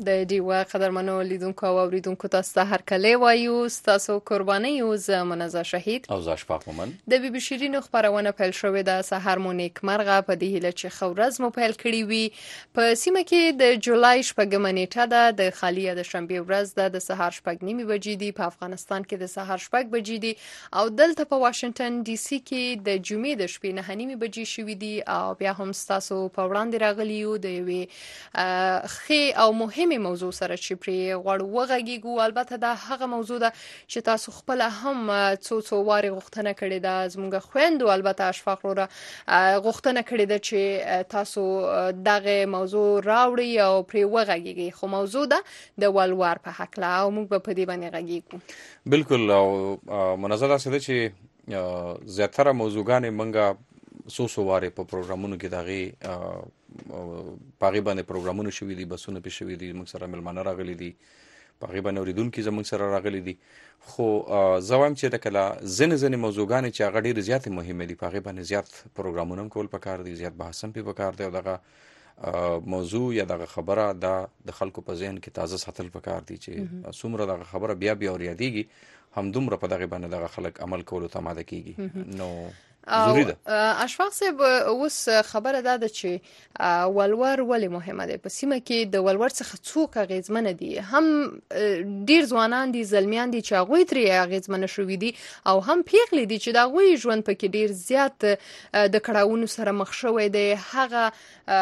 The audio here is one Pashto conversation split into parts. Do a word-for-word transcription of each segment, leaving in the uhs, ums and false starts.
د ډیوه قدرمنو لیدونکو او اوریدونکو تاسو ته هرکلی وایو. ستاسو قرباني یو زه منزه شهید او زه اشفاق مومن. د بي بي شیرینو خبرونه پیل شوې ده. سحر مو نیک مرغه په دې هیله چې ښه ورځ مو پیل کړې وي. په سیمه کې د جولای شپږمه نیټه ده، د خالیه د شنبې ورځ ده، د سهار شپږ نیمې بجې دي. په افغانستان کې د سهار شپږ بجې دي او دلته په واشنگټن ډي سي کې د جمعې د شپې نهه نیمې بجې شوې دي. او بیا هم ستاسو په وړاندې راغلي یو د یوې ښې او مهمې موضوع سره چې پرې غواړو وغږیږو. البته دا هغه موضوع ده چې تاسو خپل هم څو څو وارې غوښتنه کړې ده. زموږ خويندو البته اشفاق وروره غوښتنه کړې ده چې تاسو دغه موضوع راوړي او پرې وغږیږي. خو موضوع ده د ولور په حق له او موږ به په دې باندې غږیږو. بالکل. او منزه داسې ده چې زیاتره موضوعګانې موږ څو څو وارې په پروګرامونو کې د هغې په هغې باندې پروګرامونه شوي دي، بسونه پې شوي دي، موږ سره مېلمانه راغلي دي، په هغې باندې اورېدونکي زموږ سره راغلي دي. خو زه وایم چې د کله ځینې ځینې موضوعګانې چې هغه ډېرې زیاتې مهمې دي، په هغې باندې زیات پروګرامونه هم کول پکار دي، زیات بحث هم پې پکار دی. او دغه موضوع یا دغه خبره دا د خلکو په ذهن کې تازه ساتل پکار دي چې څومره دغه خبره بیا بیا اوریادېږي، همدومره په دغې باندې دغه خلک عمل کولو ته آماده کېږي. نو ضروري ده. اشفاق صاحب اوس خبره دا ده چې ولور ولې مهمه ده؟ په سیمه کې د ولور څخه څوک اغیزمنه دي؟ هم ډیر ځوانان دي، زلمیان دي چې هغوی ترې اغیزمنه شوي دي او هم پیغلې دي چې د هغوی ژوند پکې ډیر زیات د کړاوونو سره مخ شوی دی. هغه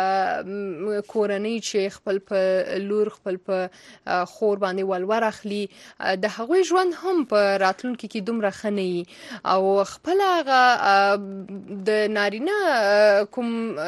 کورنۍ چې خپل په لور خپل په خور باندې ولور اخلي، د هغوی ژوند هم په راتلونکي کې دومره ښه نه وي او خپل هغه د نارینه کوم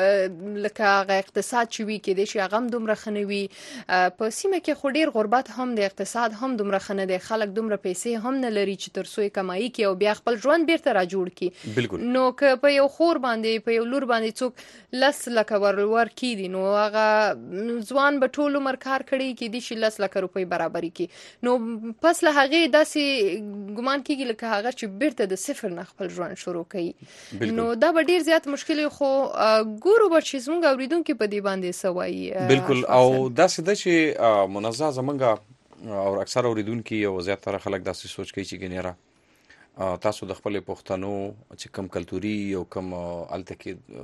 لکه هغه اقتصاد چې وي کېدای شي هغه هم دومره ښه نه وي. په سیمه کې خو ډېر غربت هم د اقتصاد هم دومره ښه نه دی، خلک دومره پیسې هم نه لري چې تر څو یې کمایي کړي او بیا خپل ژوند بیرته را جوړ کړي. بالکل. نو که په یو خور باندې په یو لور باندې څوک لس لکه ورور کېدي، نو هغه ځوان به ټول عمر کار کړی کېدای شي لس لکه روپۍ برابري کړي. نو پس له هغې داسې ګمان کېږي لکه هغه چې بیرته د صفر نه خپل ژوند شروع کوي. نو دا به ډیر زیات مشکل. خو ګورو به چې زموږ اوریدونکي په دې باندې څه وایي. بالکل. او داسې ده چې منزه زموږ او اکثر اوریدونکي او زیاتره خلک داسې سوچ کوي چې ګنیره تاسو د خپلې پښتنو چې کم کلتوري او کم هلته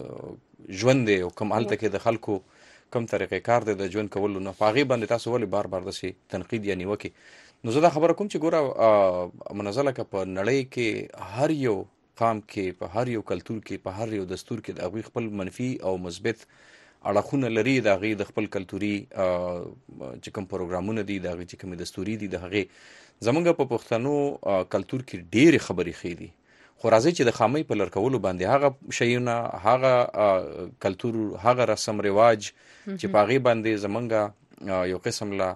کې ژوند دی او کم هلته کې د خلکو کم طریقې کار دی د ژوند کولو، نو په هغې باندې تاسو ولې بار بار داسې تنقید یا نیوکې. نو زه دا خبره کوم چې ګوره منزه لکه په نړۍ کې هر یو قام کې، په هر یو کلتور کې، په هر یو دستور کې د هغوی خپل منفي او مثبت اړخونه لري. د هغې د خپل کلتوري چې کوم پروګرامونه دي، د هغې چې کومې دستوري دي، د هغې زموږ په پښتنو کلتور کې ډېرې خبرې ښې دي. خو راځئ چې د خامۍ په لړکولو باندې هغه شیونه، هغه کلتور، هغه رسم رواج چې په هغې باندې زموږ یو قسم له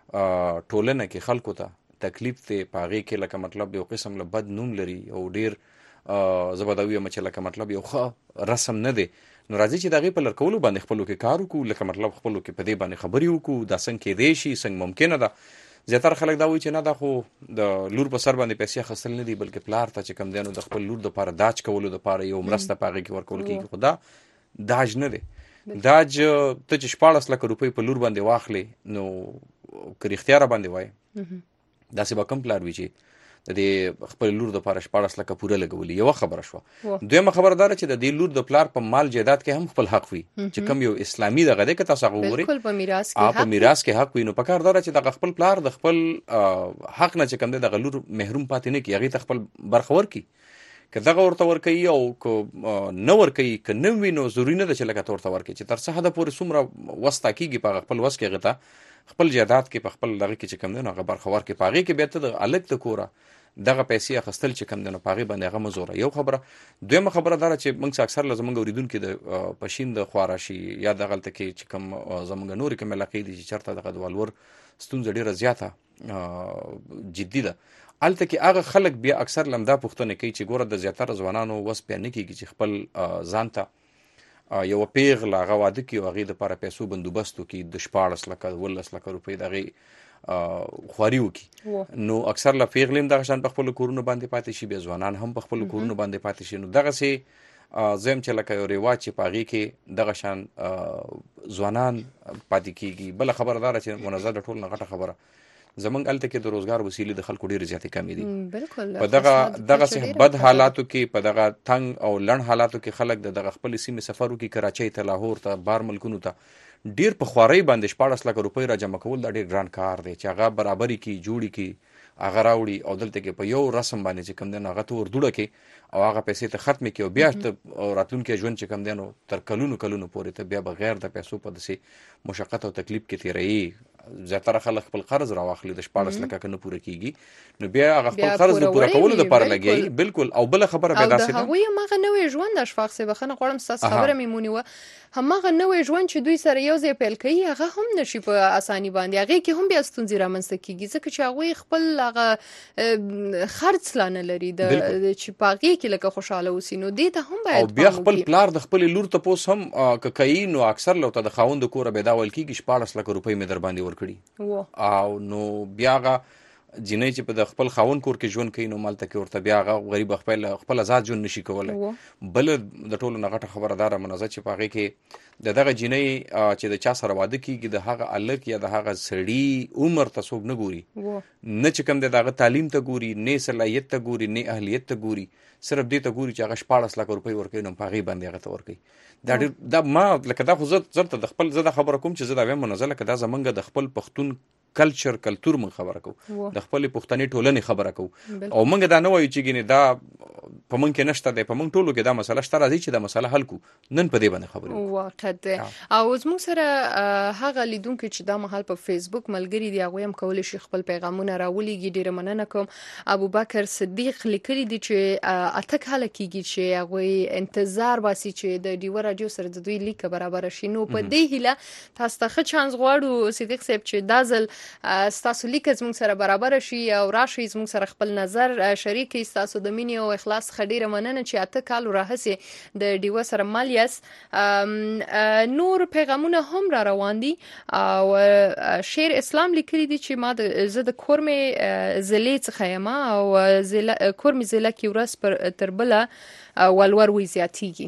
ټولنه کې خلکو ته تکلیف دی، په هغې کې لکه مطلب یو قسم له بد نوم لري او ډېر زه به دا ویم چې لکه مطلب یو ښه رسم نه دی. نو راځي چې د هغې په لړکولو باندې خپلو کې کار وکړو، لکه مطلب خپلو کې په دې باندې خبرې وکړو، دا څنګه کېدی شي، څنګه ممکنه ده. زیاتره خلک دا وایي چې نه دا خو د لور په سر باندې پیسې اخیستل نه دي، بلکې پلار ته چې کوم دی نو د خپل لور دپاره داج کولو دپاره یو مرسته په هغې کې ورکول کېږي. خو دا داج نه دی. داج ته چې شپاړس لکه روپۍ په لور باندې واخلې، نو که رښتیا را باندې وایې داسې به کم پلار وي چې د دې خپل لور دپاره شپاړس لکه پوره لګولي. یوه خبره شوه. دویمه خبره دا ده چې د دې لور د پلار په مال جایداد کې هم خپل حق وي چې کوم یو اسلامي دغه دی که تاسو هغه وګورئ، بالکل په میراث کې په میراث کې حق وي. نو پکار دا ده چې دغه خپل پلار د خپل حق نه چې کوم دی دغه لور محروم پاتې نه کړي، هغې ته خپل برخه ورکړي. که دغه ورته ورکوي او که نه ورکوي، که نه وي نو ضروري نه ده چې لکه ته ورته ورکړي، چې تر څه حده پورې څومره وس تا کېږي په هغه خپل وس کې هغې ته خپل جایداد کې په خپل دغه کې چې کوم دی نو هغه برخه ورکړي. په هغې کې بیا ته د هلک د کوره دغه پیسې اخیستل چې کوم دی نو په هغې باندې هغه مه زوره. یو خبره. دویمه خبره دا ده چې موږ څه اکثر له زموږ اورېدونکي د پشین د خوا راشي یا دغلته کې چې کوم زموږ نورې کوم علاقې دي چې چېرته دغه د ولور ستونزه ډېره زیاته جدي ده، هلته کې هغه خلک بیا اکثر له همدا پوښتنې کوي چې ګوره د زیاتره ځوانانو وس بیا نه کېږي چې خپل ځان ته یوه پیغله هغه واده کړي او هغې دپاره پیسو بندوبست وکړي د شپاړس لکه اوولس لکه روپۍ د هغې خواري وکړي. نو اکثر له پیغلې هم دغه شان په خپلو کورونو باندې پاتې شي، بیا ځوانان هم په خپلو کورونو باندې پاتې شي. نو دغسې زم چې لکه یو رواج چې پاغي کې دغه شان ځوانان پاتې کیږي. بل خبردار چې منظر د ټول نه غټه خبره زمونږ الته کې د روزګار وسیلې د خلکو ډېرې زیاتې کمې دي. بالکل په دغه دغه څه بد حالاتو کې په دغه تنگ او لړ حالاتو کې خلک د دغه خپل سیمې سفر وکړي، کراچۍ ته، لاهور ته، بار ملکونو ته، ډیر په خوارۍ باندې شپاړس لکه روپۍ را جمع کول دا ډیر ګران کار دی چې هغه برابري کی جوړي کی هغه راوړي او دلته کې په یو رسم باندې چې کم دی هغه ته ور دوړه کې او هغه پیسې ته ختم کې او بیا ته راتلونکي ژوند چې کم دی نو تر کلونو کلونو پورې ته بیا بغیر د پیسو په دسي مشقت او تکلیف کې تیري. زیاتره خلک خپل قرض راواخلي د شپاړس لکه کنه پوره کیږي نو بیا هغه خپل قرض د پوره کولو لپاره لګي. بالکل. او بل خبره به داسې ده او هغه ماغه نوې ژوند د اشفاق سي بخنه غواړم تاسو خبره میمونی و همغه نوې ژوند چې دوی سره یو ځای پیل کوي هغه هم نشي په اساني باندې هغه کې هم بیا ستونزې رامنځته کیږي ځکه چې هغه خپل هغه خرڅ لانه لري د چې پاغي کې لکه خوشاله وسینو دي ته هم باید او بیا خپل پلار د خپل لور ته پوس هم ککاین او اکثر لو ته د خاوند کور به داول کیږي شپاړس لکه روپۍ مې در باندې ور کړی او نو بیا غا جنې چې په د خپل خاون کور کې ژوند کوي نو مالته کې ورته بیا غا غریب خپل خپل آزاد ژوند نشي کولای. بل د ټولو نغټه خبردار منازه چې پاغه کې د دغه جنې چې د چا سره واده کیږي د هغه الک یا د هغه سړی عمر ته څوک نه ګوري نه چې کوم د دغه تعلیم ته ګوري نه صلاحیت ته ګوري نه اهلیت ته ګوري صرف دې ته ګوري چې هغه شپاړس لک روپۍ ورکوي نو پاغه باندې هغه ته ورکوي. دا ډېر دا ما لکه دا خو زه زرته د خپل زده خبره کوم چې زه دا وایم منازه لکه دا زمونږ د خپل پښتون کلچر کلتور من خبره کو د خپل پښتني ټولنې خبره کو او موږ دا نه وایو چې ګینه دا په موږ کې نشته دی په موږ ټولو کې دا مسله شته راځي چې دا مسله حل کو نن په دې باندې خبرې واقع ده. او زموږ سره هغه لیدونکو چې دا مهال په فیسبوک ملګری دی هغه هم کولای شي خپل پیغامونه راولېږي. ډیره مننه کوم. ابو بکر صدیق لیکلی دی چې اته کاله کېږي چې هغه انتظار واسي چې د ډیو رادیو سره د دوی لیک برابر شي نو په دې هیله تاسو ته چانس غواړو صدیق صاحب چې دازل ستاسو لیک زموږ سره برابر شي او راشي زموږ سره خپل نظر شریک کړئ. ستاسو د مینې او اخلاص خډیره مننه چې اته کال راهسي د ډیو سره مالیاس نور پیغامونه هم را روان دي. او شیر اسلام لیکلی دي چې ما د زه د کورمې زلې څخه یم او زله کورمې زله کې ورس پر تربله ولور وی زیاتیږي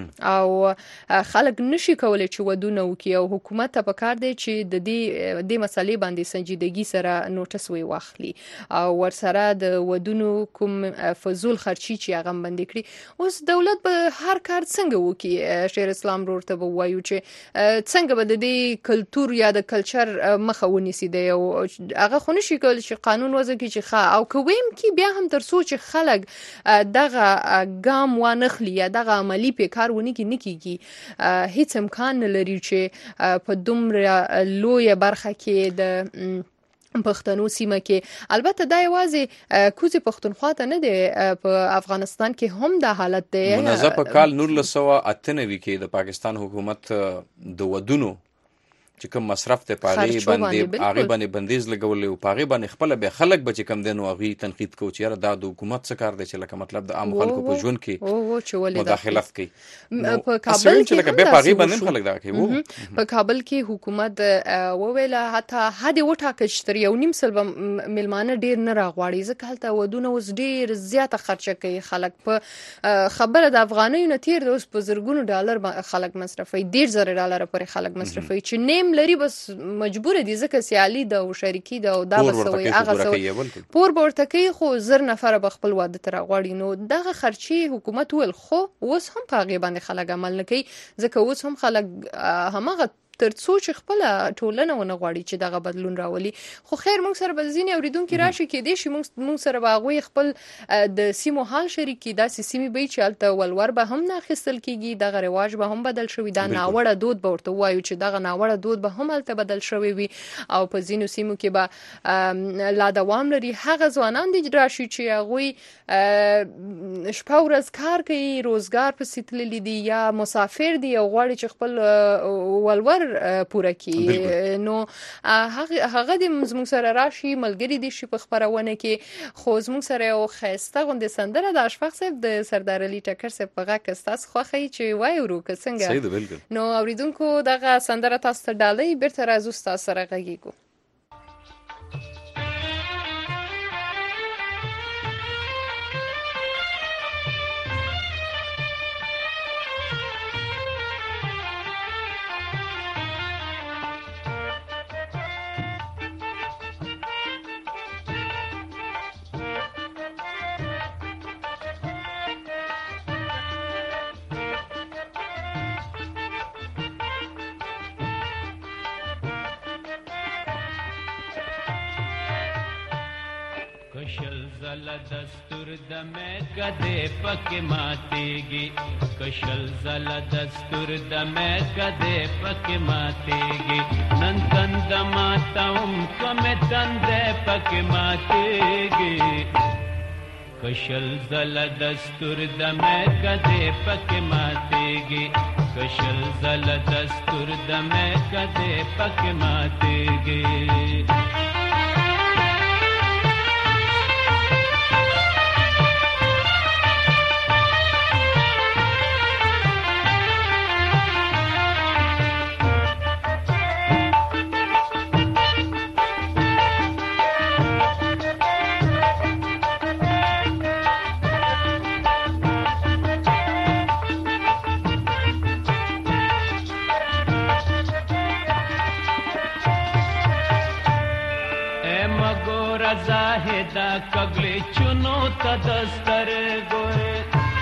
او خلک نشي کولای چې ودونه وکي او حکومت ته پکار دی چې د دې د مسلې باندې سنجیدګي سره نوټس وی واخلي او ورسره د ودونو کوم فزول خرچي چې هغه باندې کړی. اوس دولت به هر کار څنګه وکي؟ شیر اسلام ورته وایو چې څنګه به د دې کلچر یا د کلچر مخه ونیسي دی او هغه خو نشي کولای چې قانون وضع کړي چې ښه او کویم کې بیا هم تر سوچ خلک دغه ګام وانخلی یا دغه عملی په کار ونی کې نکېږي. هیڅ امکان نه لري چې په دومره لوی برخه کې د پښتنو سیمه کې البته دا یوازې کوزي پښتونخوا ته نه دی په افغانستان کې هم دا حالت دی. منظم په کال نولس سوه اته نوي کې د پاکستان حکومت د ودونو چې کوم مصرف ته پاغي باندې هغه باندې بندیز لګولې او پاغي باندې خپل به خلک به چې کم دنو هغه تنقید کوي چې دا د حکومت څخه کار دی چې لکه مطلب د عام خلکو په ژوند کې مداخلت کوي. په کابل کې لکه به پاغي باندې خلک دا کوي. په کابل کې حکومت وویله حتی حد وټاکل چې یو نیم سل ملمانه ډیر نه راغواړي ځکه هلته ودونه اوس ډیر زیاته خرچه کوي خلک په خبره د افغانیو نه تیر اوس په زرګونو ډالر خلک مصرفوي ډیر زره ډالر پورې خلک مصرفوي چې نیم لري بس مجبور دي ځکه سیالي د او شریکی د او دا بسوي هغه سوي پور ورته کوي خو زر نفر به خپل واده تر غواړي نو دغه خرچي حکومت ول خو اوس هم پاغي باندې خلک عمل نه کوي ځکه اوس هم خلک همغه تر څو چې خپل ټولنه ونه غواړي چې دغه بدلون راولي. خو خیر موږ سره بزینې اوریدونکو راشي کې دي چې موږ موږ سره باغوي خپل د سیمو حال شریکی د سیمې به چالت ولور به هم نه خستل کیږي دغه رواج به هم بدل شوی دا ناوړه دود به ورته وایو چې دغه ناوړه دود به هم الته بدل شوی وي او په زینو سیمو کې به لا دوام لري. هغه ځوانان دي راشي چې هغه شپه ورځ کار کوي روزګار په سیتللی دي یا مسافر دي او غواړي چې خپل ولور پوره کی نو هغه هغه د زموږ سره راشي ملګری دي شي په خبرونه کې خو زموږ سره یو خسته غونډه سندره د اشفاق صاحب د سردار علي ټکر صاحب په غاکه تاسو خوخی چې وای ورو که څنګه نو اوریدونکو دغه سندره تاسو ته ډالۍ بیرته راځو تاسو سره غږیږو. زل دستور د مې کده پکې ماتېږي کشل زل دستور د مې کده پکې ماتېږي نن تند ماتوم کومه تند پکې ماتېږي کشل زل دستور د مې کده پکې ماتېږي کشل زل دستور د مې کده پکې ماتېږي زاهدا کګلې چونو ته دستر ګوي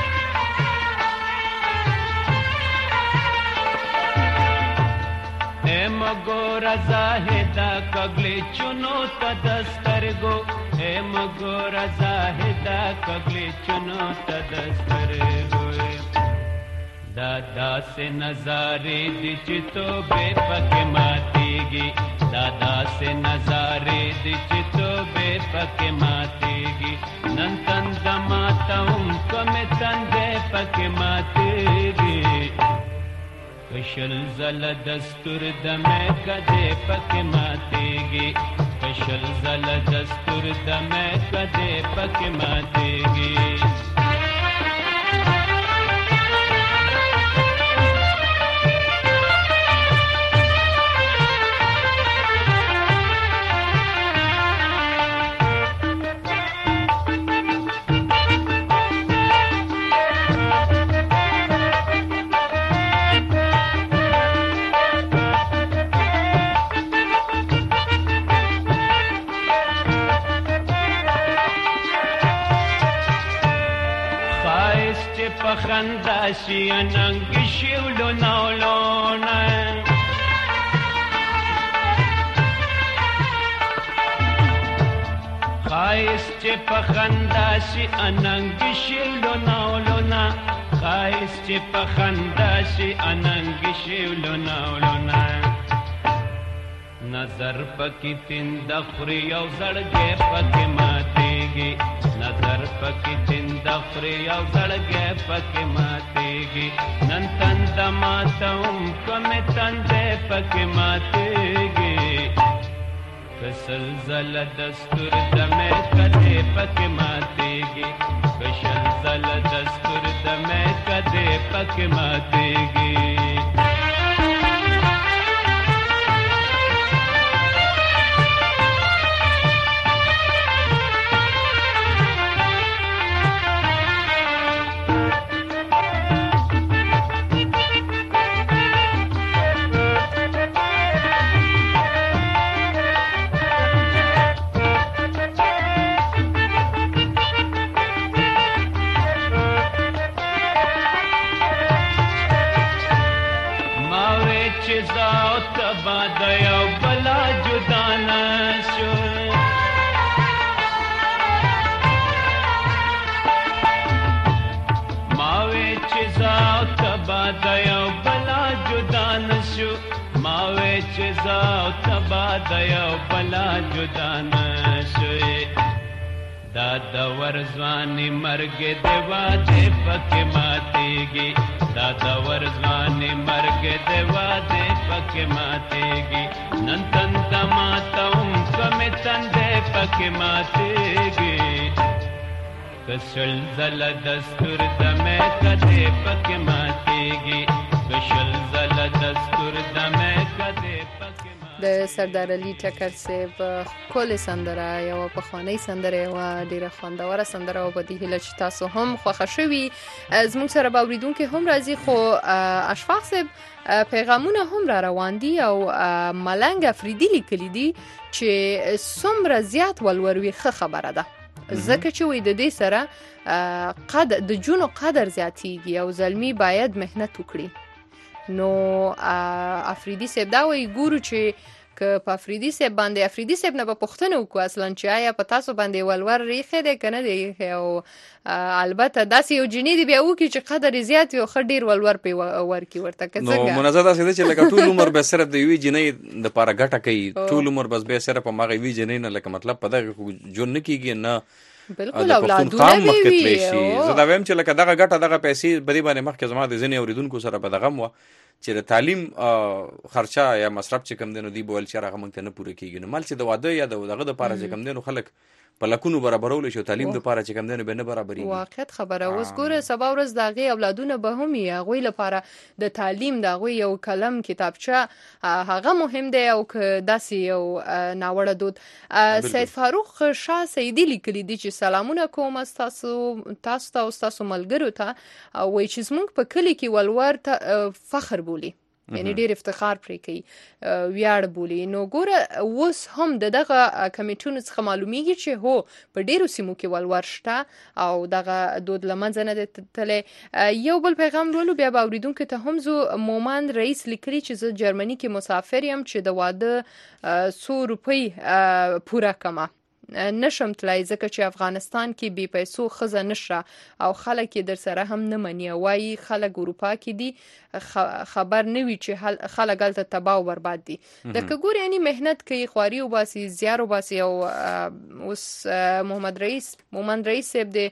ایم ګور زاهدا کګلې چونو ته دستر ګو ایم ګور زاهدا کګلې چونو ته دستر ګوي دادا سے نظارے دی چتو بے پکې ماتېږي دادا سے نظارے دی چتو بے پکې ماتېږي نن تند ماتوم کومه تند پکې ماتېږي کشل زل دستور د مې کده پکې ماتېږي کشل زل دستور د مې کده پکې ماتېږي پخنداشی اننگ شیولو نولونا خائس چه پخنداشی اننگ شیولو نولونا خائس چه پخنداشی اننگ شیولو نولونا نظر پکی تند خری او زړګې پکې ماتېږي نظر پکی تند خری او زړګې پکې ماتېږي نن تند ماتوم کومه تند پکې ماتېږي کسل زل دستور د مې کده پکې ماتېږي کشل زل دستور د مې کده پکې ماتېږي दादा वरजवानी मर्ग देवा दे पके मातेगी दादा वरजवानी मर्ग देवा दे पके मातेगी नंतन माता कमे तंदे पके मातेगी कशल जल दस्तूर दमे कदे पके मातेगी कशल जल दस्तूर दमे कदे पके د سردار علي ټکر صاحب کول سندره یو په خوانی سندره او ډیره خوندوره سندره او په دې هیله چې تاسو هم خوښ شوي زموږ سره باوریدونکو هم راځي خو اشفاق صاحب پیغامونه هم را روان دي او ملنګ افریدي لیکلي دي چې څومره زیات ولوروي خبره ده ځکه چې وې د دې سره قد د جونو قدر زیاتیږي او زلمی باید مهنت وکړي نو افریدي صاحب دا وایي ګورو چې که په افریدي صاحب باندې افریدي صاحب نه به پوښتنه وکړو اصلا چې آیا په تاسو باندې ولور ریښې دی که نه دی ریښې او البته داسې یو جنۍ دی بیا وکړي چې قدر یې زیات وي او ښه ډېر ولور پرې ورکړي ورته که نو څنګه منازه داسې ده چې لکه ټول عمر به صرف د یوې جنۍ دپاره ګټه کوي ټول عمر بس بیا صرف هماغه یوې جنۍ نه لکه مطلب په دغه ژوند نه کېږي نه بالکل اولادونه به وي زه دا وایم چې لکه دغه ګټه دغه پیسې په دې باندې مخکې زما د ځینې اورېدونکو سره به دغه م وه چې د تعلیم خرچه یا مصرف چې کوم دی نو دوی به ویل چې هغه موږ ته نه پوره کېږي نو مال چې د واده یا د دغه دپاره چې کوم دی نو خلک په لکونو برابرولی شي تعلیم دپاره چې کوم دی نو بیا نه برابرېږي واقعیت خبره اوس ګوره سبا ورځ د هغې اولادونه به هم وي هغوی لپاره د تعلیم د هغوی یو قلم کتابچه هغه مهم دی او که داسې یو ناوړه دود سید فاروق شاه سیدي لیکلي دي چې سلامونه کوم ستاسو تاسو ته او ستاسو ملګرو ته وایي چې زموږ په کلي کې ولور ته فخر بولي یعنی ډیر افتخار پرې کوي ویاړ بولي نو ګوره اوس هم د دغه کمیټونو څخه معلومیږي چې هو په ډیرو سیمو کې ولور شته او دغه دود له منځه نه دی تللی یو بل پیغام لولو بیا به اورېدونکو ته هم زو مومند رئیس لیکلي چې زه جرمني کې مسافر یم چې د واده څو روپۍ پوره کمه نشم تلای ځکه چې افغانستان کې بې پیسو ښځه نشه او خلک یې در سره هم نه مني وایي خلک اروپا کې دي خبر نه وي چې خلک هلته تباه او برباد دي لکه ګور یعنی محنت کوي خواري وباسي زیار وباسي او اوس محمد رئیس مومند رئیس صاحب دی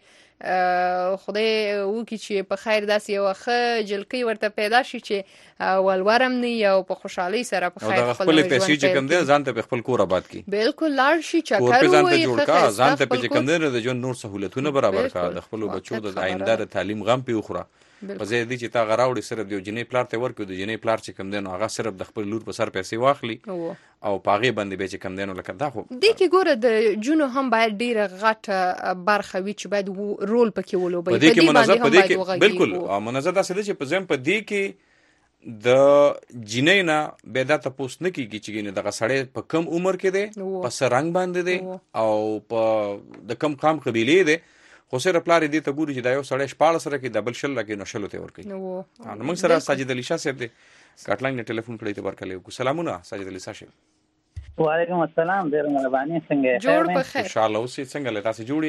خدای وکړي چې په خیر داسې یو ښه جلکۍ ورته پیدا شي چې ولور هم نه وي او په خوشحالۍ سره په خیر خپلې پیسې چې کوم دی ځان ته په خپل کور آباد کړي بالکل لاړ شي چکر ووایي ځان ته چې کوم دی د ژوند نور سهولتونه برابر کړه د خپلو بچو د آینده د تعلیم غم پرې وخوره په ځای دی چې تا هغه راوړي صرف د یو جنۍ پلار ته ورکړي د جنۍ پلار چې کوم دی نو هغه صرف د خپل لور په سر پیسې واخلي او په هغې باندې بیا چې کوم دی نو لکه دا خو دې کې ګوره د جونو هم باید ډېره غټه برخه وي چې باید رول پکې ولوبوي په دې کې منظم په دې کې بالکل منظم داسې ده چې په ځم په دې کې د جنۍ نه بیا دا تپوس نه کېږي چې ګینې دغه سړی په کم عمر کې دی په څه رنګ باندې دی او په د کم قام قبیلې دی خو صرف پلار یې دې ته ګوري چې دا یو سړی شپاړس راکړي دا بل شل راکړي نو شلو ته ورکوي نو موږ سره ساجد علي شاه صاحب دی کاټلنګ نه ټلیفون کړی ته ورکړلی وکړو سلامونه ساجد علي شاه صاحب وعلیکم السلام ډېره مهرباني څنګه جوړ په خیر خوشحاله اوسئ څنګه له تاسې جوړ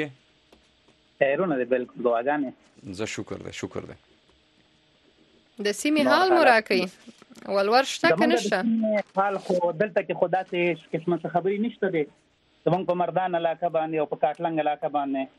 یې خیرونه دی بالکل دعاګانې زه شکر دی شکر دی د سیمې حال مو راکړئ ولور شته که نشته حال خو دلته کې خو داسې قسمه څه خبرې نشته دی زمونږ په مردان علاقه باندې او په کاټلنګ علاقه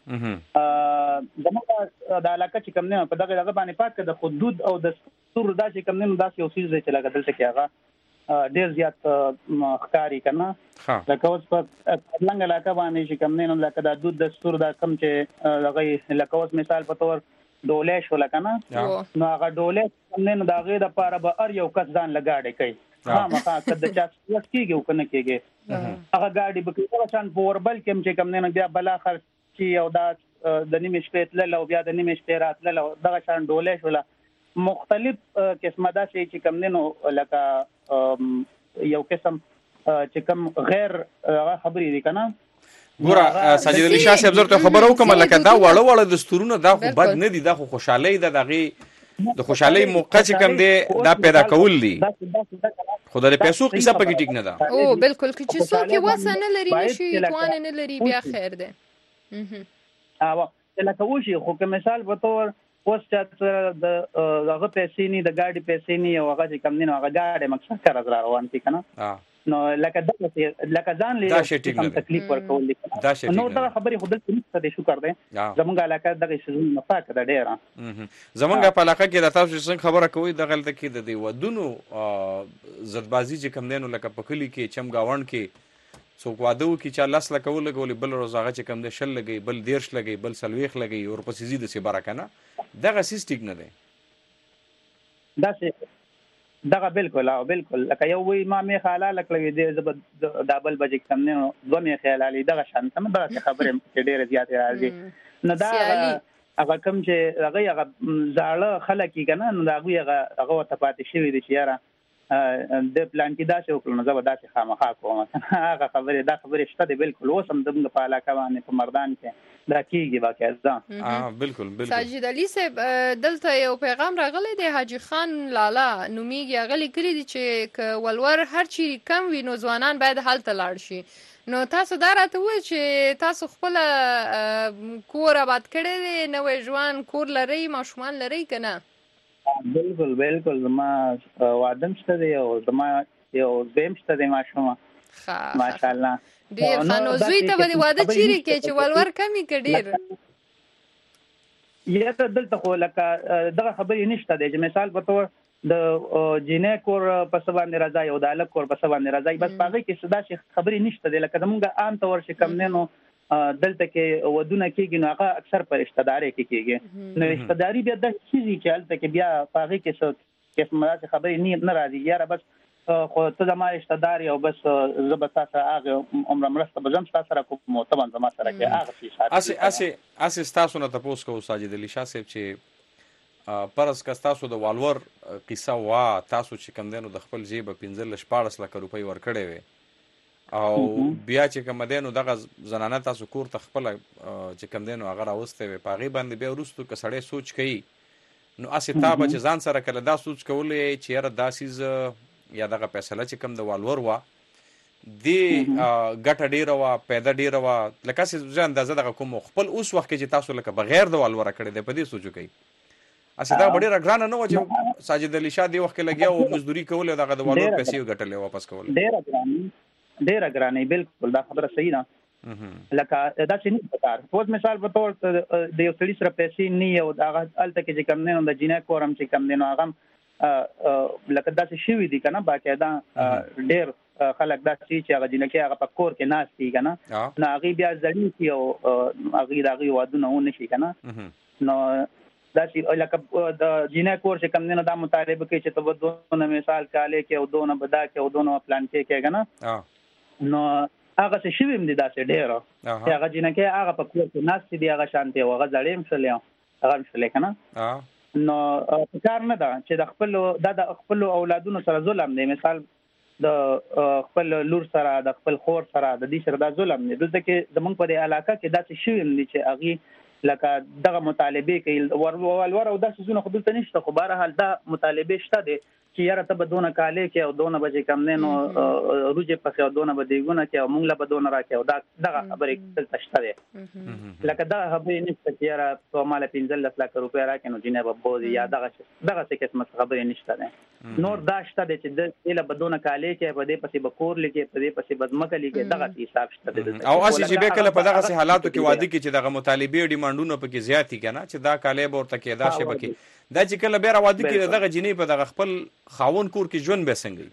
باندې زمونږ د علاقه چې کوم نه په دغه دغه باندې پات د حدود او د ستور دا چې کوم نه داسې یو څیز دی چې لکه دلته کې هغه ډېر زیات ښکاري کنه لکه اوس په کاټلنګ علاقه باندې چې کوم نه لکه د حدود د ستور دا کم چې هغه لکه اوس مثال په تور ډولې شو لکه نه نو هغه ډولې کوم نه د هغې دپاره به هر یو کس ځان له ګاډۍ کوي خامخا که د چا سپوس کېږي او که نه کېږي هغه ګاډي به کوي دغه شان په اوربل کې هم چې کوم دی نو بیا بلاخر چې او دا د نیمې شپې تلل او بیا د نیمې شپې راتلل او دغه شان ډولۍ شوله مختلف قسمه داسې چې کوم دی نو لکه یو قسم چې کوم غیر هغه خبرې دي که نه ګوره ساجد علي شاه صاحب زه ورته خبره وکړم لکه دا واړه واړه دستورونه دا خو بد نه دي دا خو خوشحالۍ ده د هغې د خوشحالۍ موقع چې کوم دی دا پیدا کول دي خو د پیسو قصه پکې ټیک نه ده او بالکل که چې څوک یې وسه نه لري نشي توان نه لري بیا خیر دی او لکه وشي خو که مثال په تور اوس چې د هغه پیسې نه د ګاډي پیسې نه او هغه چې کوم نه هغه ګاډي مقصد کار را روان دي کنه نو لکه دغه لکه ځان لري کوم تکلیف ورکول دي نو دا خبرې خود څه نشته دي شکر دی زمونږ علاقه دغه شزون نه پاک ده ډیره زمونږ په علاقه کې د تاسو څنګه خبره کوي د غلطه کې د دی ودونو زړبازي چې کم دینو لکه په کلی کې چمګاوند کې څوک واده وکړي چې لاس لکه ولګولي بل ورځ هغه چې کم دی شل لګي بل دیرش لګي بل څلوېښت لګي ورپسې ځي داسې باره که نه دغه څیز ټیک نه دی داسې دغه بالکل او بالکل لکه یو وی ما میخه حلاله کړې دی زه دا بل بجې کم نه دوه میخې حلالې دغه شان ته دغسې خبرې چې ډېرې زیاتې راځي نو دا هغه کوم چې هغوی هغه زاړه خلک یې که نه نو د هغوی هغه هغه ورته پاتې شوي دي چې یاره د پلان کې داسې وکړو نو زه به داسې خامخا کوم هغه خبرې دا خبرې شته دي بالکل اوس هم زموږ په علاقه باندې په مردان کې دا کېږي باقاعده. بالکل بالکل. ساجد علي صاحب دلته یو پیغام راغلی دی حاجي خان لالا نومیږي هغه لیکلي دي چې که ولور هر چی کم وي نو ځوانان باید هلته لاړ شي. نو تاسو دا راته وایئ چې تاسو خپله کور آباد کړی دی نوی ژوند کور لرئ ماشومان لرئ که نه؟ بالکل بالکل زما واده شته دی او زما یو زوی شته دی ماشومه ماشاءالله. ډېر ښه. نو زوی ته به دې واده چیرې کوې چې ولور کم یې که ډېر؟ یاره دلته خو لکه دغه خبرې نشته دی چې مثال په طور د جینۍ کور په څه باندې راځي او د هلک کور په څه باندې راځي بس په هغې کې داسې خبرې نشته دی. لکه زمونږ عام طور چې کوم دی نو دلته کې ودونه کېږي نو هغه اکثر په رشتهدارۍ کې کېږي. نو رشتهداري بیا داسې څه دي چې هلته کې بیا په هغې کې څه قسم داسې خبرې نه راځي یاره بس خو ته زما رشتهدار یې او بس زه به تا سره هغې عمره مرسته به زه هم ستا سره کوم او ته به هم زما سره کوې هغه څه هسې هسې ستاسو نه تپوس کوو ساجد علي شاه صاحب چې فرض که ستاسو د والور قصه وا تاسو چې کوم دی نو د خپل جیبه پنځلس شپاړس لکه روپۍ ورکړی وې او بیا چې کوم دی نو دغه زنانه تاسو کور ته خپله چې کوم دی نو هغه راوستی وې په هغې باندې بیا وروستو که سړی سوچ کوي نو هسې تا به چې ځان سره کله دا سوچ کولی چې یاره دا څیز یا دغه فیصله چې کوم د والور وه دې ګټه ډېره وه پیدا ډېره وه لکه هسې زه اندازه دغه کوم خپل اوس وخت کې چې تاسو لکه بغیر د والوره کړی دی په دې سوچو کوي هسې دا به ډېره ګرانه نه وه چې ساجد علي شاه دې وخت کې لګیا و مزدوري کولی او دغه د والور پیسې یې ګټلې واپس کولی ډېره ګرانه ډېره ګرانه بالکل دا خبره صحیح ده. لکه داسې نه پکار اوس مثال په طور د یو سړي سره پیسې نه او هغه هلته کې چې کوم دی نو د جینۍ کور هم چې کوم دی نو هغه هم لکه داسې شوي دي که نه باقاعده ډېر خلک داسې چې هغه جینکۍ هغه په کور کې ناست دي که نه نو هغې بیا زړې شي او هغې د هغې وادونه ونه شي که نه نو داسې لکه د جینۍ کور چې کوم دی نو دا مطالبه کوي چې ته به دونه مثال کالی کې او دونه به دا کې او دونه پلان کې کې که نه نو هغه څه شوي هم دي داسې ډېره چې هغه جینکۍ هغه په کور کې ناستې دي هغه شانتې او هغه زړې هم شولې هغه هم شولې که نه نو پکار نه ده چې د خپلو دا د خپلو اولادونو سره ظلم دی مثال د خپل لور سره د خپل خور سره د دې سره دا ظلم دی. دلته کې زمونږ په دې علاقه کې داسې شوي هم دي چې هغې لکه دغه مطالبې کوي ولور او داسې څیزونه خو دلته نشته خو بهرحال دا مطالبې شته دی چې یاره ته به دونه کالی کې او دونه به چې کوم دی نو روجې پخې او دونه به دیګونه کې او مونږ له به دونه راکې او دا دغه خبرې دلته شته دی. لکه دغه خبرې نشته چې یاره تو ما له پنځلس لکه روپۍ راکړې نو جینۍ به بوځي یا دغه دغسې قسمه خبرې نشته دی. نور دا شته دی چې دې له به دونه کالی کې په دې پسې به کور لیکې په دې پسې به ځمکه لیکې دغسې حساب شته دی. او هسې چې بیا کله په دغسې حالاتو کې واده کې چې دغه مطالبې ډیمانډونه پکې زیات دي که نه چې دا کالی به ورته کې دا شی به کې دا چې کله بیا راواده کې دغه جینۍ په دغه خپل خاوند کور کې ژوند بیا څنګه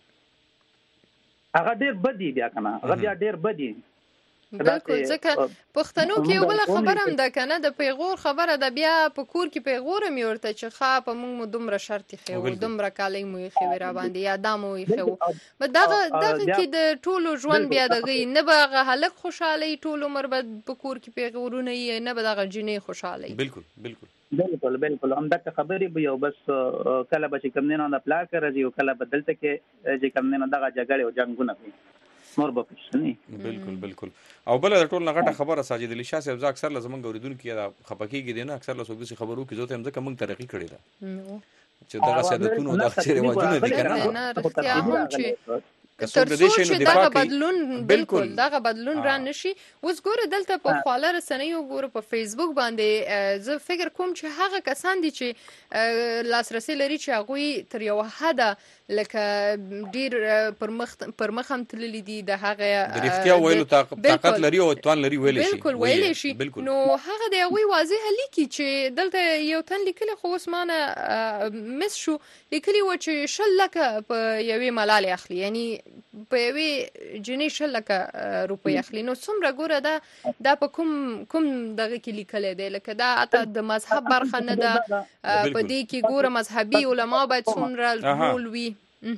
وي هغه ډېر بد دي بیا که نه هغه بیا ډېر بد دي. بالکل ځکه پښتنو کې یو بله خبره هم ده که نه د پیغور خبره ده بیا په کور کې پیغور هم یې ورته چې ښه په موږ مو دومره شرط ایښی وو دومره کالی مو ایښی وې راباندې یا دا مو ایښی وو دغه دغه کې د ټولو ژوند بیا دغه نه به هغه هلک خوشحاله وي ټول عمر به په کور کې پیغورونه وي نه به دغه جینۍ خوشحاله وي. بالکل بالکل بالکل بالکل همدغه خبرې به یو بس کله به چې کوم دی نو د پلار کره راځي او کله به دلته کې چې کوم دی نو دغه جګړې او جنګونه کوي نور به پېښ نه. بالکل بالکل. او بله د ټول نه غټه خبره ساجد علي شاه صاحب زه اکثر له زمونږ اورېدونکي دا خفه کېږي دی نه اکثر له څوک داسې خبرو کې زه ته یم ځکه موږ ترقي کړې ده چې دغسې عادتونه دغسې رواجونه دي که نه رښتیا هم چې تر څو چې دغه بدلون بالکل دغه بدلون را نشي. اوس ګوره دلته په خواله رسنیو ګوره په فیسبوک باندې زه فکر کوم چې هغه کسان دي چې لاسرسي لري چې هغوی تر یو حده لکه ډیر پر مخ هم تللی دي د هغه د رښتیا ویلو طاقت لري او توان لري ویلی شي بالکل ویلی شي نو هغه د هغوی واضح لیکي چې دلته یو تن لیکلی خو اوس مانه مس شو لیکلی و چې شل لکه په یوې ملالې اخلي یعنی په یوې جینۍ شل لکه روپۍ اخلي نو څومره ګوره دا دا په کوم کوم دغه کې لیکلی دی لکه دا اته د مذهب برخه نه ده په دې کې ګوره مذهبي علما باید څومره رول وي.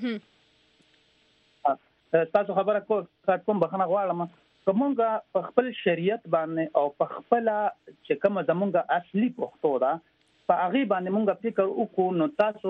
تاسو خبره کوم بخښنه غواړم که مونږ په خپل شریعت باندې او په خپله چې کومه زمونږ اصلي پښتو ده په هغې باندې مونږ فکر وکړو نو تاسو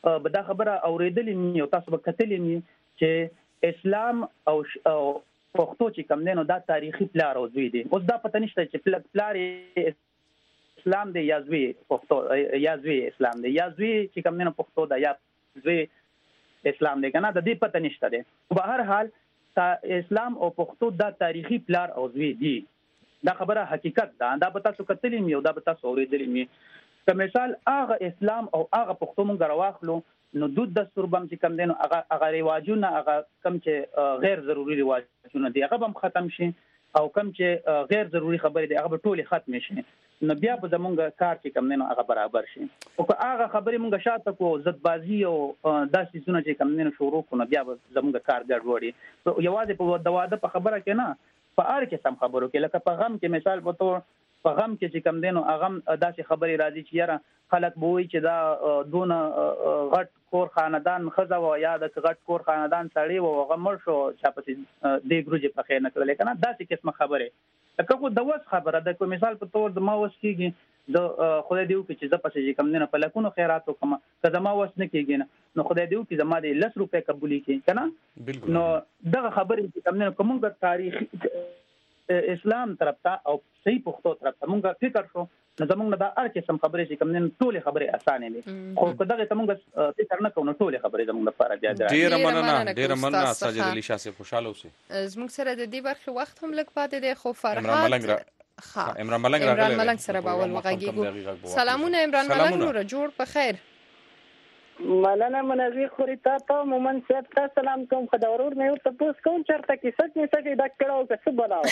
به دا خبره اورېدلې مې او تاسو به کتلې مې چې اسلام او پښتو چې کوم دی نو دا تاریخي پلار او زوی دی. اوس دا پته نشته چې پلار اسلام دی یا زوی پښتو یا زوی اسلام دی یا زوی چې کوم دی نو پښتو دا یا زوی اسلام دی کنه، د دې پته نشته دی. په هر حال اسلام او پښتو دا تاریخي پلار او زوی دی. دا خبره حقیقت ده. دا به تاسو کتلی مې او دا به تاسو اورېدلی مې. که مثال هغه اسلام او هغه پښتو مونږ راواخلو نو دود دستور بم چې کوم دی نو هغه هغه رواجونه هغه کم چې غیر ضروري رواجونه دي هغه هم ختم شي او کم چې غیر ضروري خبرې دي هغه به ټولې ختم شي. نو بیا به زمونږ کار چې کوم دی نو هغه برابر شي. او که هغه خبرې مونږ شاته کو ضدبازي او داسې څیزونه چې کوم دی نو شروع کو نو بیا به زمونږ کار ګډوډي. یوازې په د واده په خبره کې نه، په هر قسم خبرو کې، لکه په غم کې مثال په تور په غم کې چې کوم دی نو هغه داسې خبرې راځي چې یاره خلک به وایي چې دا دونه غټ کور خاندان ښځه وه یا د غټ کور خاندان سړی و هغه مړ شو چا پسې دې ګروجې پخې نه کړلې که نه، داسې قسمه خبرې. لکه خو د وس خبره ده، که مثال په تور د ما وس کېږي د خدای دې وکړي چې زه پسې چې کوم دی نو په لکونو خیرات وکړم، که زما وس نه کېږي نه نو خدای دې وکړي زما د لس روپۍ قبولي کړي که نه. نو دغه خبرې چې کوم دی نو که مونږ تاریخي اسلام طرف ته او صحیح پښتو طرف ته مونږ فکر شو نو زمونږ نه دا هر قسم خبرې چې کوم دي ټولې خبرې اسانه دي. خو که دغه ته مونږ فکر نه کوو نو ټولې خبرې زمونږ لپاره بیا ډېره مننه ډېره مننه ساجد علي شاه صاحب، خوشحاله اوسئ. زموږ سره د دې برخې وخت هم لږ پاتې دی، خو فرحات عمران ملنګ را عمران ملنګ راغلی عمران ملنګ سره به اول وغږیږو. سلامونه عمران ملنګ وروره، جوړ په خیر. مولانا منظور خوري تا ته مومن صاحب ته سلام کوم. خدای ورور نه یو تاسو کوم چرته کې سچ نه سچ دا کړهو که څه بلاو.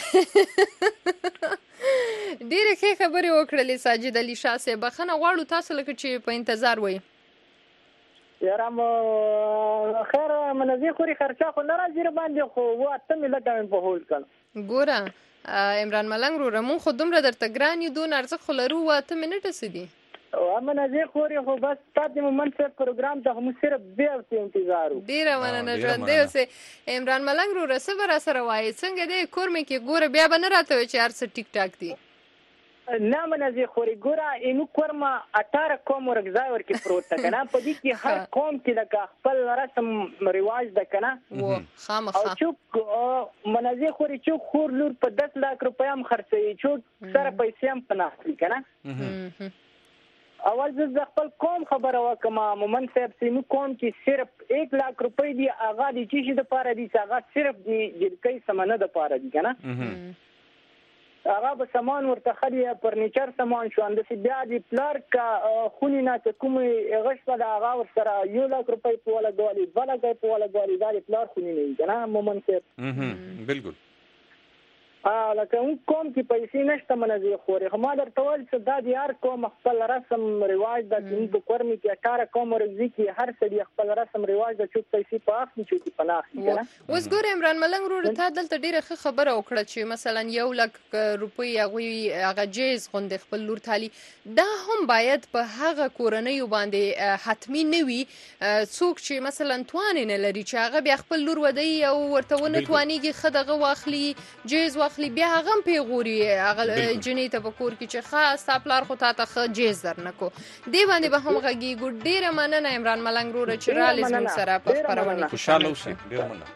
ډیره ښه خبرې وکړلې ساجد علي شاه صاحب. بخښنه غواړو تاسو لکه چې په انتظار وئ. یاره مو خیر منظور خوري خرچه خو نه راځي باندې خو و اته مې لګه مې په هول کړ. ګوره عمران ملنګ وروره مونږ خو دومره درته ګران یو دون ارزښت خو لرو و اته منټه څه دي. منظور خوري خو بس تاسو مومن صاحب پروګرام ته هم صرف بیا په انتظار وو. ډیره مننه ژوندی اوسې. عمران ملنګ وروره څه به راسره وایې، څنګه دی کور مې کې؟ ګوره بیا به نه راته وایې چې هر څه ټیک ټاک دي. نه منظور خوري ګوره اینو کورما اټاره قوم ورګځای ورکې پروت ده که نه، په دې کې هر قوم کې لکه خپل رسم رواج ده که نه. و خامخا او چوک منظور خوري چوک خور لور په دس لاک روپۍ هم خرڅوي، چوک سره پیسې هم په ناخلي که نه. اول زه خپل قوم خبره وکم مومن صاحب سیمو قوم کې صرف ایک لاک روپۍ دی هغه د چیشي د پاره دي، هغه صرف د جلکۍ سمنه د پاره دي که نه. هغه به سامان ورته خري فرنیچر سامان شو انداسې بیا د پلار کا خونې نه چې کومې غش په د هغه ورسره یو لاک روپۍ په ولګولي دوه لاک په ولګولي دا د پلار خونې نه وي که نه مومن صاحب. بالکل لکه اون قوم کې پیسې نشته منظور خوري. خو ما درته ویل چې دا د هر قوم خپل رسم رواج ده چې موږ په کورمې کې اټاره قوم ورځي کې هر سړي خپل رسم رواج ده چې پیسې په اخلي چې په نه اخلي. اوس ګوره عمران ملنګ وروره تا دلته ډېره ښه خبره وکړه چې مثلا یو لک روپۍ هغوی هغه جایز غوندې خپل لور تالي. دا هم باید په هغه کورنیو باندې حتمي نه وي څوک چې مثلا توان نه لري چې هغه بیا خپل لور ودی او ورته ونه توانېږي ښه دغه واخلي جایز واخلي، بیا هغه هم پیغوري هغه جنۍ ته په کور کې چې ښه ستا پلار خو تا ته ښه جیز در نه کو. دې باندې به هم غږېږو. ډېره مننه عمران ملنګ وروره چې رالې زموږ سره په خپرونې کې. خوشحاله اوسئ. ډېره مننه.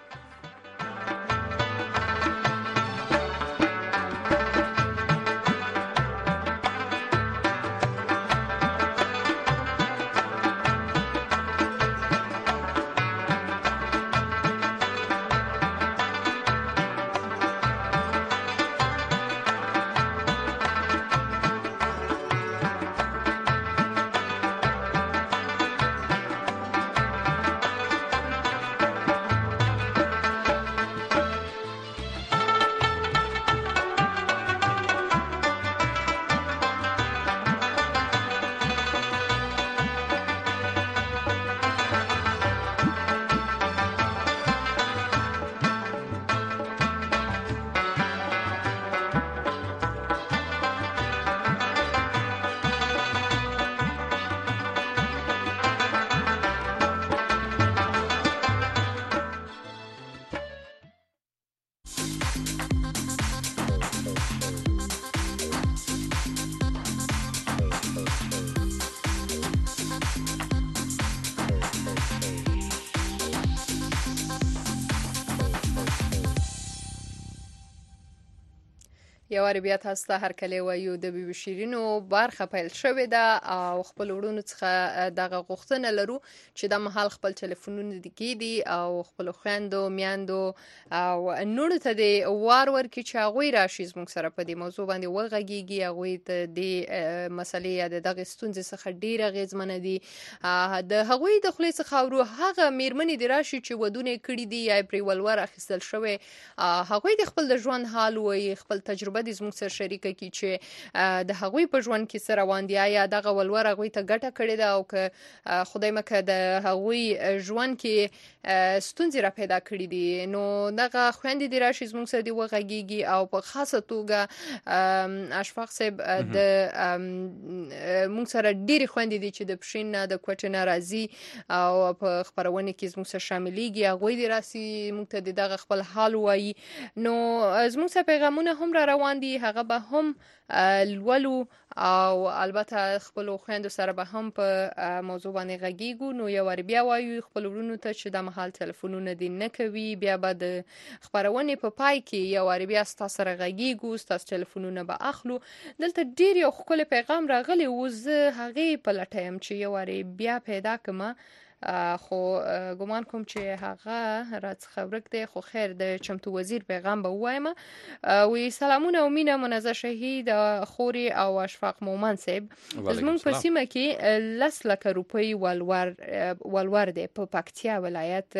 یو وار بیا تاسو ته هرکلی وایو د بي بي شیرینو برخه پیل شوې ده او خپل وروڼو څخه دغه غوښتنه لرو چې د مهال خپل ټلیفونونه د کېدي او خپل خويندو میاندو او نورو ته د وار ورکړي چې هغوی راشي زموږ سره په دې موضوع باندې وغږیږي. هغوی ته د مسلې یا د دغې ستونزې څخه ډېر اغېزمنه دي. د هغوی د خولې څخه اورو هغه میرمنې دې راشي چې ودونه یې کړي دي یا پرې ولور اخیستل شوی، هغوی د خپل د ژوند حال وایي، خپل تجربه د زموږ سره شریکه کی چې د هغوی په ژوند کې سره روان دي، یا دغه ولور هغوی ته ګټه کړې ده او که خدای مکه د هغوی ژوند کې ستونزې را پیدا کړې دي، نو دغه خویندې دې راشي زموږ سره دې وغږیږي. او په خاصه توګه اشفاق صاحب د موږ سره ډېرې خویندې دي چې د پښین نه د کوټې نه راځي او په خپرونه کې زموږ سره شاملېږي، هغوی دې راسي موږ ته د دغه خپل حال وایي. نو زموږ سره پیغامونه هم را روان دي، هغه به هم لولو او البته خپل خويندو سره به هم په موضوع باندې غږیږو. نو یو ور بیا وایو خپل ورونو ته چې د محل ټلیفونونه دي نه کوي، بیا به د خبرونه په پای کې یو ور بیا ستاسو سره غږیږو، ستاسو ټلیفونونه به اخلو. دلته ډیر یو خپل پیغام راغلی و، زه هغه په لټایم چې یو ور بیا پیدا کما، خو ګمان کوم چې هغه راڅخه ورک دی. خو خیر د چمتو وزیر پیغام به وایم. وی سلامونه او مینه منزه شهید خوري او اشفاق مومن صاحب، زموږ په سیمه کې لس لکه روپۍ ولور ولور دی په پکتیا ولایت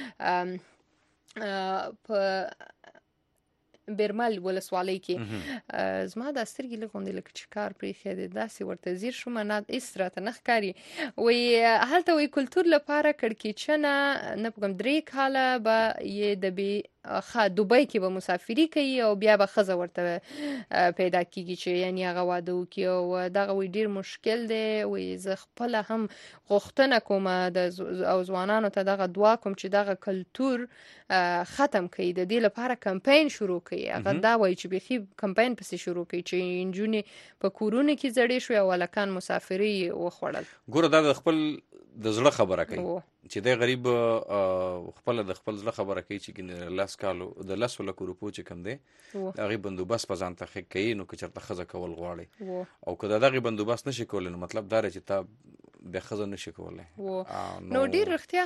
په بیرمل ولسوالۍ کې. زما د سترګې لغوندې لکه چې کار پرېښی دی، داسې ورته ځیر شوم، نه هېڅ راته نه ښکاري. وایي هلته وایي کلتور لپاره کړکېچنه نه پوهېږم درې کاله به یې د بې ښه دوبۍ کې به مسافري کوي او بیا به ښځه ورته پیدا کېږي چې یعنې هغه واده وکړي. او دغه وایي ډېر مشکل دی. وایي زه خپله هم غوښتنه کوم او ځوانانو ته دغه دعا کوم چې دغه کلتور ختم کړي، د دې لپاره کمپاین شروع کړي. هغه دا وایي چې بیخي کمپاین پسې شروع کړي چې نجونې په کورونو کې زړې شوې او هلکان مسافري وخوړل. ګوره دا د خپل د زړه خبره کوي چې د غریب خپل د خپل زړه خبره کوي چې لاس کالو د لاسو لکو روپو چې کم دی هغه بندوبست په ځان ته خې کوي. نو که چېرته ښځه کول غواړي او که د دغې بندوبست نشي کولی، نو مطلب دا دی چې تا بیا ښځه نشي کولی. نو ډېر رښتیا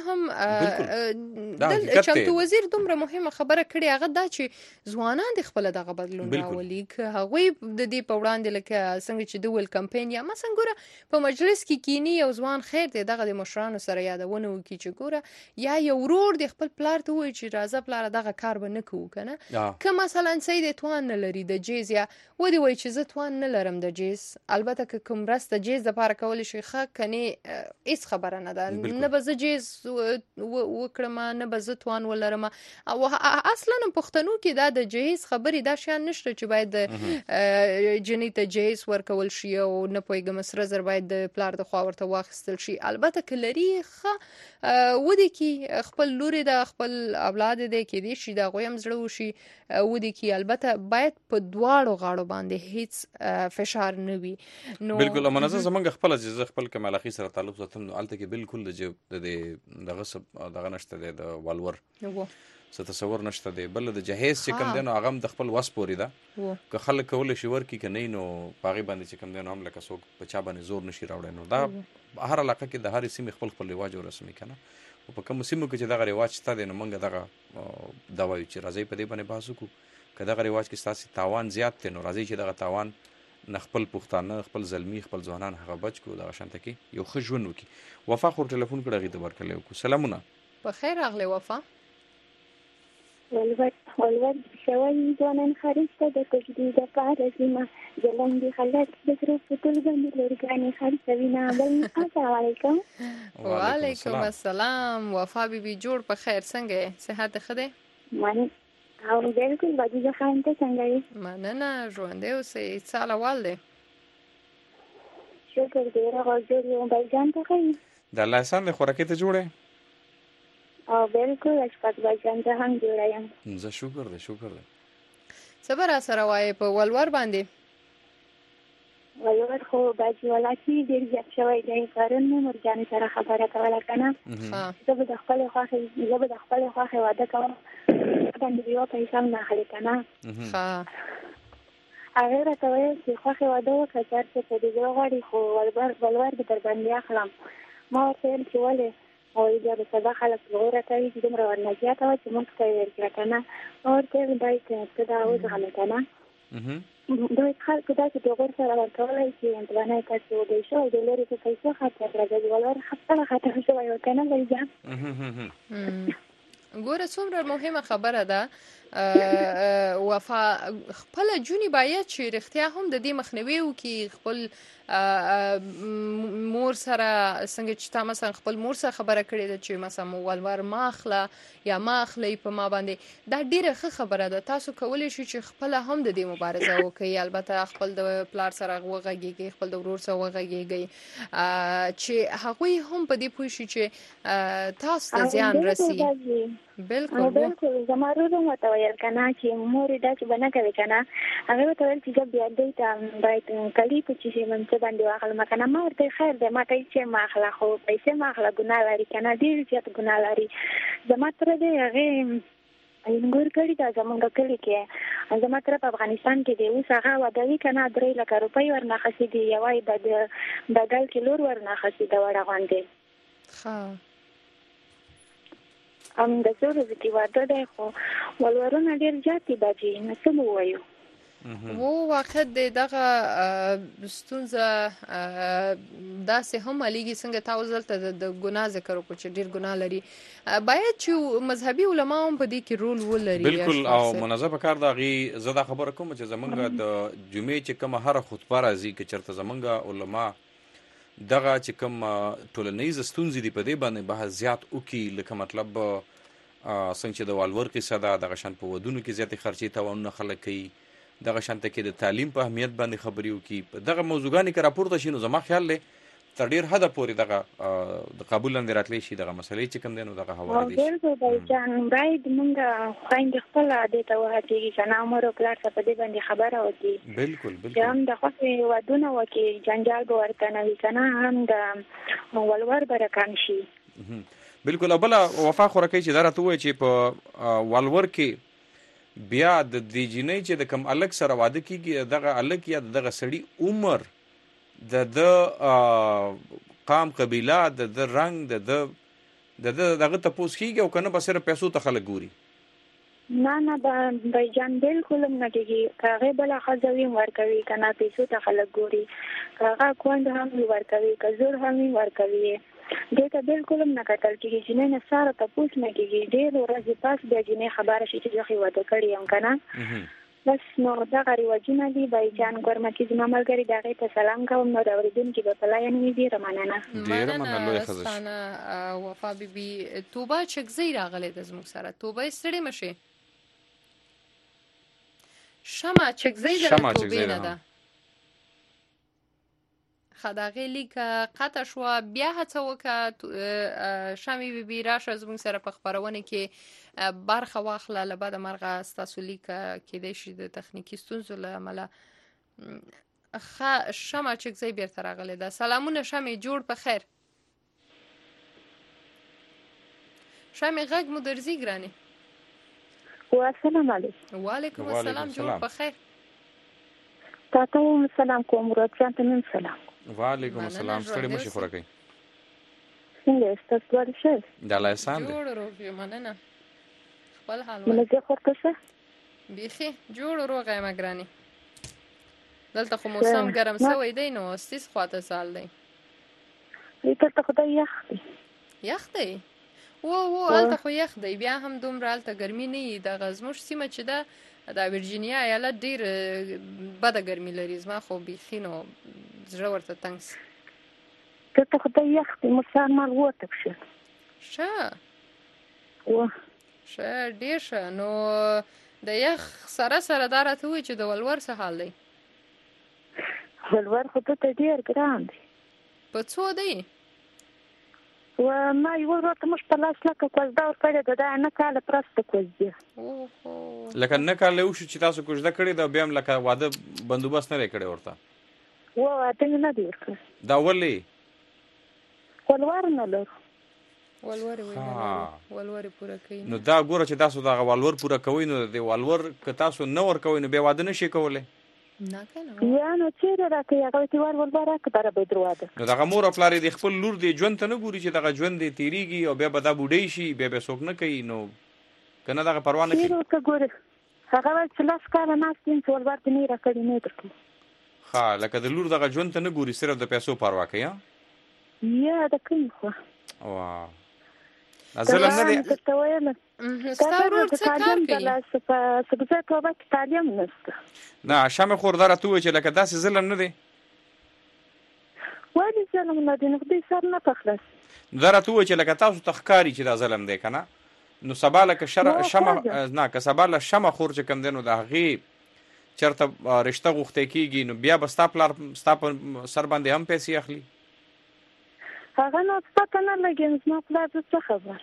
هم دل چمتو وزیر دومره مهمه خبره کړې، هغه دا چې ځوانان د خپله دغه بدلون راولي، که هغوی د دې په وړاندې لکه څنګه چې د ویل کمپین یا مثلا ګوره په مجلس کې کینی یو ځوان خیر دی دغه د مشرانو سره یادونه وکړي چې ګوره یا یو ورور د خپل پلار ته وایي چې راځه پلاره دغه کار به نه کوو که نه، که مثلا سید توان نه لري د جیز یا ودې وایي چې زه توان نه لرم د جیز، البته که کوم مرسته جیز دپاره کولی شي ښه، کنې هېڅ خبره نه ده، نه به زه جیز وکړم نه به زه توان ولرم. او اصلا پښتنو کې دا د جهیز خبرې دا شیان نشته چې باید د جنۍ ته جهیز ورکول شي او نه پوهېږم سره زر باید د پلار د خوا ورته واخیستل شي. البته که لري ښه ودې کې خپل لورې د خپل اولاد دی کېدای شي د هغوی هم زړه وشي ودې کې، البته باید په دواړو غاړو باندې هېڅ فشار نه وي. نو بالکل منظر زمونږ خپله چې زه خپل کمال اخي سره تعلق ساتم، نو هلته کې بالکل د دې دغه دغه نشته دی د ولور څه تصور نشته دی. بل د جهیز چې کوم دی نو هغه هم د خپل وس پورې ده، که خلک کولی شي ورکړي که نه نو په هغې باندې چې کوم دی نو هم لکه څوک په چا باندې زور نشي راوړی. نو دا هر علاقه کې د هرې سیمې خپل خپل رواج او رسم وي که نه، او په کومو سیمو کې چې دغه رواج شته دی نو موږ دغه دا وایو چې راځئ په دې باندې بحث وکړو. که دغه رواج کې ستاسې تاوان زیات دی نو راځئ چې دغه تاوان نه خپل پښتانه خپل زلمي خپل ځوانان هغه بچ کړو، دغه شانته کې یو ښه ژوند وکړي. وفا خو ټلیفون کړه هغې ته ورکړلی وکړو. سلامونه. بخیر راغلی وفا. ولور شوی ځوانان خارج ته د تجدید دپاره ځمه، ځلنګې خلک د زړه په ټول باندې لورګانې خرڅوینه. بل السلام علیکم. وعلیکم السلام. وفا بیبي جوړ په خیر څنګه یې؟ صحت ښه دی؟ مننه. او بالکل باجي خان ته څنګه یې؟ مننه ژوندی اوسئ. څه حالوال دی؟ شکر دی هغه جوړ یم بایجان ته ښه د الله احسان دی. خوراکۍ ته جوړ یې؟ او بالکل اشفاق بایجان ته هم جوړه یم. زه شکر دی شکر دی. څه به راسره وایې په ولور باندې؟ ولور خو باجي ولاکي ډېر زیات شوی دی. پرون مې مرجانې سره خبره کوله که نه، زه به د خپلې خوښې زه به د خپلې خوښې واده کوم باندې یوه پیسه هم نه اخلي که نه. هغه راته ویل چې خوښې واده وکړه چې هر څه په دې زړه غواړي خو ولور به در باندې اخلم. ما ورته ویل چې ولې؟ وایي بیا به سبا خلک غوره کوي چې دومره ورنه زیاته وه چې موږ ته یې ویل کړه که نه. ما ورته ویل دای ته دا وزغمې که نه دوی خلکو داسې پیغور سره ورکولی چې پلانی تاسې وږی شو او د لرې په پیسو خرڅه کړه د ولور خپله ختم شوی و که نه بهجان. ګوره څومره مهمه خبره ده وفا خپل جونی باید چې رښتیا هم د دې مخنیوي وکړي، خپل مور سره څنګه چې تا مثلا خپل مور سره خبره کړې ده چې مثلا ولور ما اخله یا ما اخلي په ما باندې، دا ډیره ښه خبره ده. تاسو کولی شئ چې خپل هم د دې مبارزه وکړئ، البته خپل د پلار سره وغږیږئ، خپل د ورور سره وغږیږئ چې هغوی هم په دې پوه شي چې تاسو ته زیان رسي. بالکل بالکل زما ورور هم ورته ویل که نه چې مور یې داسې به نه کوي که نه. هغې ورته ویل چې زه بیا دوی ته باید کلي په چې څه باندې واخلم که نه. ما ورته خیر دی ما ته هېڅ شی مه اخله خو پیسې مه اخله ګناه لري که نه، ډېر زیات ګناه لري. زما تره دی هغې انګور کړي ده زمونږ کلي کې، زما تره په افغانستان کې دی، اوس هغه واده وي که نه درې لکه روپۍ ورنه اخیستې دي، یوه یې د بدل کې لور ورنه اخیستې ده وړه غوندې. ښه هم د څو ورځو کې واده دی خو ولورونه ډېر زیات دي باجي، نو څه به ووایو. و واقع د دغه ستونزه داسې هم علیږي څنګه تاسو دلته د ګناه ذکر وکړو چې ډېر ګناه لري، باید چې مذهبي علما هم په دې کې رول ولري. بالکل او منظمه کار د هغې زه دا خبره کوم چې زمونږ د جمعې چې کومه هره خطبه راځي که چېرته زمونږ علما دغه چې کوم ټولنیز ستونزې دي په دې باندې بحث زیات وکړي، لکه مطلب څنګه چې د والور قصه ده، دغه شان په ودونو کې زیاتې خرچې تاوانونه خلک کوي، دغه شانته کې د تعلیم په اهمیت باندې خبرې وکړي. دغه موضوعګانې که راپورته شي نو زما خیال دی تر ډېر حده پورې دغه د قبول لاندې راتلی شي، دغه مسلې چې کوم دی نو دغه هواردی شي. بالکل بهجان باید موږ خویندې خپله دې ته وهڅېږي که نه مور او پلار ته په دې باندې خبره وکړي. بالکل بالکل چې هم د خوښې ودونه وکړي، جنجال به ورته نه وي که نه، هم د ولور به رقم شي. بالکل. او بله وفا خورکۍ چې دا راته ووایي چې په ولور کې بیا د دې جینۍ چې د کم الګ سره واده کیږي دغه الګ یا دغه سړي عمر د د قام قبیله د د رنگ د د د دغه تپوس کیږي او کنه به صرف پیسو ته خلک ګوري؟ نه نه بهجان بالکل هم نه کېږي. که هغې بله ښځه وي ورکوي که نه پیسو ته خلک ګوري، که هغه کونډ هم وي ورکوي، که زوړ هم وي ورکوي. دې ته بالکل هم نه کتل کېږي. جینۍ نه ساره تپوس نه کېږي، ډېر ورځې پس بیا جینۍ خبره شي چې زه خو واده کړې یم که نه. بس نو دغه رواجونه دي. بهجان ګورمکي زما ملګري د هغې ته سلام کوم، نو د اورېدونکي به په لاین وي. ډېره مننه. ډېره مننه ستانه وفا بیبي. توبه چکزۍ راغلی ده زموږ سره. توبه یې ستړې مه شې. شمه چکزۍ ده توبې نه ده. خداغې لیکه قطع شوه، بیا هڅه وکړه شمې بیبي راشه زموږ سره په خپرونه کې برخه واخله. له بده مرغه ستاسو لیکه کیدای شي د تخنیکي ستونزو له امله. ښه شمه چکزۍ بیرته راغلی ده. سلامونه شمې، جوړ په خیر. شمې غږ مو درځي ګرانې؟ السلام علیکم. وعلیکم السلام، جوړ په خیر. تاته هم سلام کوم، روغتیا ته هم سلام. وعلیکم السلام. ستړي مشي خورکۍ څنګه ستاسو ډول شه؟ دا لا احسان دی. جوړ روغ یم مننه. خپل حال منځه خورته شه؟ بیخي جوړ روغ یم ګرانې. دلته خو موسم ګرم سوی دی نو ستیس خواته سال دی. دلته خدای یخ دی. یخ دی؟ و و هلته خو یخ دی، بیا هم دومره هلته ګرمي نه وي. دغه زموږ سیمه چې ده د ورجینیا ایالت ډېر بده ګرمي لري. زما خو بیخي نو زړه ورته تنګ سي. دلته خدای یخ دی، مسار مال وتک شه. ښه و ښه ډېر ښه. نو د یخ سره سره دا راته ووایي چې د ولور څه حال دی؟ ولور خو دلته ډېر ګران دی. په څو دی؟ و ما یو ورته موږ په لاس لکه کوزده ورکړې ده، دا نه کاله پرسته کوزده. لکه نه کاله وشو چې تاسو کوزده کړې ده، بیا هم لکه واده بندوبست نه دی کړی ورته؟ و واده مې نه دی ورکړی. دا ولې؟ ولور نه لرو. ولور یې ولې ولور یې پوره کوي. نو دا ګوره چې تاسو دغه ولور پوره کوئ، نو د ولور که تاسو نه ورکوئ نو بیا واده نه شئ کولی. نه کنه یا نو چیرې راکې هغه ته ور ول راکې بار به دروازه نو دغه مور او پلار د خپل لور دی ژوند ته نه ګوري چې دغه ژوند دی تیریږي او بیا به دا بوډۍ شي بیا به څوک نه کوي نو کنه دغه پروا نه کوي چیرې ورته ګوري هغه چې لاس کاله ناست دي چې ول ورته نه راکړي نه درکړي ها لکه د لور دغه ژوند ته نه ګوري صرف د پیسو پروا کوي ها یا د کوم خو واه ظلم نه دی ته ویل ستورو څه کار کوي په سبزه توبه تعلیم نشته نه شمه خور دره تو چې لکه داسې ظلم نه دی وایي ظلم نه دی نو دې سر نه تخلص دره تو چې لکه تاسو تخکاری چې دا ظلم دی کنه نو سبا لکه شر شمه نه که سبا له شمه خور چې کم دی نو د هغې چېرته رشته غوښتی کېږي نو بیا به ستا پلار ستا په سر باندې هم پیسې اخلي هغه نو پته نه لګي زما پلار څه خبر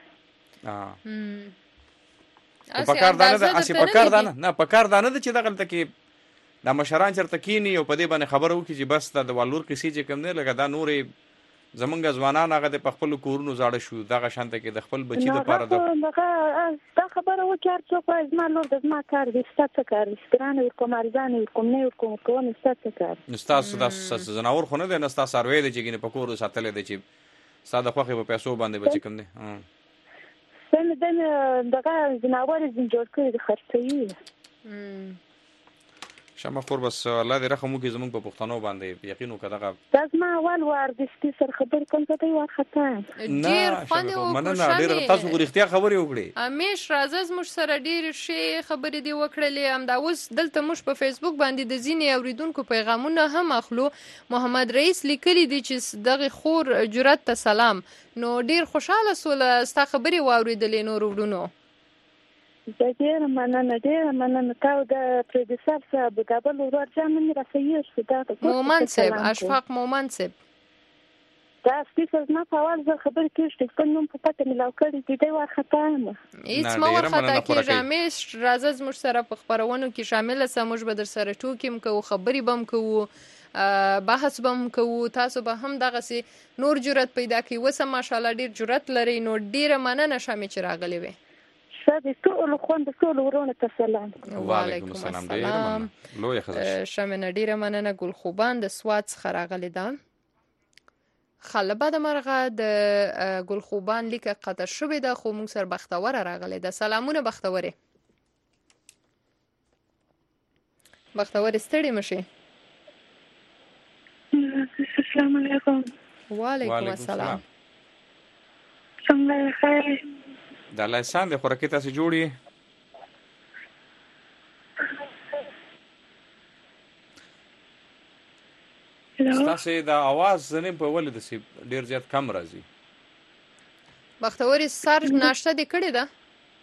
په پکار دا نه ده اسی پکار دا نه نه پکار دا نه ده چې دغلته کې دا مشران چېرته کینی او په دې باندې خبره وکړي چې بس دا د والور قصې چې کوم دی لکه دا نورې زمونږ ځوانان هغه د په خپلو کورونو زاړه شو دغه شانته کې د خپل بچي دپاره دا خبره وکړي هر څوک وایي زما لور د زما کار دی ستا څه کار دی ګرانه ورکوم ارزانه ورکوم نه ورکوم ورکوم ستا څه کار نو ستاسو دا ځناور خو نه دی نه ستا څاروی دی چې ګینې په کور ساتلی دی چې ستا د خوښې په پیسو باندې به چې کوم دی سمې دمې دغه ځناور یې ځین جوړ کړي د خرڅوي شمه خور بس الله دې رحم وکړي زموږ په پښتنو باندې یقین وکړه دغه دا زما اول وار د سپي سره خبرې کوم ته دی وارخطا ډېر خوند یې مننه ډېر تاسو خو رښتیا خبرې وکړې همیش راځه زموږ سره ډېرې ښې خبرې دې وکړلې همدا اوس دلته موږ په فیسبوک باندې د ځینې اورېدونکو پیغامونه هم اخلو محمد رئیس لیکلي دي چې دغه خور جرأت ته سلام نو ډېر خوشحاله سوله ستا خبرې واورېدلې نورو وروڼو ډېره مننه ډېره مننه تا د پروډوسر صاحب د کابل ورور جان مې راځي چې دا مومن صاحب اشفاق مومن صاحب دا سپیکر نه په اول ځل خبرې کېږي خپل نوم په پته مې لاو کړی دی دی ورخطا یم هېڅ مه ورخطا کېږه همیش راځه زموږ سره په خپرونو کې شامله سه موږ به در سره ټوکې هم کوو خبرې به هم کوو بحث به هم کوو تاسو به هم دغسې نور جرأت پیدا کوي اوس هم ماشاءالله ډېر جرأت لرئ نو ډېره مننه شامې چې راغلې وې د ټولو خوند ټولو ورونو ته سلام وعلیکم السلام ډېره مننه لویه ښځه شمنه ډېره مننه ګل خوبان د سوات څخه راغلې ده خله بده مرغه د ګل خوبان لیکه قطع شوې ده خو موږ سره بختوره راغلې ده سلامونه بختورې بختورې ستړې مه شي السلام علیکم وعلیکم السلام څنګه خیر د الله احسان دی خوراکي تاسې جوړ یې ستاسې د اواز زنیم په ولې داسې ډېر زیات کم راځي بختورې سار ناشته دې کړې ده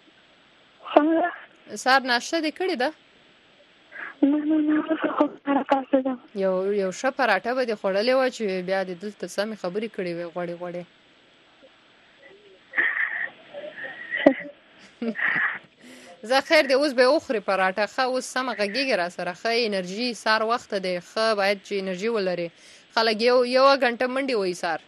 سار ناشته دې کړې ده یو یو ښه پراټه به دې خوړلې وه چې بیا دې دلته سمې خبرې کړې وې غوړې غوړې زه خیر دی اوس به وخورې پراټه ښه اوس سمه غږېږي را سره ښه انرژي سار وخته دی ښه باید چې انرژي ولري خلک یو یوه ګنټه منډې وایي سار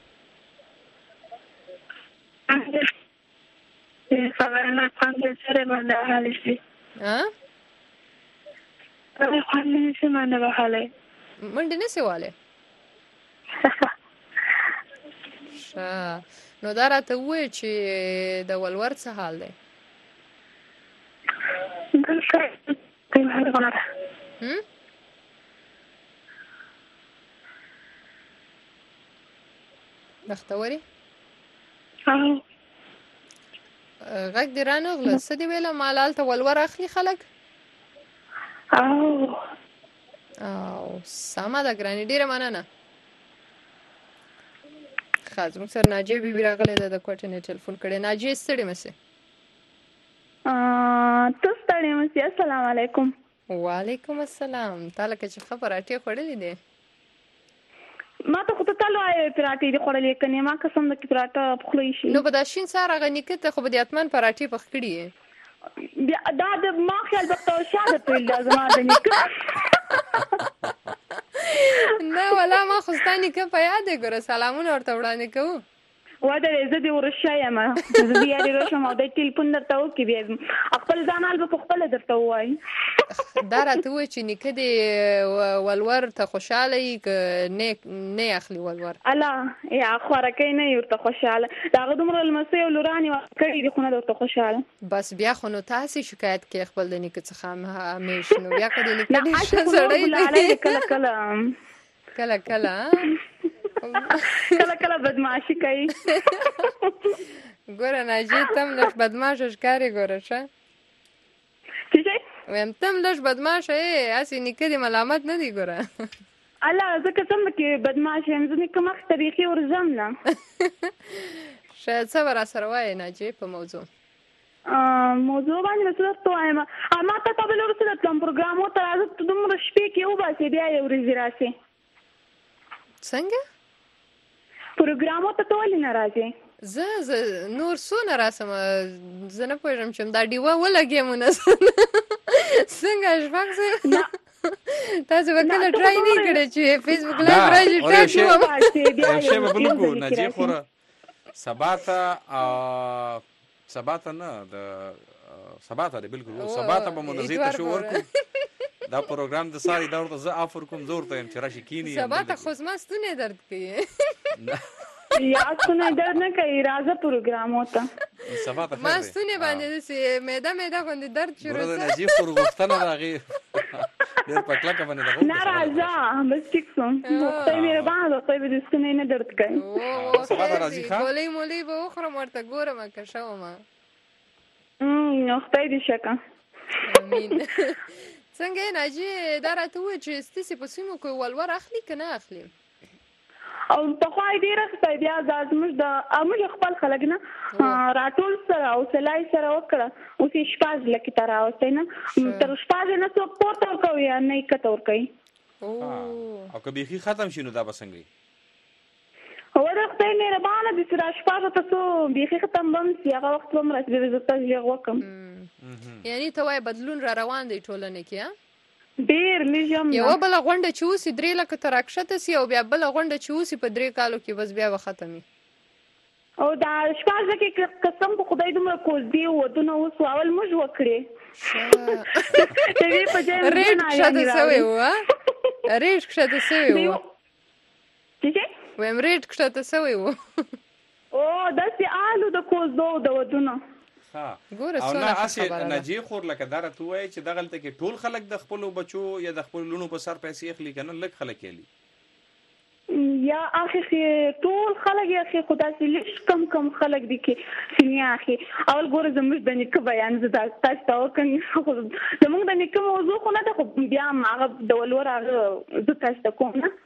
منډې نسې والی ښه نو دا راته ووایه چې د ولور څه حال دی بختورې غږ دې رانغله څه دې ویله مال هلته ولور اخلي خلک او سمه ده ګرانې ډېره مننه ښه زموږ سره ناجیه بیبي راغلی ده د کوټې نه ټلیفون کړی ناجیه ستړې مه سې ته ستړې مه سې السلام علیکم وعلیکم السلام تا لکه چې ښه پراټې خوړلې دی ما ته خو ته تل وایې پراټې دې خوړلې کنې ما قسم ده چې پراټه پخلی شي نو په دا شین سهار هغه نیکه ته خو به دې حتما پراټې پخ کړي یې دا د ما خیال بختور شاه ده پیل ده زما د نیکه نه والا ما خو ستا نیکه په یاد یې ګوره سلامونه ورته وړاندې کوو ودا زه دې ورشایم زه بیا دې راشم او د ټلیفون درته وکړي بیا خپل ځان حال به خپل درته وایي دا راته وایي چې نیکه دې ولور ته خوشحاله یي که نه اخلي ولور الله یا خوارکۍ نه یي ورته خوشحاله د هغه دومره لمسۍ او لورانې کړي دي خو نه ده ورته خوشحاله بس بیا خو نو تاسې شکایت کوې خپل د نیکه څخه همیش نو بیا که د نیکه ډېر ښه سړی دی کله کله کله کله کله کله بدمعشي کوي ګوره ناجیه تم لږ بدماشه ښکارې ګوره ښه څه شی ویم تم لږ بدماشه یې هسې نیکه دې ملامت نه دی ګوره الله زه که څنګه کې بدماشه یم زه نیکه مخې ته بیخي ورځم نه ښه څه به راسره وایې ناجیې په موضوع موضوع باندې به څه درته ووایم ما ته تا بل وروسته درتلم پروګرامو ته راځه ته دومره شپې کې وباسې بیا یې ورځې راسې څنګه پروګرامو ته ته ولې نه راځې زه زه نور څونه راسم زه نه پوهېږم چې دا ډیوه ولګېمونه څنګه اشفاق صاحب تاسو به کله ټرای نه کړی چې فیسبوک لایو راشي ټاک شی به بل وکړو ناجیه خوره سبا ته سبا ته نه د سبا ته دی بالکل سبا ته به منظر ته شو ورکړو دا پروګرام د ساري دا ورته زه آفر کوم زه ورته یم چې راشي کینی سبا ته خو زما ستونی درد کوي یا ستونی درد نه کوي راځه پروګرامو ته سبا ته ما ستونی باندې داسې معده معده غوندې درد شروع څه نجیب خو غوښتنه د هغې ډېر په کلکه باندې د نه راځه بس ټیک شوم خدای مهربانه ده خدای به دې ستونی نه درد کوي سبا ته راځي ښه ګولۍ مولۍ به وخورم ورته ګورم که ښه ومه نو خدای دې ښه کړه امین څنګه یې ناجیې دا راته ووایه چې ستاسې په سیمو کې ولور اخلي که نه اخلي او پخوا یې ډېر اخیستی بیا دا زموږ د موږ خپل خلک نه راټول سره حوصله یې سره وکړه اوس یې شپږ لکې ته راوستی نه تر شپږ نه څوک پورته ورکوي یا نه یې کته ورکوي او که بیخي ختم شي نو دا به څنګه وي هو د خدای مهربانه دي چې را شپږو ته څو بیخي ختم به هم شي هغه وخت به هم راشي بیا به زه ته غږ وکړم یعنې ته وایې بدلون را روان دی ټولنې کې ډېر لږ هم یوه بله غونډه چې اوسي درې لکه ته راکښته سي او بیا بله غونډه چې اوسي په درې کالو کې بس بیا به ختم وي او دا شپږ لکې قسم په خدای دومره کوزدي ودونه وسو اول موږ وکړې ریټ کښته سوی و ریټ کښته سوی و ویم ریټ کښته سوی و او داسې آلو د کوزدو د ودونه او نه هسې ناجیې خور لکه دا راته ووایي چې دغلته کې ټول خلک د خپلو بچو یا د خپلو لوڼو په سر پیسې اخلي که نه لږ خلک یې یا اخی ټول خلک یې اخی خو داسې لږ کم کم خلک دي چې نه اخی اول ګوره زموږ د نیکه بیان زه تاسو ته وکړم زموږ د نیکه موضوع خو نه ده خو بیا هم هغه د ولور هغه زه تاسو ته کوم نه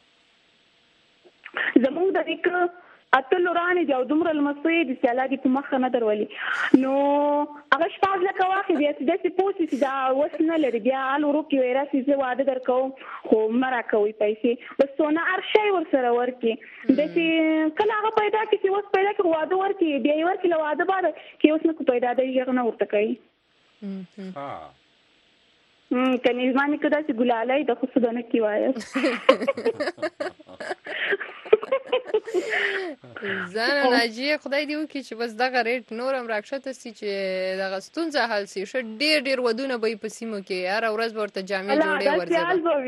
زموږ د نیکه اته لورانې دي او دومره لمسۍ دي چې الله دې په مخه نه درولي نو هغه شپږ لکه واخلي بیا چې داسې پوه شي چې دا وس نه لري بیا هال ورو کې وایي راسي زه واده درکوم خو مه راکوئ پیسې بس څونه هر شی ورسره ورکړي داسې کله هغه پیدا کړي چې اوس پیدا کړي واده ورکړي بیا یې ورکړي له واده بعده کې اوس نه کو پیدا دی غږ نه ورته کوي کني زما نیکه داسې ګلالۍ د خو څه به نه کي وایاست زنه ناجیه خدای دې وکړي چې بس دغه ریټ نور هم راکښته سي چې دغه ستونزه حل سي ښه ډېر ډېر ودونه به یې په سیمو کې هره ورځ به ورته جامې جوړې ورځي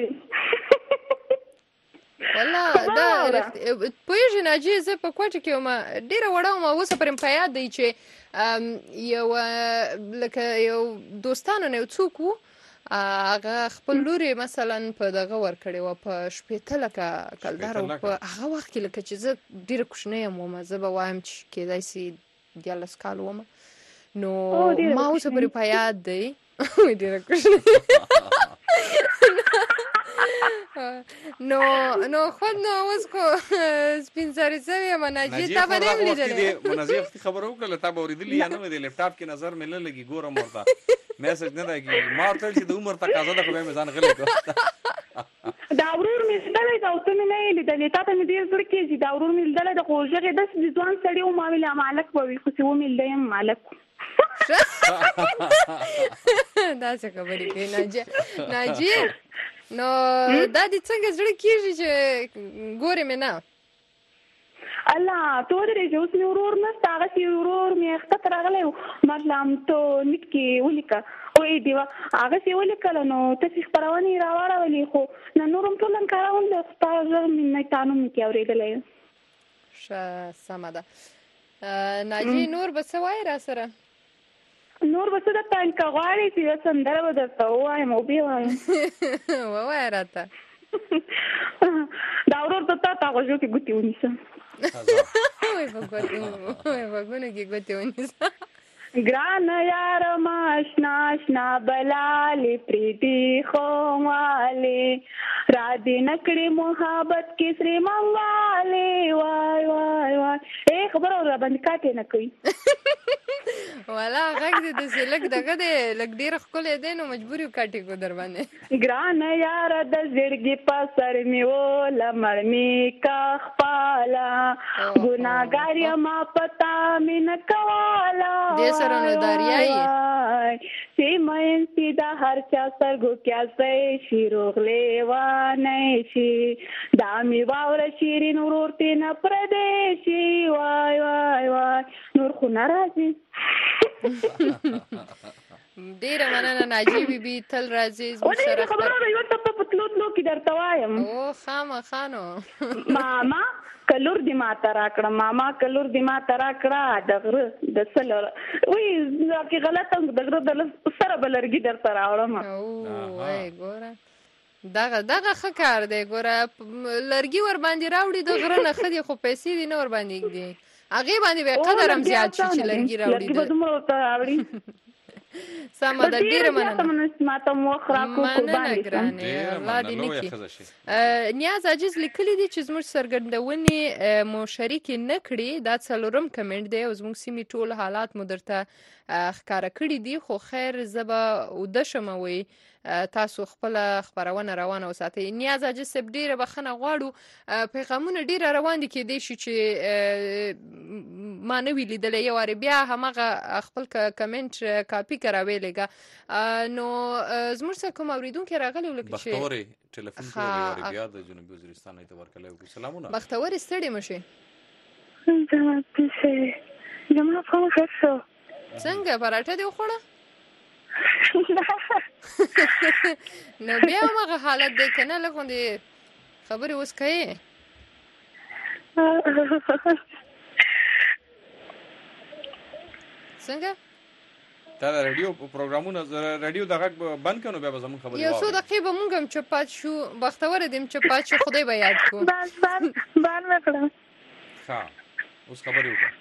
والله دا پوهېږې ناجیه زه په کوټه کې وم ډېره وړه وم اوسه پرې مې په یاد دی چې یو لکه یو دوستانو نه یو څوک و هغه خپل لورې مثلا په دغه ورکړې وه په شپېته لکه کلداره په هغه وخت کې لکه چې زه ډېره کوچنۍ یم ومه زه به وایم چې کېدای سي دیارلس کاله ومه نو ما اوسه پرې په یاد دی ډېره کوچنۍ نو نو خود نو اوس خو سپین سرې سوې یم ناجیې تا به نه یم لیدلی منظر وختي خبره وکړله تا به اورېدلي یا نه وې د لیپټاپ کې نظر مې نه لګي ګورم ورته میسج نه راکېږي ما ورته ویل چې د عمر تقاضا ده خو بیا مې ځان غلی کړ دا ورور مې لیدلی ده او ته مې نه یې لیدلی تا ته مې ډېر زړه کېږي دا ورور مې لیدلی ده خو غږ یې داسې د ځوان سړي و ما ویل مالک به وي خو چې ومې لیدی یم مالک داسې خبرې کوي ناجیه ناجیه نو دا دې څنګه زړه کېږي چې ګورې مې نه الله تو درې اوس مې ورور نشته هغه چې ورور مې ښکته راغلی و مطلب ته نیټ کې ولیکه وایي دیوه هغه چې ولیکله نو تاسې خپرونې راواړولې خو نه نور هم ټول انکارول د ستا غږ مې نه تا نوم مې کې اورېدلی یم ښه سمه ده ناجي نور به څه وایې را سره نور به څه درته که غواړې چې یوه سندره به درته ووایم او بیا وایم ووایه راته دا ورور ته تا تا غوږو کې ګوتې ونیسم وای په غوږونو کې ګوتې ونیسه ګرانه یارم اشنا اشنا بلالې پریدي خوالې را دې نه کړې محبت کې سرې منګالې وای وای وای ای خبره ور راباندې کاټې نه کوي والا غږ دې داسې لږ دغه دی لږ ډېر ښکلی دی نو مجبور یو کاټې کو در باندې ګرانه یاره د زړګي په سر مې وله مړ مې کا خپله ګناهګار یمه پتا مې نه کوله سره نو دریایي چې مین سیدا هر چا سترګو کې اسې شي روغلې وانه شي دا مې واوره شیرین ورور ته نه پردې شي وای وای وای نور خو نه راځي ډېره مننه ناجي بیبي تل راځي زموږ سره خبره ده یوه ټپه په تلو تلو کې درته وایم او خامخا نو ماما کلور دی ماته راکړه ماما کلور دی ماته راکړه د غره د سلور وی کې غلطه د غره د سره بلرګي درته راوړم او وای ګوره دغه دغه ښه کار دی ګوره لرګي ور باندې راوړي د غره نه ښه دي خو پیسې دي نه ور باندې ږدي هغې باندې به قدر هم زیات شي چې لرګي راوړي لرګي به دومره ورته راوړي سمه ده ډېره مننه ماته مو وخت راکړو مننه ګرانې الله دې نه کړي نیاز عاجز لیکلي دي چې زموږ څرګندونې مو شریکې نه کړي دا څلورم کمنټ دی او زموږ سیمې ټول حالات مو درته ښکاره کړي دي خو خیر زه به اوده شم وی تاسو خپله خپرونه روانه وساتئ نیاز عاجز صاحب ډېره بخښنه غواړو پیغامونه ډېره روان دي کېدی شي چې ما نه وي لیدلی یو وارې بیا همغه خپل کمنټ کاپي که راویلېږه نو زموږ سره کوم اورېدونکی راغلی و لکه چې بختورې ټلیفون کې یو وارې بیا د جنوبي وزیرستان ته ورکلی وکړو سلامونه بختورې ستړې مه شئ زما پام ښه شو څنګه پراټه دې وخوړه نو بیا همغه حالت دی که نه لږ غوندې خبرې اوس کوې څنګه تا د راډیو پروګرامونه راډیو د غږ بند کړه نو بیا به زموږ خبرې یو څو دقیقې به موږ هم چپ پات شو بختوره دې هم چپ پات شو خدای به یاد کړو بس بس بند مې کړه ښه اوس خبرې وکړه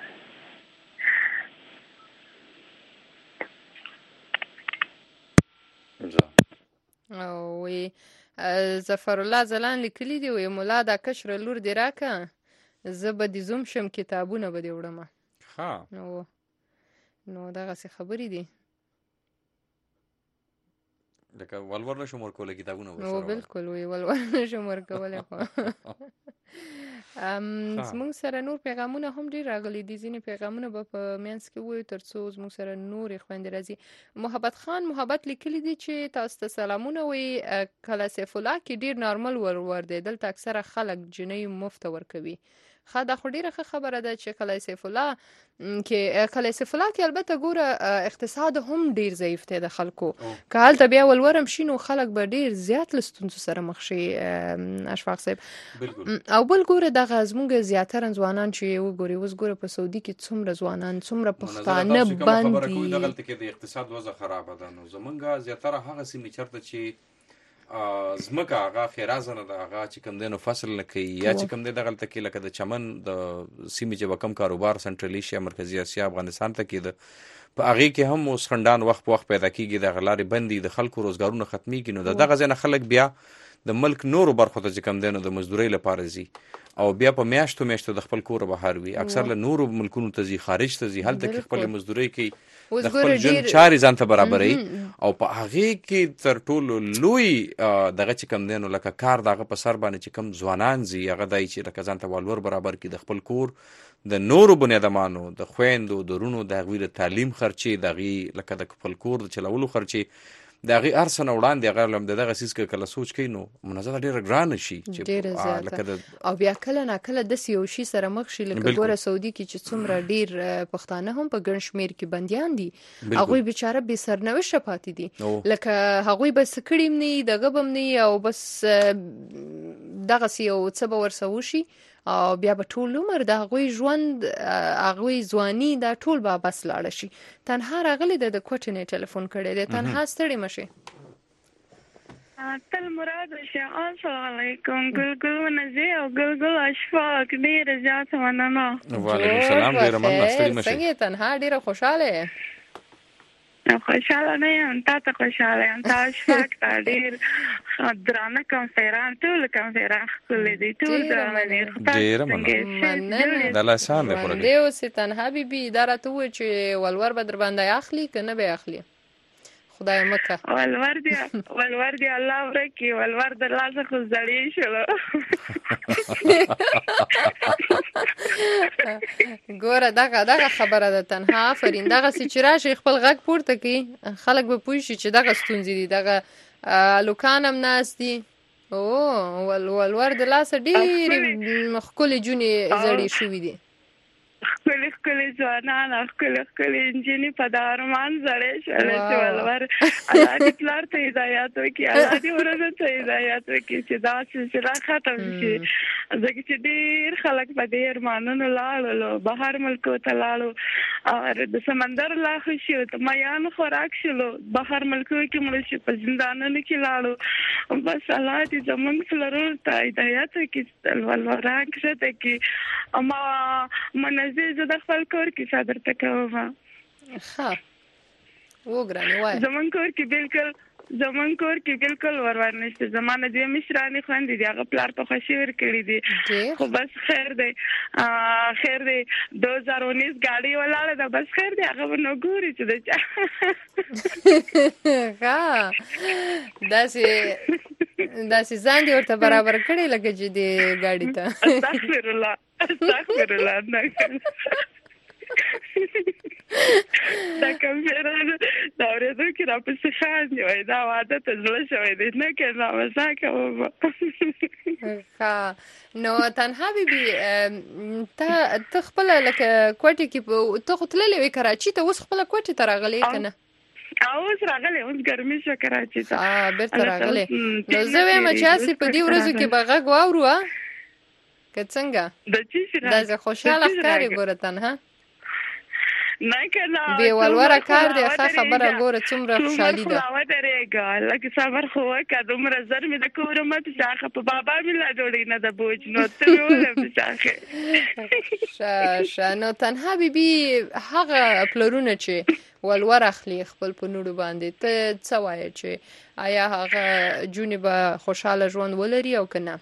او وی ظفر الله زلان لیکلی دی وی مولا دا کشر لور دی راکه زه به دې زوم شم کتابونه به دې وړمه ښه نو نو دغسې خبرې دي لکه ولور نشم ورکولی کتابونه او بلکل وی ولور نشم ورکولی خو زموږ سره نور پیغامونه هم ډېر راغلي دي ځینې پیغامونه به په منځ کې ووایو تر څو زموږ سره نورې خویندې راځي محبت خان محبت لیکلی دي چې تاسو ته سلامونه وایي کله سیف الله کې ډېر نارمل ورور دی دلته اکثره خلک جنۍ مفته ورکوي ښه دا خو ډېره ښه خبره ده چې کلی سیف الله کې کلی سیف الله کې البته ګوره اقتصاد هم ډېر ضعیف دی د خلکو که هلته بیا ولور هم شي نو خلک به ډېر زیات له ستونزو سره مخ شي اشفاق صاحب او بل ګوره دغه زموږ زیاتره ځوانان چې وګوري اوس ګوره په سعودي کې څومره ځوانان څومره پښتانه بند دي دغلته کې د اقتصاد وضع خرابه ده نو زمونږ زیاتره هغه سیمې چېرته چې ځمکه هغه خیرازه نه ده هغه چې کوم دی نو فصل نه کوي یا چې کوم دی دغلته کې لکه د چمن د سیمې چې به کوم کاروبار سنټرل ایشیا مرکزي اسیا افغانستان ته کېده په هغې کې هم اوس خنډان وخت په وخت پیدا کېږي دغه لارې بندي د خلکو روزګارونه ختمیږي نو د دغه ځای نه خلک بیا د ملک نورو برخو ته چې کوم دی نو د مزدورۍ لپاره ځي او بیا په میاشتو میاشتو د خپل کوره بهر وي اکثر له نورو ملکونو ته ځي خارج ته ځي هلته کې خپلې مزدورۍ کوي د خپل ژوند چارې ځان ته برابروي او په هغې کې تر ټولو لوی دغه چې کوم دی نو لکه کار د هغه په سر باندې چې کوم ځوانان ځي هغه دی چې لکه ځان ته والور برابر کړي د خپل کور د نورو بنیادمانو د خویندو د رونو د هغوی د تعلیم خرچې د هغوی لکه د خپل کور د چلولو خرچې د هغې هر څه نه وړاندې هغه د دغه څیز که کله سوچ کوي نو منازعه ډېره ګرانه شي ډېره زیاته او بیا کله ناکله داسې یو شي سره مخ شي لکه ګوره سعودي کې چې څومره ډېر پښتانه هم په ګڼ شمېر کې بندیان دي هغوی بیچاره بې سرنوشه پاتې دي لکه هغوی به څه کړي هم نه دغه به هم نه او بس دغسې یو څه به ورسه وشي او بیا به ټول عمر د هغوی ژوند هغوی ځواني دا ټول به بس لاړه شي. تنها راغلی ده د کوټې نه ټلیفون کړی دی. تنها ستړې مه شئ. تل مراد شه. السلام علیکم. ګلګل منزه او ګلګل اشفاق ډېره زیاته مننه. وعلیکم السلام. ډېره مننه. ستړې مه شئ. څنګه تنها ډېره خوشحاله یې؟ خوشحاله نه یم، تا ته خوشحاله یم. تا اشفاق ته ډېر درانه کنفران ټول کنفران ښکلی دی ټول درانه دی. ډېره مننه. د الله احسان دی. خوندې اوسې تنها بیبي. دا راته ووایه چې ولور به در باندې اخلي که نه به یې اخلي؟ خدای مکه. ولور دی ولور دی الله ورکړي. ولور د لاسه خو زړې شولو. ګوره دغه دغه خبره ده تنها. آفرین. دغسې چې راشي خپل غږ پورته کړي خلک به پوه شي چې دغه ستونزې دي. دغه هلکان هم ناست دي. او ولور د لاسه ډېرې ښکلې جونې زړې شوي دي. ښکلې ښکلې ځوانان او ښکلې ښکلې نجونې په دا ارمان زړې شولې چې ولور الله دې پلار ته هدایت وکړي. الله دې ورونو ته هدایت وکړي چې دا سلسله ختم شي. ځکه چې ډېر خلک په دې ارمانونو لاړلو، بهر ملکو ته لاړو او د سمندر لاښه شو، د مایانو خوراک شولو، بهر ملکو کې مړه شو، په زندانونو کې لاړو. بس الله دې زموږ پلرونو ته هدایت وکړي، ولوران کښته کړي. اما منظر زه د خپل کور کې صدر ته کوم. ښه وګرانې وایه. زمون کور کې بالکل زمون کور کې بالکل ورور نشته. زما نه دوې مشرانې خویندې دي، هغه پلار ته خوښي ورکړي دي. خو بس خیر دی خیر دی. دو هزار انیس ګاډي ولاړه ده. بس خیر دی. هغه به نو ګوري چې د چا. ښه داسې داسې ځان دې ورته برابر کړی لکه چې دې ګاډي ته. استغفرالله استغفرالله. دا کمپیرانو دا اورېدو کې راپسې خاندي وایي دا واده ته زړه شوی دی. نه که نه مزاح کوم. ښه نو تنها بیبي ته ته خپله لکه کوټې کې ته خو تللی وې کراچي ته، اوس خپله کوټې ته راغلی که نه؟ اوس راغلی، اوس ګرمي شوه کراچي ته. بېرته راغلی. نو زه وایم چې هسې په دې ورځو کې به غږ واورو که څنګه؟ د چی شي داسې خوشحاله ښکاري ګوره تنها. نه که نه بې ولوره کار دی. ښه خبره ګوره څومره خوشحالي ده. څومره ودرېږه لکه صبر خو وکړه. دومره زر مې د کوره مه پساخه. په بابا مې لا ډوډۍ نه ده بوج نو ته مې ولې پساخې. ښه ښه نو تنها بیبي هغه پلرونه چې ولور اخلي خپل په نوړو باندې ته څه وایې چې آیا هغه جونې به خوشحاله ژوند ولري او که نه؟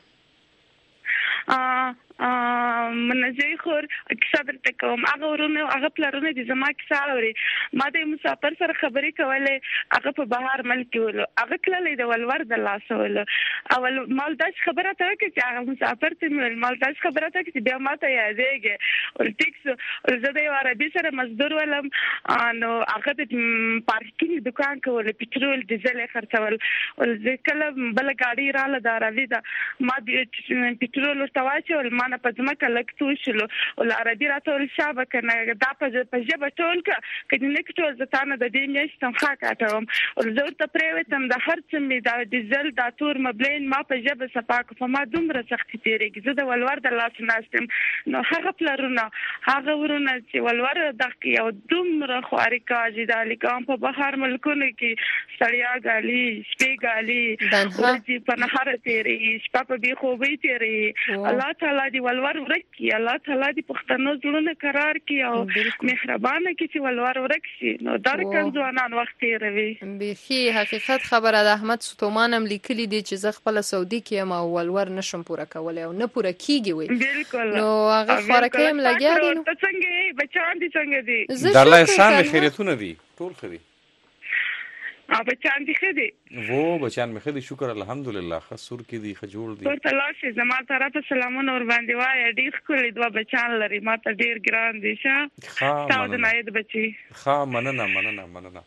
منځي خور کیسه درته کوم. هغه ورونه هغه پلرونه دي زما کیسه اوري. ما د مسافر سره خبرې کولې. هغه په بهر ملک کې ولو. هغه تللی د ولور د لاسه ولو. اول مال داسې خبره ته وکړه چې هغه مسافر ته مې ویل مال داسې خبره ته وکړه چې بیا ما ته یادېږي. ول ټیک سو. زه د یو عربي سره مزدور ولم نو هغه د پارکینګ دکان کول، پټرول ډیزل یې خرڅول. ول زه کله بله ګاډي راله د عربي ده ما پټرول ورته واچول. ما نه په ځمکه لږ توی شولو. ول عربي راته ویل شابه که نه دا په ژبه ټول که که دې نه کټول زه تا نه د دې میاشتې تنخوا کاټوم. ول زه ورته پرېوتم د هر څه مې دا ډیزل دا تور مبلین ما په ژبه صفا کړو. په ما دومره سختي تېرېږي. زه د ولور د لاسه ناست یم. نو هغه پلرونه هغه ورونه چې ولور دغ کوي او دومره خواري کاږي د هلکان په بهر ملکونو کې ستړیا ګالي، شپې ګالي، ورځې په نهاره تېرېږي، شپه په بې خوبۍ تېرېږي. الله تعالی دې ولور ورک کړي. الله تعالی دې پښتنو زړونه قرار کړي او مهربانه کړي چې ولور ورک شي. نو دا رقم ځوانان وخت تېروي. بیخي حقیقت خبره ده. احمد ستومان هم لیکلي دي چې زه خپله سعودي کې یم او ولور نشم پوره کولی او نه پوره کېږي وایي. بالکل. نو هغه خوارکۍ هم لګیا دي. نو ته څنګه یې؟ بچیان دې څنګه دي؟ د الله احسان مې خیریتونه دي ټول ښه دي. بچیان دې ښه دي؟ و بچیان مې ښه دي شکر الحمدلله. ښه سور کې دي، ښه جوړ دي. ورته لاړ شي زما طرفه سلامونه ورباندې وایه. ډېر ښکلي دوه بچیان لري. ما ته ډېر ګران دي. ښه ستا او د ناید بچي. ښه مننه مننه مننه.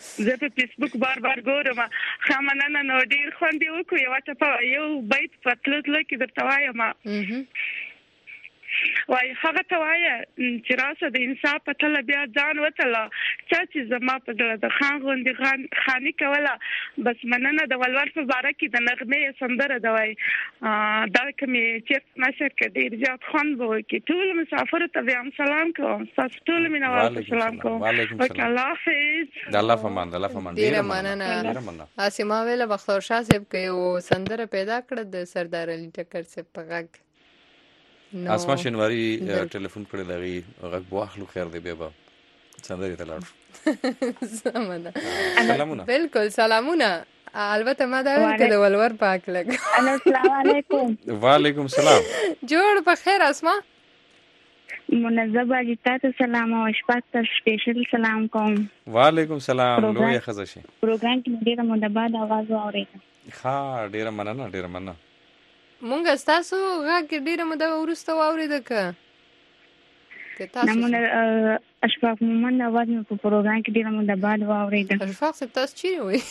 زه په فیسبوک بار بار ګورم. ښه مننه. نو ډېر خوند یې وکړو. یوه ټپه یو بیت په تله تله کې درته وایم. وای هغه ته وایه چې راسه د انصاف په تله بیا ځان وتله، چا چې زما په زړه د خان غوندې خاني کوله. بس مننه. د ولور په باره کې د نغمې سندره ده وای دا کومې چیرته نشر کې ډېر زیات خوند به وکړي. ټولو مسافرو ته بیا هم سلام کوم. ستاسو ټولو مینوالو ته سلام کوم. الله حافظ. د الله په امان، د الله په امان. ډېره مننه. اسما ویله بختور شاه صاحب که یو سندره پیدا کړه د سردار علي ټکر صاحب په غږ. اسما شینواری ټلیفون کړی دغه غږ واخلو. خیر دی بیا به سندرې ته لاړ شو. سمه. سلامونه. بالکل سلامونه. البته ما دا ویل که د ولور پاک لګ. السلام علیکم. وعلیکم السلام. جوړ په خیر اسما. منظم اجي تاسو سلام او شپږ ته سپیشل سلام کوم. وعلیکم السلام. لوی خزه شي. پروګرام کې ډیره مده بعد आवाज اورېده. ښه ډیره مننه ډیره مننه. مونږ ستاسو غږ ډیره مده وروسته واورېده که که تاسو نمونه اشفاق مومن आवाज مې په پروګرام کې ډیره مده بعد واورېده. اشفاق صاحب تاسو چیرې وئ؟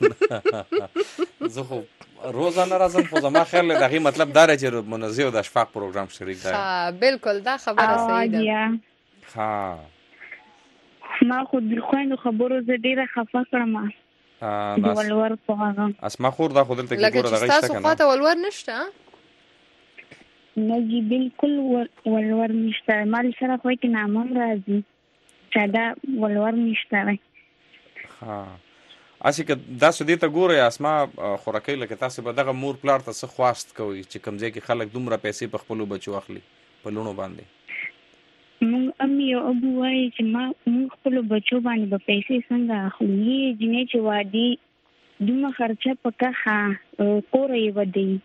زه خو روزانه راځم خو زما خیر له دغه مطلب دا دی چې منزه او د اشفاق پروګرام شریک دی. ها بالکل دا خبره صحیح ده. ها ما خو د خويندو خبرو زه ډیره خفه کړم. د ولور په هغه اسما خور دا خودل ته ګوره دغه څه کنه. تاسو خاطر ولور نشته؟ نه جی بالکل ولور نشته. مال سره خو کې نامم راځي چې دا ولور نشته. ها اسی که دا سدی ته ګوره اسما خورکې لکه تاسو به دغه مور پلار ته څه خواست کوي چې کمزې کې خلک دومره پیسې په خپل بچو اخلي په لونو باندې. مونږ امي او ابو وایي چې ما مونږ خپل بچو باندې به پیسې څنګه اخلي. جنې چې وادي دومره خرچه پکه کور یې ودی.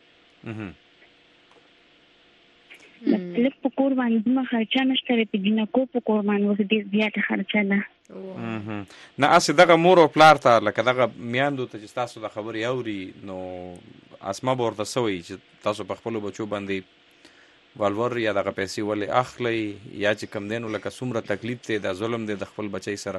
مطلب په کور باندې دومره خرچه نشته. په جنکو په کور باندې وخت ډېر زیاته خرچه ده. نه اسی دغه مور او پلار ته لکه دغه میاندو ته چې تاسو د خبرې اوري نو اسما به ورته سوي چې تاسو په خپل بچو باندې ولور یا دغه پیسې ولې اخلي یا چې کم دینو لکه څومره تکلیف دی دا ظلم دی د خپل بچی سره.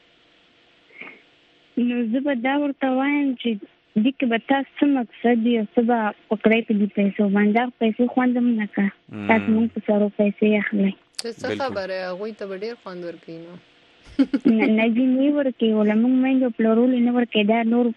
نو زه به دا ورته وایم چې دې کې به تاسو څه مقصد دی او څه به پکړی په دې پیسو باندې پیسې خوند هم نه کا تاسو مونږ په سره پیسې اخلي. څه خبره هغوی ته به ډېر خوند ورکوي. نو نه دې نه ورکوي ولا مونږ مینګو پلورول نه ورکوي. دا نور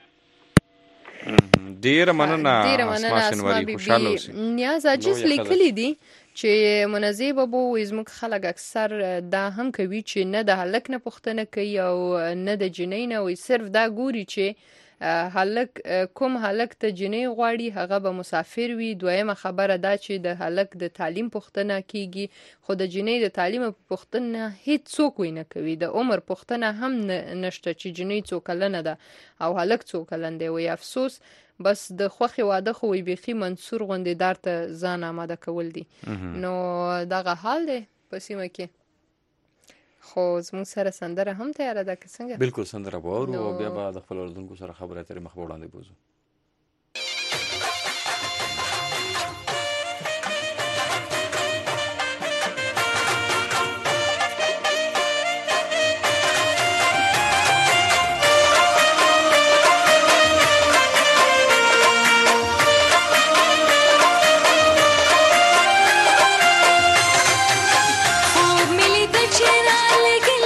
ډیره مننه اسما شینواری. خوشاله اوسئ. نیاز عجیز لیکلی دي چې منزه بابو زموږ خلک اکثر دا هم کوي چې نه د هلک نه پوښتنه کوي او نه د جنۍ نه، وي صرف دا ګوري چې هلک کوم هلک ته جنۍ غواړي هغه به مسافر وي. دویمه خبره دا چې د هلک د تعلیم پوښتنه کیږي خو د جنۍ د تعلیم پوښتنه هیڅ څوک نه کوي. د عمر پوښتنه هم نشته چې جنۍ څو کلنه ده او هلک څو کلن دی. وي افسوس بس د خوخي واده خو وي بيخي منصور غوندې دار ته ځان آماده کول دي. نو دغه حال دی په سیمه کې. خو زموږ سره سندره هم تیاره ده که څنګه؟ بالکل سندره به اورو او بیا به د خپل اردوونکو سره خبرې اترې مخ په وړاندې بوځو.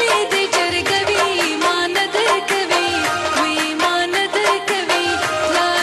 لا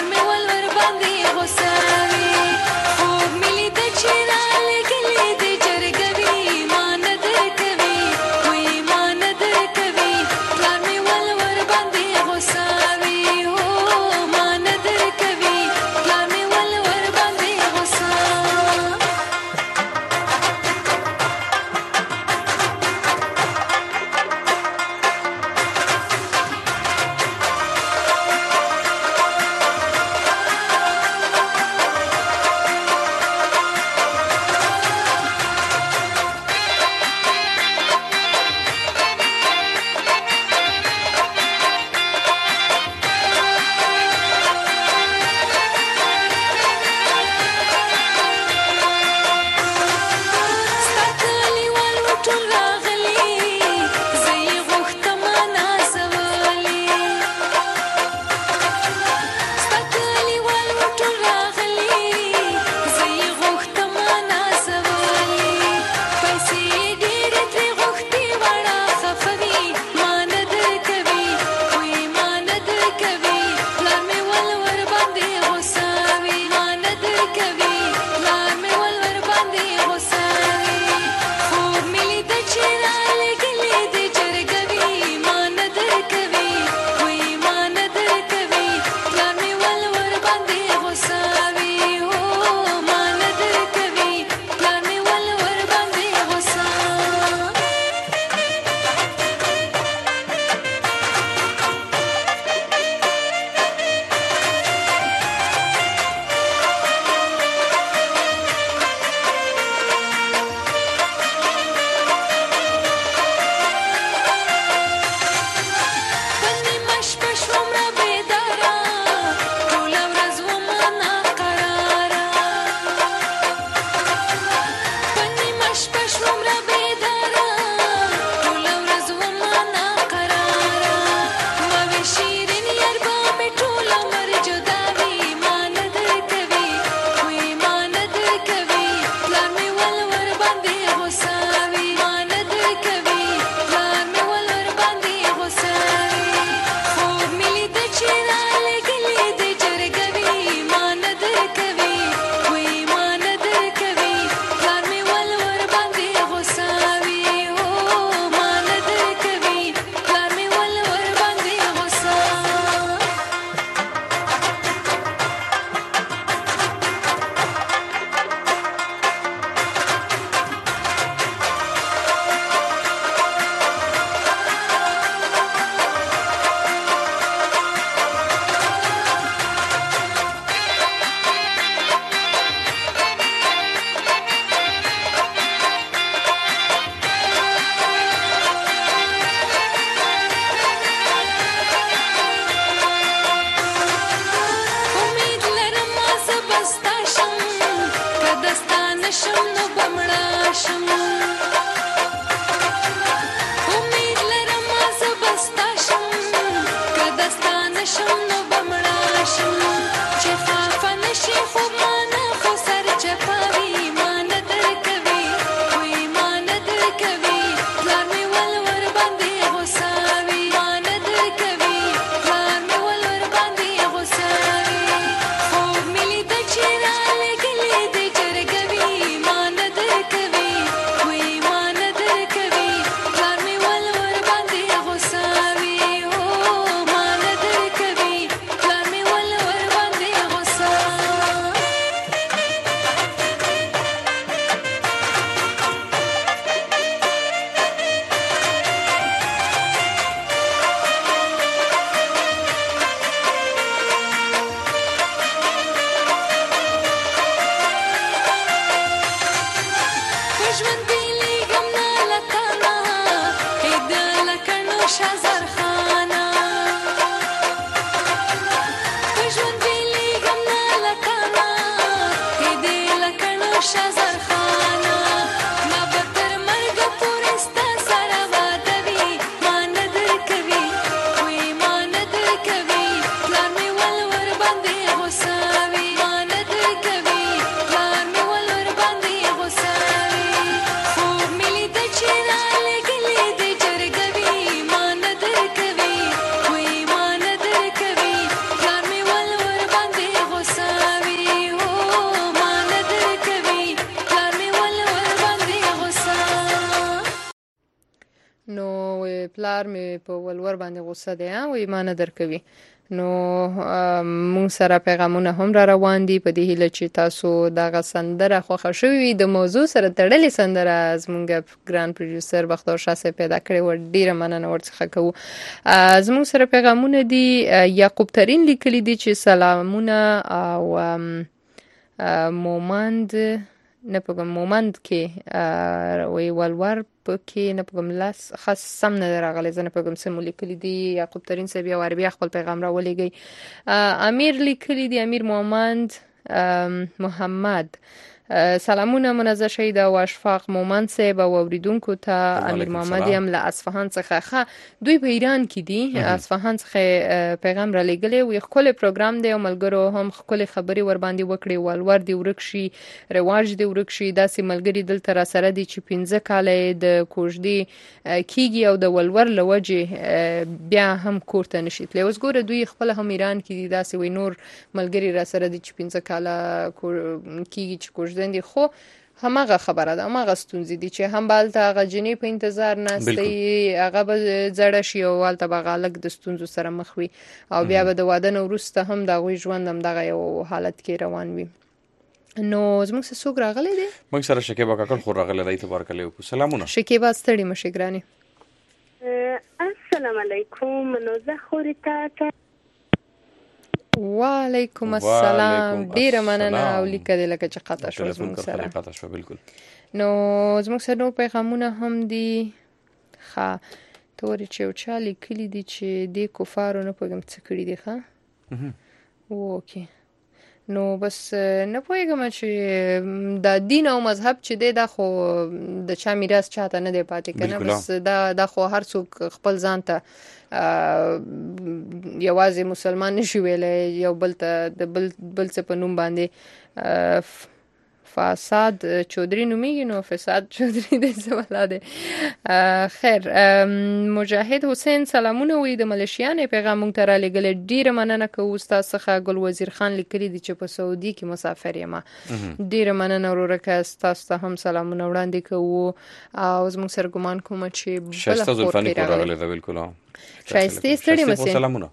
شم امید لرم زه به ستا شم که د ستا نه شم نو به مړه شم چې خفه نه شي خوب ما نه خو سرچپه وي ما نه درکوي وی ما نه درکوي پلار مې ول ورباندې غوسه وي ما نه درکوي پلار مې ول ورباندې غوسه وي خوب مې لیده چې رالېږلې دې جرګه وي ما نه درکوي وی ما نه درکوي پلار مې ول ورباندې غوسه وي او ما نه درکوي پلار مې ول ورباندې غوسه په ژوند بیلیږم نه له تا نه ای د لکڼو شهزرخانه په ژوند بیلیږم نه له تا نه ای د لکڼو شهزرخانه ما به تر مرګه پورې ستا سره واده وي ما نه درکوي وی ما نه درکوي پلار مې ول ورباندې غوسه وي ما نه درکوي پلار مې ول ورباندې غوسه وي خوب مې لیده چې رالېږلې دې جرګه وي ما نه درکوي وی ما نه درکوي پلار مې ول ورباندې غوسه وي او ما نه درکوي پلار مې ول ورباندې غوسه نو وی پلار مې په ولور باندې غوسه دی ها وی ما نه درکوي نو مونږ سره پیغامونه هم را روان دي په دې هیله چې تاسو دغه سندره خوښه شوې وي د موضوع سره تړلې سندره زموږ ګران پروډوسر بختور شاه صاحب پیدا کړې و ډیره مننه ورڅخه کوو زموږ سره پیغامونه دي یعقوب ترین لیکلي دي چې سلامونه او مومند نه پوهم مومند کې وی ولور پکې نه پوهم لاس خاص سم نه راغلی زه نه پوهم څه مو لیکلي دي یعقوب ترین صاحب یو عربي خپل پیغام راولېږئ امیر لیکلي دي امیر محمد محمد سلامونه منزه شهید او اشفاق مومند صاحب او اوریدونکو ته امیر محمد هم له اصفهان څخه ښه دوی په ایران کې دي اصفهان څخه پیغام را لېږلی وي ښکلی پروګرام دی او ملګرو هم ښکلې خبرې ورباندې وکړې ولور دې ورک شي رواج دې ورک شي داسې ملګري دلته راسره دي چې پنځه کاله یې د کوژدې کیږي او د ولور له وجې بیا هم کور ته نشي تللی اوس ګوره دوی خپله هم ایران کې دي داسې وایي نور ملګري راسره دي چې پنځه کاله کیږي چې کوژدې دي خو همغه خبره ده همغه ستونزې دي چې هم بالته هغه جنې په انتظار ناسته هغه به زړه شي او هلته به هغه هلک د ستونزو سره مخ وي او بیا به د واده نه وروسته هم د هغوی ژوند همدغه یو حالت کې روان وي نو زموږ سره څوک راغلی دی موږ سره شکیبا کاکل خو راغلی دی تبارکله وکړو سلامونه شکیبا ستړي مشې ګرانې السلام علیکم منوزه خوري تا وعلیکم السلام ډیره مننه او لیکه دې لکه چې قطع شو زموږ سره قطع شو بالکل نو زموږ سره نو پیغامونه هم دي ښه تورې چې یو چا لیکلي دي چې دې کفارو نه پوهېږم څه کړي دي ښه اوکې نو بس نه پوهېږم چې د دین او مذهب چې دی دا خو د چا میراث چاته نه دی پاتې که نه بس دا دا خو هر څوک خپل ځان ته یوازې مسلمان نشي ویلی یو بل ته د بل بل څه په نوم باندې فساد چودري نومیږي نو فساد چودري دی څه والا دی خیر مجاهد حسین سلامونه وي د ملیشیانې پیغام مونږ ته رالیږلی ډیره مننه کوو ستاسو څخه ګل وزیر خان لیکلي دي چې په سعودي کې مسافر یم ډیره مننه ورورکه ستاسو ته هم سلامونه وړاندې کوو او زموږ سره ګمان کوم چې شایسته زلفاني کور راغلی ده بالکل شایسته ستړي مسئ سلامونه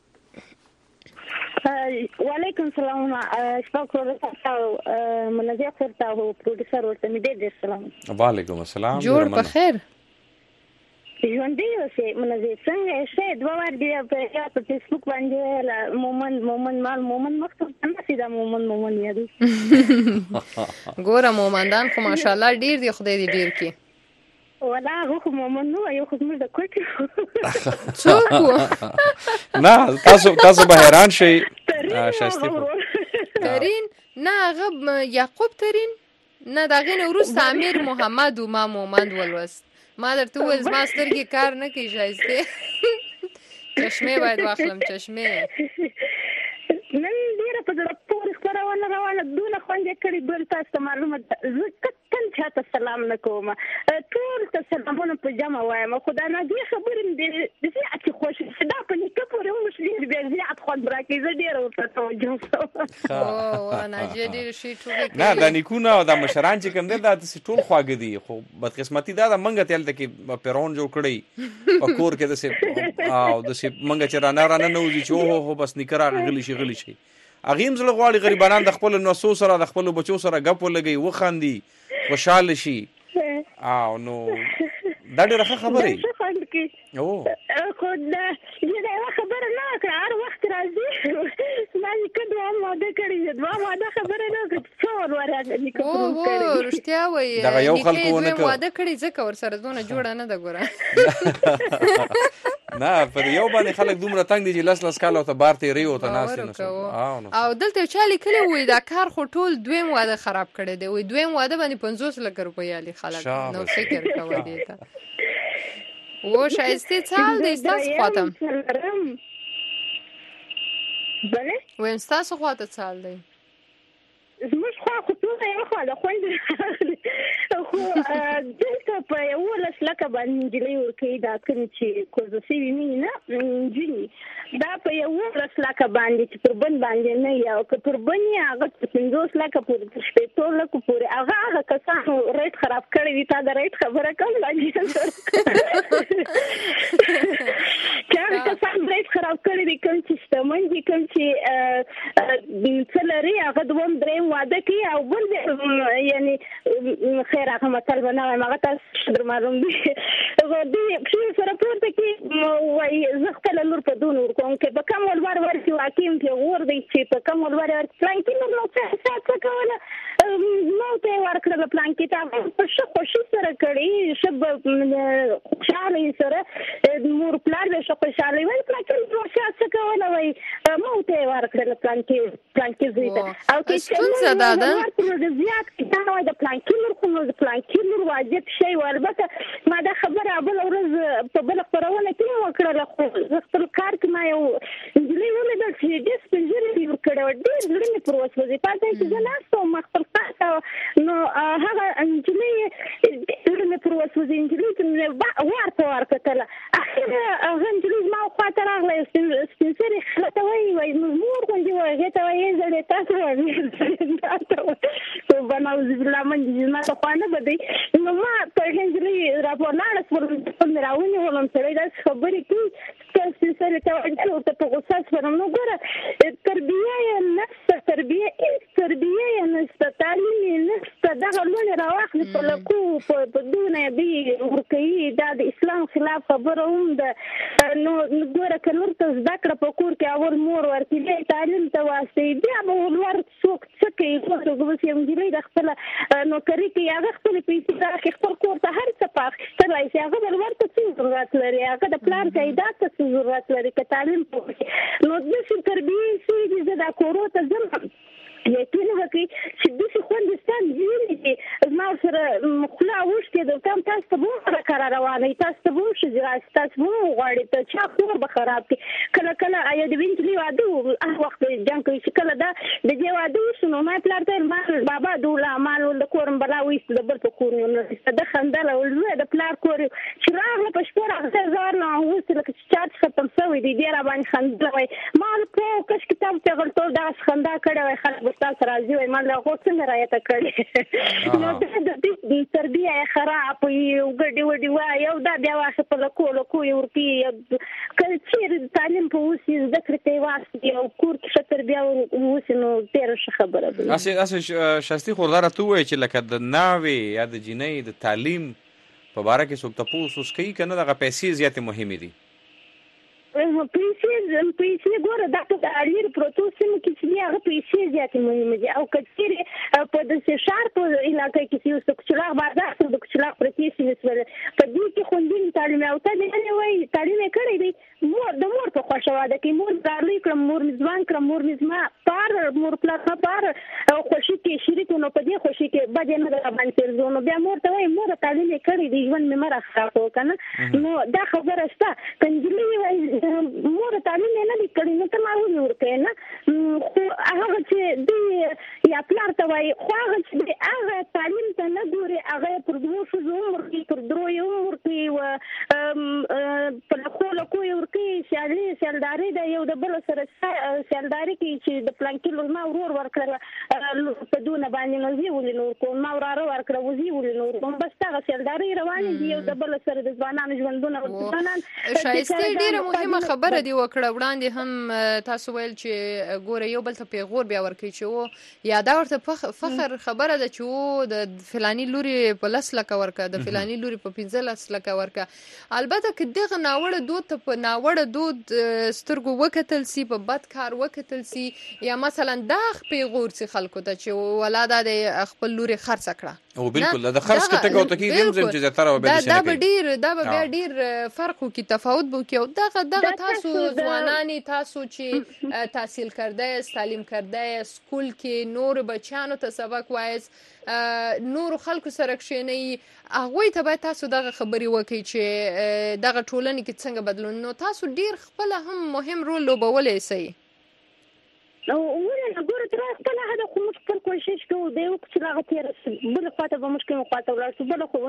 وعلیکم السلام شفاق ورته منځه خورته او پروډوسر ورته مې ډېر سلام وعلیکم السلام جوړ په خیر ژوندې اوسې منځه څنګه شه دوه ور دی په فیسبوک باندې مومن مومن مال مومن مختوم څنګه دا مومن مومن یادو ګوره مومندان خو ماشاءالله ډېر دی خدای دې ډېر کړي ولا هو مومن نو یو خو موږ د کوټي څوک نه تاسو تاسو به حیران شئ شایسته ترین نه هغه یعقوب ترین نه دا غینه وروسته امیر محمد و ما مومند ولوست. ما درته وویل زما سترګې کار نه کوي شایستې. چشمې باید واخلم چشمې. نن ډېره په زړه پورې خپرونه روانه دونه خوند یې کړي بل تاسو ته معلومه ده زه کتل چاته سلام نه کوم ټول ته سلامونه په جمع وایم خو دا ناجیې خبرې مې ډېرې زیاتې خوښې چې دا په نیکه پورې هم ډېر بیا زیات خوند راکوي زه ډېره ورته توجه کوم. او ناجیې ډېرې ښې ټوکې کوي. نه دا نیکونه او دا مشران چې کوم دی دا داسې ټول خواږه دي خو بدقسمتي دا ده موږ ته هلته کې پیرون جوړ کړی په کور کې داسې او داسې موږ چې رانه رانه نه وځي چې اوهو هو بس نیکه راغی غلي شي غلي شي. هغې هم زړه غواړي غریبانان د خپلو نسو سره د خپلو بچو سره ګپ ولګوي وخاندي خوشحاله شي او نو دا ډېره ښه خبره ښه خوند کوي خو دا یوه خبره نه کړه هر وخت راځي زما نیکه دوه واده کړي دي دوه واده خبره نه کړه څو ور ورغله نیکه اوهو رښتیا وایي دغه یو خلکو ونه نیکه یې واده کړي ځکه ورسره دونه جوړه نه ده ګوره. نه پر یو باندې خلک دومره تنګ دي چې لس لس کاله ورته بار تېري ورته ناستې نه او دلته یو چا لیکلي وایي دا کار خو ټول دویم واده خراب کړی دی وایي دویم واده باندې پنځوس لکه روپۍ علي خلک نو فکر کوه دې ته. و شایستې څه حال دی ستاسو خواته؟ ویم ستاسو خواته څه حال دی؟ زموږ خوا خو ټوله یوه خوا ده خوند خو دلته په یولس لکه باندې نجلۍ ورکوي دا کومې چې کوزه سوي نه وي نه نجونې دا په یولس لکه باندې چې پر بند باندې نه وي او که پر بند یې هغه په پنځوس لکه پورې تر شپېتو لکو پورې هغه هغه کسانو ریټ خراب کړی وي تا د ریټ خبره کوم لاجې چې هغه کسان ریټ خراب کړی دي کوم چې شتمن دي کوم چې څه لري هغه دوم درېیم واده کوي او بل یعنې خیر هغه متل به نه وایم هغه تاسو در معلوم دي دوی پښې سره پورته کړي وایي زه خپله لور په دون ورکوم که په کم ولور ورکړي واقع م پرې غور دی چې په کم ولور ورکړي پلانکي لور نو څه څه کوله نو ته یې ورکړله پلانکي ته په ښه خوښي سره کړي ښه خوشحالۍ سره مور پلار به ښه خوشحالۍ وایي پلانکي لور څه کوله وایي مو ته یې ورکړله پلانکي پلانکي زوی ته او که ستونزه دا ده زیات دا وایي د پلانکي لور خو نو د پلانکي لور واجب شی و البته ما دا خبره بله ورځ په بله خپرونه کې مې وکړله خو زه خپل کار کې ما یو نجلۍ ولیدل چې ډېر سپین ږیرې یې ورکړی وه ډېر زړه مې پر وسوځېد په ځای کې زه ناسته وم ما خپل کار کوه نو هغه نجلۍ ډېر زړه مې پر وسوځېد نجلۍ ته مې وار په وار کتله اخر هغه نجلۍ زما خوا ته راغله یو سپین سرې خله ته وایي وایي زموږ مور غوندې وایي هغې ته وایي زړې تاسو وایي نعوذ بالله من دې زما ته خوا نه بدوي نو ما په هغې نجلۍ راولاړه شولم خپل مې راونیولم سړی داسې خبرې کوي سپین سرې ته وایي ورته په غوسه شولم نو ګوره تربیه یې نشته تربیه هېڅ تربیه یې نشته تعلیم یې نشته دغه لوڼې راواخلي په لکو په دونه دوی ورکوي دا د اسلام خلاف خبره هم ده نو ګوره که لور ته زده کړه په کور کې اول مور ورکړي بیا تعلیم ته واستوي بیا به ولور څوک څه کوي اوس یو نجلۍ د خپله نوکري کوي هغه خپلې پیسې راخي خپل کور ته هر څه په اخیستلی شي هغه به لور ته څه ضرورت لري هغه د پلار جایداد ته څه ضرورت لري که تعلیم پوه شي نو داسې تربیې شوي دي زه دا کورو ته ځم یقین وکړي چې داسې خوندستان ځینې دي زما ورسره خوله اوښتې ده ورته تاسو ته به هم کره روانوي تاسو ته به هم ښځې راشي تاسو به هم وغواړئ ته چا کور به خراب کړي کله کله یا د وینې نجلۍ واده و هر وخت به جنګ کوي چې کله دا د دې واده وشو نو ما پلار ته ویل ما بابا د وله ما د کور م بلا وایسته د بل په کور مې ونه وایسته ده خندله ویل زه د پلار کور چې راغله په شپه راغله زار نه اوغوستې لکه چې چارج ختم شوی دی دې راباندې خندله وایي ما په کش کتاب چغلټول دغسې خندا کړې وایي خلک به تاسو راځي وایي ما له هغو څنګه رایته کړې نو دا د دې تربیه یې خراب وي ګډې وډې وایي او دا بیا واخې په لکو لکو یې ورکوي که چېرې د تعلیم په اوسي زده کړې ته یې واستي او کور کې ښه تربیه اوسي نو ډېره ښه خبره ده هسې هسې شایستې خور دا راته ووایي چې لکه د ناوې یا د جینۍ د تعلیم په باره کې څوک تپوس اوس کوي که نه دغه پیسې زیاتې مهمې دي پیسې پیسې ګوره دا په اړیر پروتو سیمو کې چې دي هغه پیسې زیاتې مهمې دي او که چېرې په داسې ښار په علاقه کې چې اوس د کوچلاغ بازار سره د کوچلاغ پرتې سیمې سره په دې کې خوندي تعلیم یافته دي نه وایي تعلیم یې کړی دی مور د مور په خوښه واده کې مور دارلې کړم مور مزوان کړم مور مزما پار مور پلار ما پار او خوشي کې شریک نو په دې خوشي کې باندې نه د باندې زونو بیا مور ته وای مور تعلیم کړی دی ژوند مې مره خاطو کنه نو دا خبره شته کنجلې وای مور تعلیم نه دی کړی نو ته ما ورته نه خو هغه چې دی یا پلار ته وای خو هغه چې هغه تعلیم ته نه ګوري هغه پر دوه شو عمر کې پر دروي عمر کې و په خپل کوی ورکی سیالي سیالداري د یو د بل سره سیالداري کې چې د پلانکې ما ورور ورکړه په دونه باندې نوځي ولې نور کوم ما وراره ورکړه وځي ولې نور کوم بس هغه سیالداري روانه دي یو د بل سره د ځوانانو ژوندونه ځوانان شایسته ډیره مهمه خبره دی وکړه وړاندې هم تاسو ویل چې ګوره یو بل ته پیغور بیا ورکړي چې و یا دا ورته فخر خبره ده چې و د فلانی لوري په لس لکه ورکه د فلانی لوري په پنځه لس لکه ورکه البته که دغه ناوړه دود ته په ناوړه دود سترګو وکتل سي په بد کار وکتل سي یا مثلا دا پیغور سي خلکو ته چې ولاده د خپل لوري خرڅ کړه او بالکل د خرڅ کې ټکو ټکی دیم زم چې زتر او به دا به ډیر دا به بیا ډیر فرق وکي تفاوت بو کې دغه دغه تاسو ځوانانی تاسو چې تحصیل کرده تعلیم کرده سکول کې نور بچانو ته سبق وایس نور خلکو سره کښینی هغوی ته باید تاسو دغه خبرې وکړئ چې دغه ټولنې کې څنګه بدلون نو تاسو ډیر خپل هم مهم رول لوبولی سئ نو ورنه ګوره تر خپل هدا خو موږ خپل کوشش کوو د یو څه لاغه تیر بل خواته به مشکل خواته ولاړ شو بل خو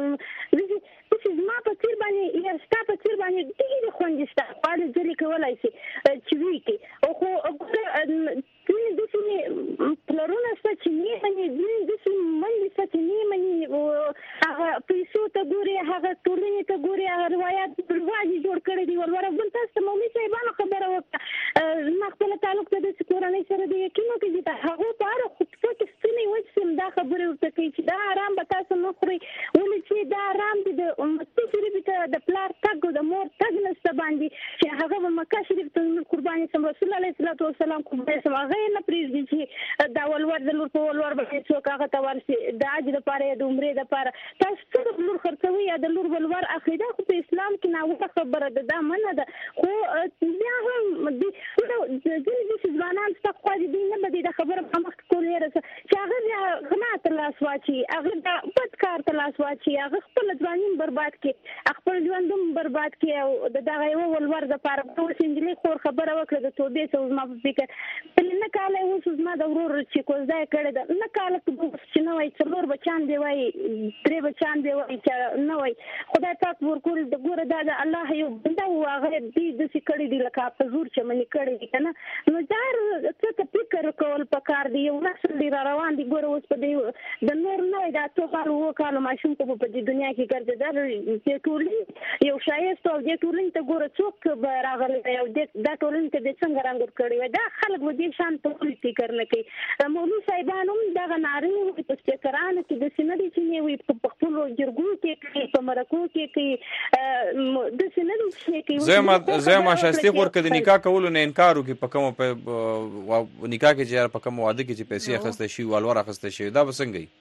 چې ما په تیر باندې یا ستا په تیر باندې ډېر خوندې ستا پاله ځلې کولای شي چې وی کې او خو ګوره تین د څه پلرونه څه چې نه مني د څه منځ څه چې نه مني هغه پیسو ته ګوري هغه ټولنې ته ګوري هغه روایت په واجی جوړ کړی دی ولور بل تاسو مې صاحبانو خبره وکړه ما خپل تعلق ته د کورنۍ سره د یقینو کې چې هغه په اړه خو څه ستنی وځم دا خبره ورته کوي چې دا آرام به تاسو نه خوري ولې چې دا آرام دي د امت شریف ته د پلار تګ د مور تګ نشته باندې چې هغه په مکه شریف ته قرباني سم رسول الله صلی الله علیه وسلم قرباني سم هغه نه پریږدي چې دا ولور د لور په ولور باندې څوک هغه ته ورسي د حج لپاره د عمرې لپاره تاسو څه لور خرڅوي یا د لور ولور اخیده خو په اسلام کې ناوړه خبره ده دا منه ده خو بیا هم د دې ځوانان څخه خو دې نه بده د خبره په مخ کولې راځي چې هغه بیا غنا ته لاس واچي هغه د بد کار ته لاس واچي هغه خپل ځوانین برباد کړي خپل ژوندوم برباد کړي او د دغه یو ولور د پاره په سنجلې خور خبره وکړه د توبې څو ما په فکر نه کاله اوس ما د ورور چې کوزای کړي دا نه کاله چې نه وای څلور بچان دی وای درې بچان دی وای چې نه وای خدای پاک ورکول د ګوره دا د الله یو بنده او هغه دې د سکړې دی لکه په زور چې منی کړي دي کنه نو دا څه فکر کول پکار دی یو نسل دی روان دی ګوره اوس په دې د نور نه دا څو کال وو کال ماشوم ته په دې دنیا کې ګرځي دا ټولې یو شایسته او دې ټولې ته ګوره څوک راغلی یو دا ټولې ته د څنګه رنګ کړی دا خلک و دې شان ته فکر نه کوي مولوی صاحبانو دا نارینه په سپیکرانو کې د سینې چې وي په خپل جرګو کې په مرکو کې کې د سینې کې زما زما شایسته خور کې د نکاح کولو نه انکار وکي په کوم په نکاح کې چې په کوم واده کې چې پیسې اخیسته شي والور اخیسته شي دا وسنګي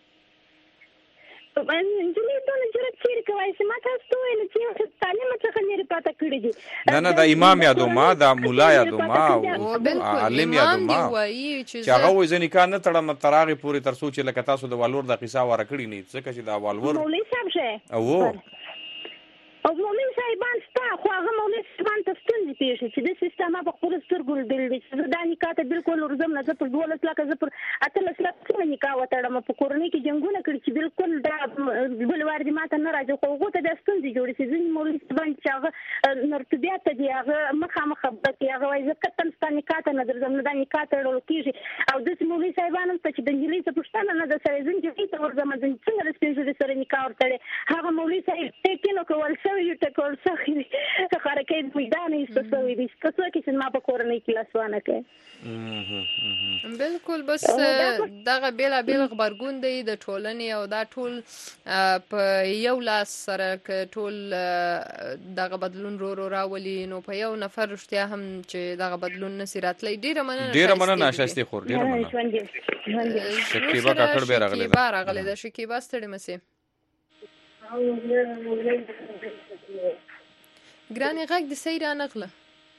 انجلې ته نه جرأت چیرې کوي چې ما تاسو ویل چې تعلیم څخه لري پاتې کړی دي نه نه د امام یادو ما د مولا یادو ما عالم یادو ما چې هغه وې ځنې کار نه تړم تراغي پوری تر سوچ لکه تاسو د والور د قصه واره کړی نه څه چې د والور مولوی صاحب شه او او مولوی صاحبان ستا خو هغه مولوی صاحبان ته ستونزې پیښ شي د سیستم په خپل سترګو لیدل دي چې دا نکاح ته بالکل ورزم نه زه پر دولس لکه زه پر اتلس لکه څنګه نکاح وتړم په کورنۍ کې جنګونه کړي چې بالکل دا بلوار دي ماته نه راځي خو هغه ته د ستونزې جوړې شي ځینې مولوی صاحبان چې هغه نرتبیات دي هغه مخامخ خبره کوي هغه وایي زه کتل ستا نکاح ته نه درځم نه دا نکاح تړل کېږي او داسې مولوي صاحبان هم چې د نجلۍ څه پوښتنه نه ده سره زه نجلۍ ته ورځم څنګه د سپین ږیري سره نکاح ورتړې هغه مولوي صاحب ټکینو کول شوي ټکول شوي حرکت میدان ایسته شوي دي تاسو کې چې ما په کورنۍ کې لاسوانه کوي بالکل بس دغه بیلا بیل خبرګون دی د ټولنې او دا ټول په یو لاس سره ټول دغه بدلون رو رو راولي نو په یو نفر رښتیا هم چې دغه بدلون نسی راتلی ډیره مننه ډیره مننه شایسته خور ډیره مننه شکیبا کاکړ به راغلی شکیبا راغلی د شکیبا ستړي مسي ګرانې غږ د سیره نغله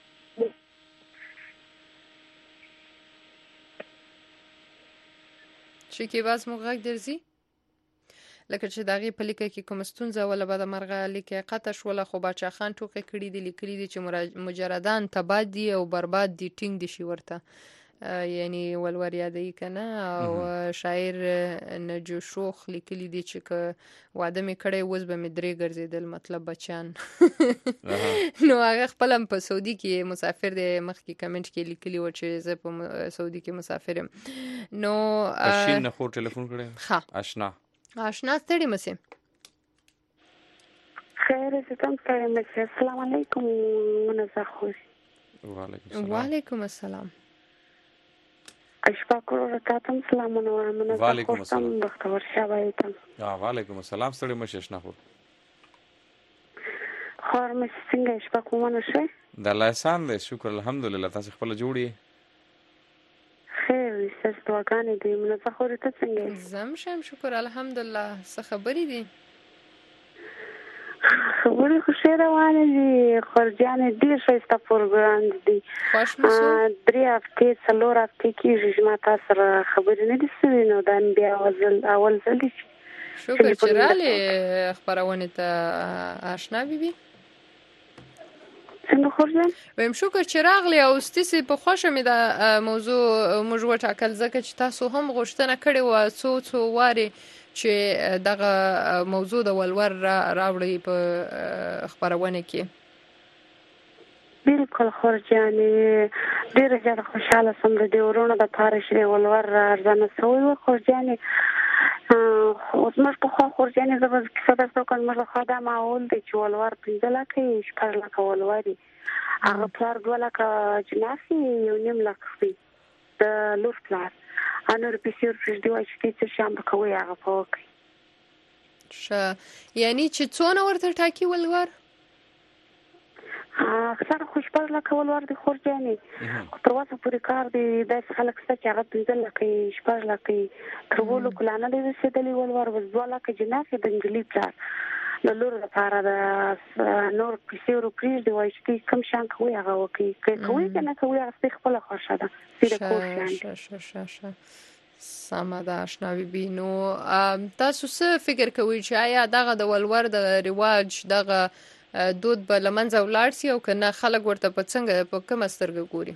شکیباز مو غږ درځي لکه چې د هغې په لیکه کې کومه ستونزه وله بدمرغه لیکه قطع شوله خو باچا خان ټوکې کړي دي لیکلي دي چې مجردان تباه دي او برباد دي ټینګ دي شي ورته یعنی ولور یادوي که نه او شاعر نجو شوخ لیکلي دي چې که واده مې کړی اوس به مې درې ګرځېدل مطلب بچیان نو هغه خپل هم په سعودي کې مسافر دی مخکې کمنټ کې لیکلي و چې زه په سعودي کې مسافر یم نو شین نه خو ټلیفون کړی ښه آشنا آشنا ستړي مسې خیر زه هم ستړې مسې السلام علیکم منزه خوري وعلیکم السلام اشفاق ورته تاسو سلامونه وایم منزه وعلیکم السلام بختور شوی تم وعلیکم السلام ستړي مسې آشنا خور خور مې څنګه اشفاق ومنه شي د الله احسان دی شکر الحمدلله تاسو خپل جوړی خیر ستاسو دعاګانې دي منزه خور ته څنګه زم شم شکر الحمدلله څه خبرې دي خبرې خو ښې روانې دي خورجانې ډېر ښایسته پروګرام دی خوښ مو شو درې هفتې څلور هفتې کېږي چې ما تا سره خبرې نه دي سوي نو دا مې بیا اول ځل دی شکر چې رالې خپرونې ته آشنا بیبي څنګه خورجان ویم شکر چې راغلی او ستاسې په خوښه مې دا موضوع موږ وټاکل ځکه چې تاسو هم غوښتنه کړې وه څو څو وارې چې دغه موضوع د ولور راوړئ په خپرونه کې بالکل خورجانې ډېره زیاته خوشحاله شوم د دې ورونو دپاره چې د ولور ارزانه شوی و خورجانې زموږ پخوا خورجانې زه به کیسه درته وکړم زموږ لخوا دا معول دی چې ولور پنځه لکه یې شپږ لکه ولور وي هغه پلار دوه لکه جناح یو نیم لک وي د لور پلار نور پیسې ورپرېږدي وایي چې دې څه شیان به کوئ هغه به وکړئ ښه یعنې چې څونه ورته ټاکي ولور اکثره خو شپږ لکه ولور دی خورجانې خو تر اوسه پورې کار دی داسې خلک شته چې هغه پنځه لکه یې شپږ لکه یې تر اوو لکو لا نه دی رسېدلی ولور بس دوه لکه جناح یې د نجلۍ پلار له لور لپاره د نور پیسې ورپرېږدي وایي چې دوی کوم شیان کوئ هغه وکړئ که کوئ که نه کوئ هغه ستاسې خپله خوښه ده د کور شیان دي سمه ده آشنا بیبي نو تاسو څه فکر کوئ چې آیا دغه د ولور د رواج دغه دود به له منځه ولاړ سي او که نه خلک ورته په څنګه په کومه سترګه ګوري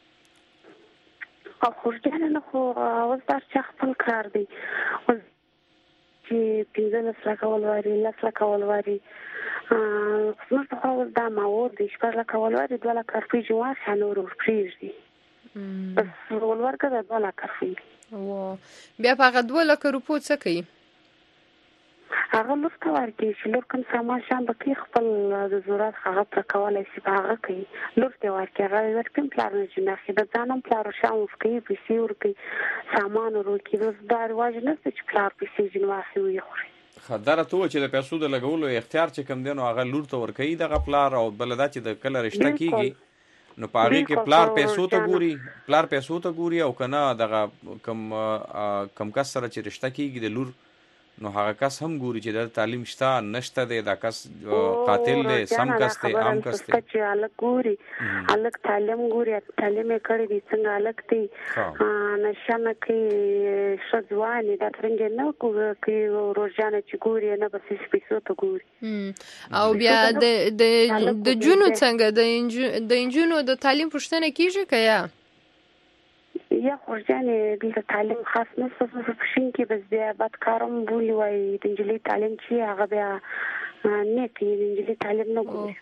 خورجانې نه خو اوس دا چا خپل کار دی چې پنځلس لکه ولوري لس لکه ولوري زموږ پخوا اوس دا معور دی شپږ لکه ولوري دوه لکه روپۍ چې واخلي نور ورپرېږدي بس ولور که د دوه لکه روپۍ بیا په هغه دوه لکه روپو څه کوي هغه لور ته ورکوي چې لور کوم سامان شیان به کوي خپل د ضرورت هغه پوره کولی شي په هغه کوي لور ته ورکوي هغه ورکوي پلار نه جناح د ځان هم پلار شیان ورکوي پیسې ورکوي سامان ورکوي بس دا رواج نه شته چې پلار پیسې ځینې واخلي ویې خوري ښه دره ته ووایه چې د پیسو د لګولو اختیار چې کوم دی نو هغه لور ته ورکوي دغه پلار او بله دا چې د کله رشته کېږي نو په هغې کې پلار پیسو ته ګوري پلار پیسو ته ګوري او که نه دغه کم کم کس سره چې رشته کېږي د لور نو هغه کس هم ګوري چې د تعلیم شته نشته دی دا کس قاتل دی سم کس دی عام کس دی چې هلک ګوري هلک تعلیم ګوري تعلیم یې کړی دی څنګه هلک دی نشه نه کوي ښه ځوان دا څرنګه نه کوي روزانه چې ګوري نه بس پیسو ته ګوري او بیا د د جنو څنګه د انجونو د تعلیم پوښتنه کیږي که یا یا خورجانې دلته تعلیم خاص نشته په پښین کې بس بیا بدکارم بولي وایي د نجلۍ تعلیم چې هغه بیا نه کوي د نجلۍ تعلیم نه ګوري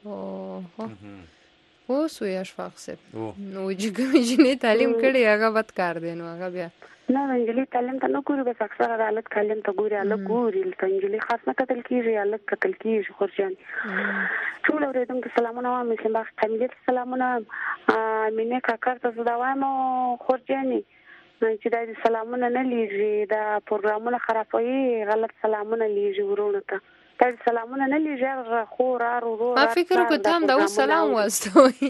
اوس وی اشفاق صاحب نو چې کومې جنۍ تعلیم کړې هغه بدکار دی نو هغه بیا نه د نجلۍ تعلیم ته نه ګوري بس اکثره د هلک تعلیم ته ګوري هلک ګوري د نجلۍ خاص نه کتل کېږي هلک کتل کېږي خورجانې ټول اورېدونکو سلامونه وایم مسلم باغ قمیلې ته سلامونه مینې کاکړ ته زه دا وایم خورجانې چې دا د سلامونه نه لیږي دا پروګرامونه خرابوي غلط سلامونه لیږي ورونو ته دا د سلامونه نه لیږي هغه خور ار ورور ما فکر وکړ ته هم دا اوس سلام واستوئ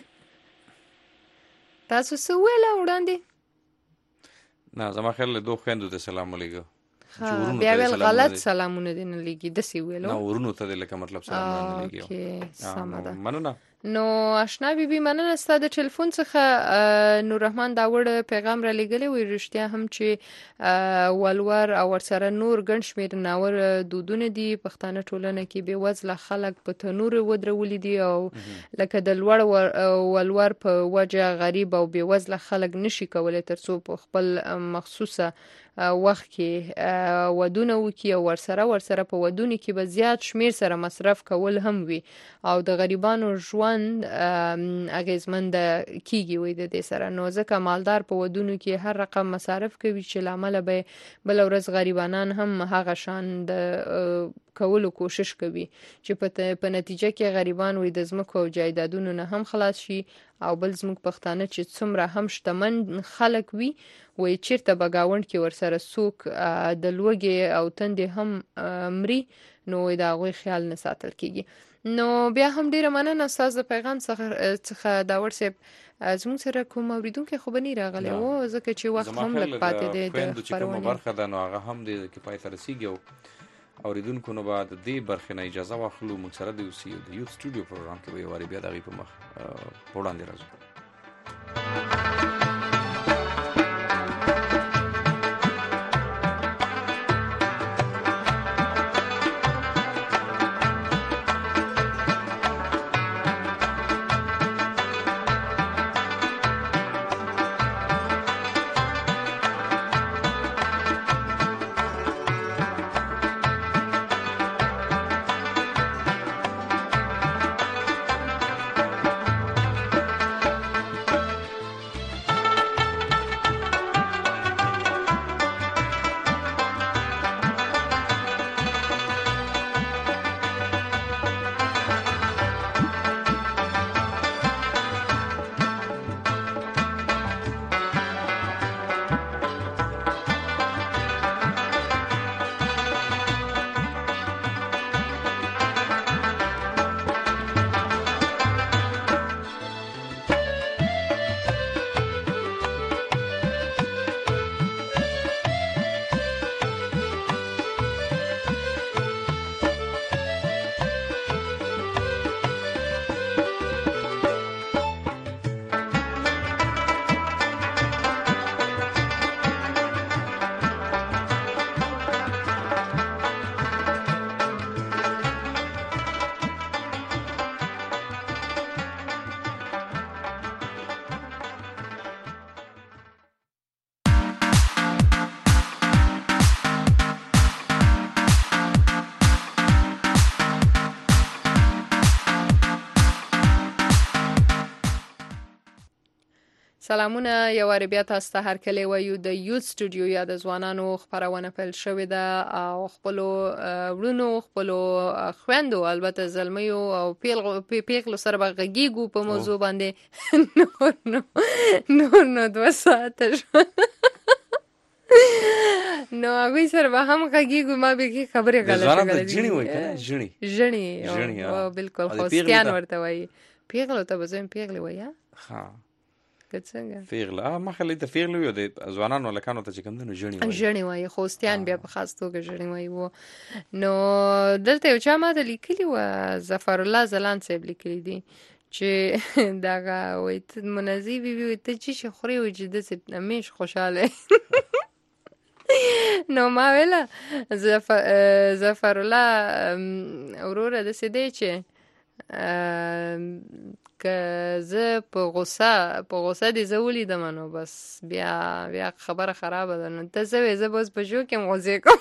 تاسو څه ویله وړاندې نه زما خیال له دوه خویندو ته سلام ولیږه بیا ویل غلط سلامونه دې نه لیږي داسې ویلو نه ورونو ته دې لکه مطلب سلام نه لیږي اوکې سمه ده مننه نو آشنا بیبي مننه ستا د ټلیفون څخه نور رحمان دا وړ پیغام را لګلې وي رښتیا هم چې ولور او ورسره نور ګڼ شمېر ناور دودونه دي پښتانه ټولنه کې بې وزله خلک په تنور ودرولي دي او لکه د لوړ ولور په وجه غریب او بې وزله خلک نشي کولی ترڅو په خپل مخصوصه وخت کې ودونه وکي او ورسره ورسره په ودونه کې به زیات شمیر سره مصرف کول هم وي او د غریبانو ژوند اغیزمند کیږي وي د دې سره نو ځکه مالدار په ودونو کې هر رقم مصارف کوي چې لامل به بل ورځ غریبانان هم هغه شان د کولو کوشش کوي چې په نتیجه کې غریبان وي د ځمکو او جایدادونو نه هم خلاص شي او بل زموږ پښتانه چې څومره هم شتمن خلک وي وای چیرته بغاوند کې ورسره سوق د لوګي او تندې هم مري نو دا غوي خیال نه ساتل کیږي نو بیا هم ډیره مننه استاد د پیغام څخه دا ورسې زموږ سره کوم اوریدونکو خو بنی راغلی وو ځکه چې وخت هم لږ پاتې دی د خبرونه برخه ده نو هغه هم د کفایت رسیږي اوریدونکو نو بعد دې برخه نه اجازه واخلو موږ سره د یو د یوت سټوډیو پروګرام کې وی واری بیا دغه په مخ وړاندې راځو سلامونه یو واری بیا تاسو ته هر کله وایو د یوت سټوډیو یا د ځوانانو خبرونه پیل شوې ده او خپل ورونو خپل خويندو البته زلمیو او پیغلو پیغلو سره بغږیګو په موضوع باندې نو نو نو نو دوه ساعت نو هغه سره به هم غږیګو ما به خبره غلطه کړې ژنی وای کنه ژنی ژنی او بالکل خوستیان ورته وای پیغلو ته به زم پیغلی وای ها څنګه پیغله ما خلې ته پیغله یو د ځوانانو لکانو ته چې کوم دنو ژنی وای ژنی وای خوستیان بیا په خاص توګه ژنی وای وو نو دلته یو چا ما د لیکلی و ظفر الله زلان صاحب لیکلی دي چې داغه وای ته منزی بي بي ته چې خوري و چې د څه مش خوشاله نو ما ویلا ظفر ظفر الله اورور د سې دی چې که زه په غوسه په غوسه دي زولې د منو بس بیا بیا خبره خراب ده نو ته زه زه بس په جو کې غوځې کوم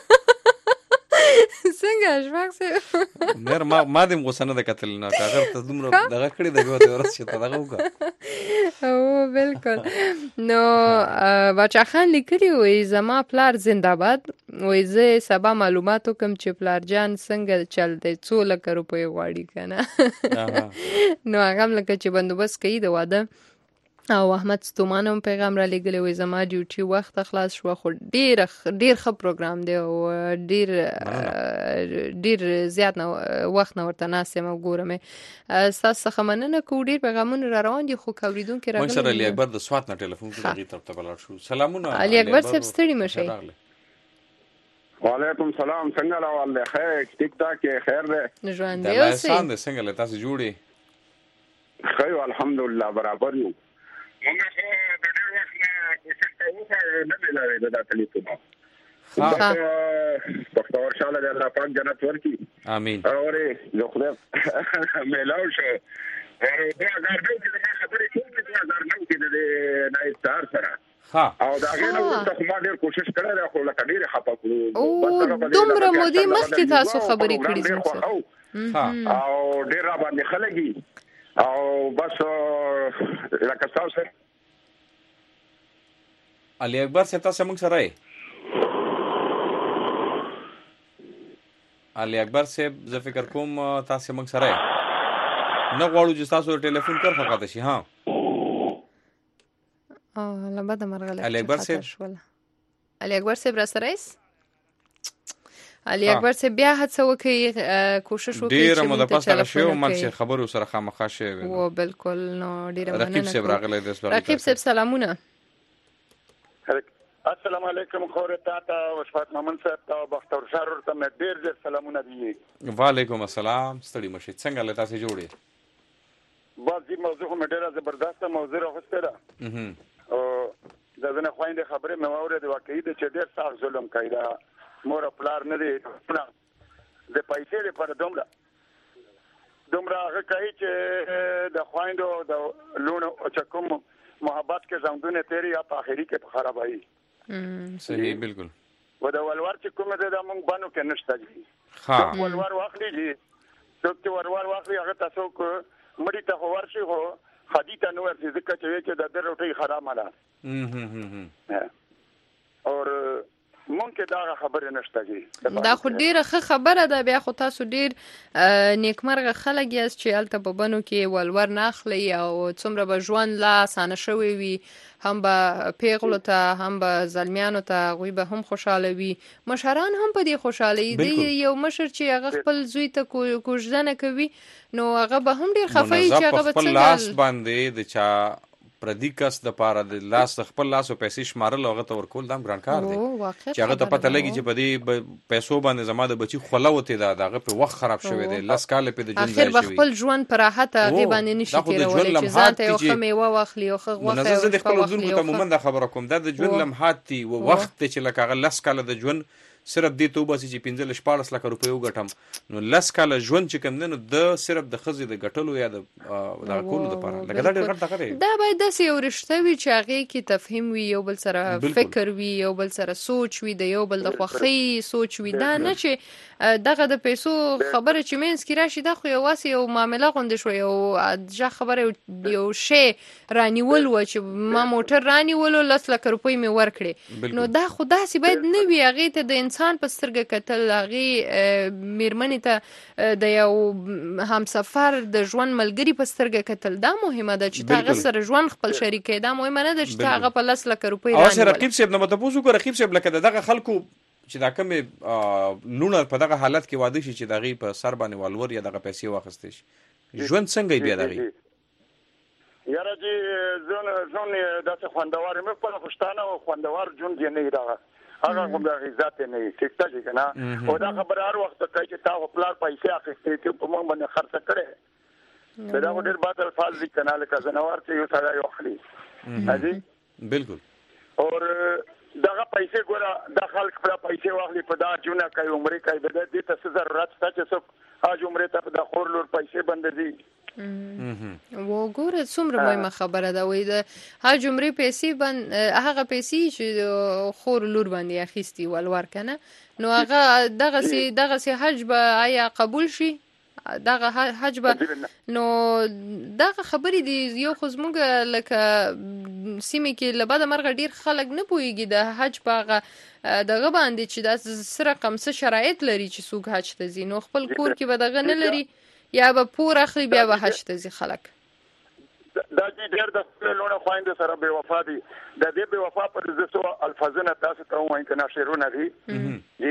څنګه اشفاق مر ما ما دې غوسه نه د قتل نه کاغذ ته دومره دغه کړی د ګوته ورس چې ته دغه وکړه او بالکل نو بچا خان لیکلی وي زما پلار زنده‌باد وای زه سبا معلوماتو کوم چې پلار جان څنګه چل دی څو لک روپۍ غواړي کنه نو هغه لکه چې بندوبست کوي د واده او احمد ستومانم پیغام را لګلې وای زما ډیوټي وخت خلاص شو خو ډیر ډیر ښه پروګرام دی او ډیر ډیر زیات نو وخت نو ورته ناسم ګورم تاسو څخه مننه کو ډیر پیغامونه را روان دي خو کوریدونکو راغلي مونږ سره علي اکبر د سوات نه ټلیفون کوي غي طرف ته بلار شو سلامونه علي اکبر صاحب ستړي مشي وعلیکم سلام څنګه راواله خیر ټیک ټاک خیر ده ژوند دی اوسې څنګه څنګه تاسو جوړي خیر الحمدلله برابر یو موږ خو د ډېر وخت نه کوشش کوو خو نه ملاوي دا ټلیفون ها ډاکټر شاله دې الله پاک جنت ورکړي امين اورې زه خو ملاو شو او دا غاړو چې ما خبرې کوم چې دا غاړو کې د نه ستار سره ها او دا غاړو ته ما ډېر کوشش کړی دا خو لکه ډېر خپه کړو او دومره مودې مخکې تاسو خبرې کړې زموږ ها او ډېر را باندې خلګي او بس لکه تاسو علي اکبر سے تاسو موږ سره یې علي اکبر صاحب زه فکر کوم تاسو موږ سره یې نه غواړو چې تاسو ټلیفون کړ فقط شي ها او لبد مرغله علي اکبر صاحب علي اکبر صاحب را سره یې علي اکبر صاحب بیا هڅه وکړي کوشش وکړي ډیره مو د پاسه شو من چې خبرو سره خامخا شي او بالکل نو ډیره مننه رقیب صاحب راغلی د اسلام رقیب صاحب سلامونه السلام علیکم خورتا تا وشفات مامن صاحب تا بختور شهر ته مې ډیر ډیر سلامونه دي وعلیکم السلام ستړي مشه څنګه لته سي جوړي بازي موضوع مې ډیره زبردست موضوع راغسته ده او دا نه خويندې خبره مې واورې د واقعي د چې ډیر سخت ظلم کوي دا مور پلار نه دی د پیسې لپاره دومره دومره هغه کوي چې د خويندو د لونو چې کوم محبت کې ځندونه تیری یا په اخري کې خرابایي صحیح بالکل و دا ولور چې کومه ده مونږ باندې کې نشته دي ها ولور واخلي دي څوک چې ولور واخلي هغه تاسو کو مړی ته ورشي هو خدیته نو ورته ځکه چې د دروټي خراب مالا اور مونږه دا خبره نشته دي دا خو ډیره ښه خبره ده بیا خو تاسو ډیر نیکمرغه خلک یاست چې الته په بنو کې ولور نه اخلي او څومره به ژوند لا اسانه شوی وي هم به پیغلو ته هم به زلمیانو ته غوي به هم خوشاله وي مشران هم په دې خوشاله دي یو مشر چې هغه خپل زوی ته کوژدنه کوي نو هغه به هم ډیر خفای چې هغه به څنګه لاس باندې د چا پردي کس د پاره د لاس خپل لاس او پیسې شمارل هغه ته ورکول دام ګران کار دی چې هغه ته پته لګي چې په دې پیسو باندې زما د بچي خوله وته دا دغه په وخت خراب شوی دی لاس کال په د ژوند ځای شوی خپل ژوند پر راحت هغه باندې نشي تیرولای چې ځان ته یو خمه و واخلي او خو وخت زه د خپل ژوند ته مومن د خبره کوم دا د ژوند لمحات دي او وخت چې لکه هغه لاس کال د ژوند صرف دې ته وباسي چې پنځه لس پاړس لک روپیو ګټم نو لس کاله ژوند چې کوم نه د صرف د خزې د ګټلو یا د د کولو لپاره لکه دا ډېر غټ دغه دی دا باید داسې یو رشته وي چې هغې کې تفهیم وي یو بل سره فکر وي یو بل سره سوچ وي د یو بل د خوښۍ سوچ وي دا نه چې دغه د پیسو خبره چې مینس کې راشي دا خو یواسې یو معامله غوندې شوه یو جا خبره یو شی رانیول و چې ما موټر رانیولو لس لک روپۍ مې ورکړې نو دا خو داسې باید نه وي هغې ته د انسان په سترګه کتل هغې میرمنې ته د یو همسفر د ژوند ملګري په سترګه کتل دا مهمه ده چې تا هغه سره ژوند خپل شریک کړې دا مهمه نه ده چې تا هغه په لس لک روپۍ رانیول او رقیب صاحب نه به تپوس وکړو رقیب صاحب لکه دغه خلکو چې دا کومې لونه په دغه حالت کې واده شي چې د هغې په سر باندې والور یا دغه پیسې واخیستې شي ژوند څنګه بیا د هغې یاره چې ژوند ژوند داسې خوندور مې خپله خوشتانه او خوندور ژوند یې نه وي دغه هغه کوم د غذات نه وي ټیک ته که نه او دا خبره هر وخت کوي چې تا خو پلار پیسې اخیستې چې په موږ باندې خرڅه کړې دا خو ډېر بد الفاظ دي که نه لکه ځناور چې یو سړی واخلي حاجي بالکل اور دغه پیسې ګوره دا خلک خپله پیسې واخلي په دا جونه کوي عمرې کوي د دې ته څه ضرورت شته چې څوک حاج عمرې ته په د خور لور پیسې بندوي وګوره څومره مهمه خبره ده وایي د حج عمرې پیسې بند هغه پیسې چې خور لور باندې اخیستي ولور که نه نو هغه دغسې دغسې حج به آیا قبول شي دغه حج به نو دغه خبرې دي یو خو زموږ لکه سیمې کې له بده مرغه ډېر خلک نه پوهېږي د حج په هغه دغه باندې چې دا څه رقم څه شرایط لري چې څوک حج ته ځي نو خپل کور کې به دغه نه لري یا به پور اخلي بیا به حج ته ځي خلک دا چې ډېر د خپلې لوڼه خویندو سره بې وفا دي د دې بې وفا پر زه څو الفاظونه تاسو ته ووایم که نه شعرونه دي جي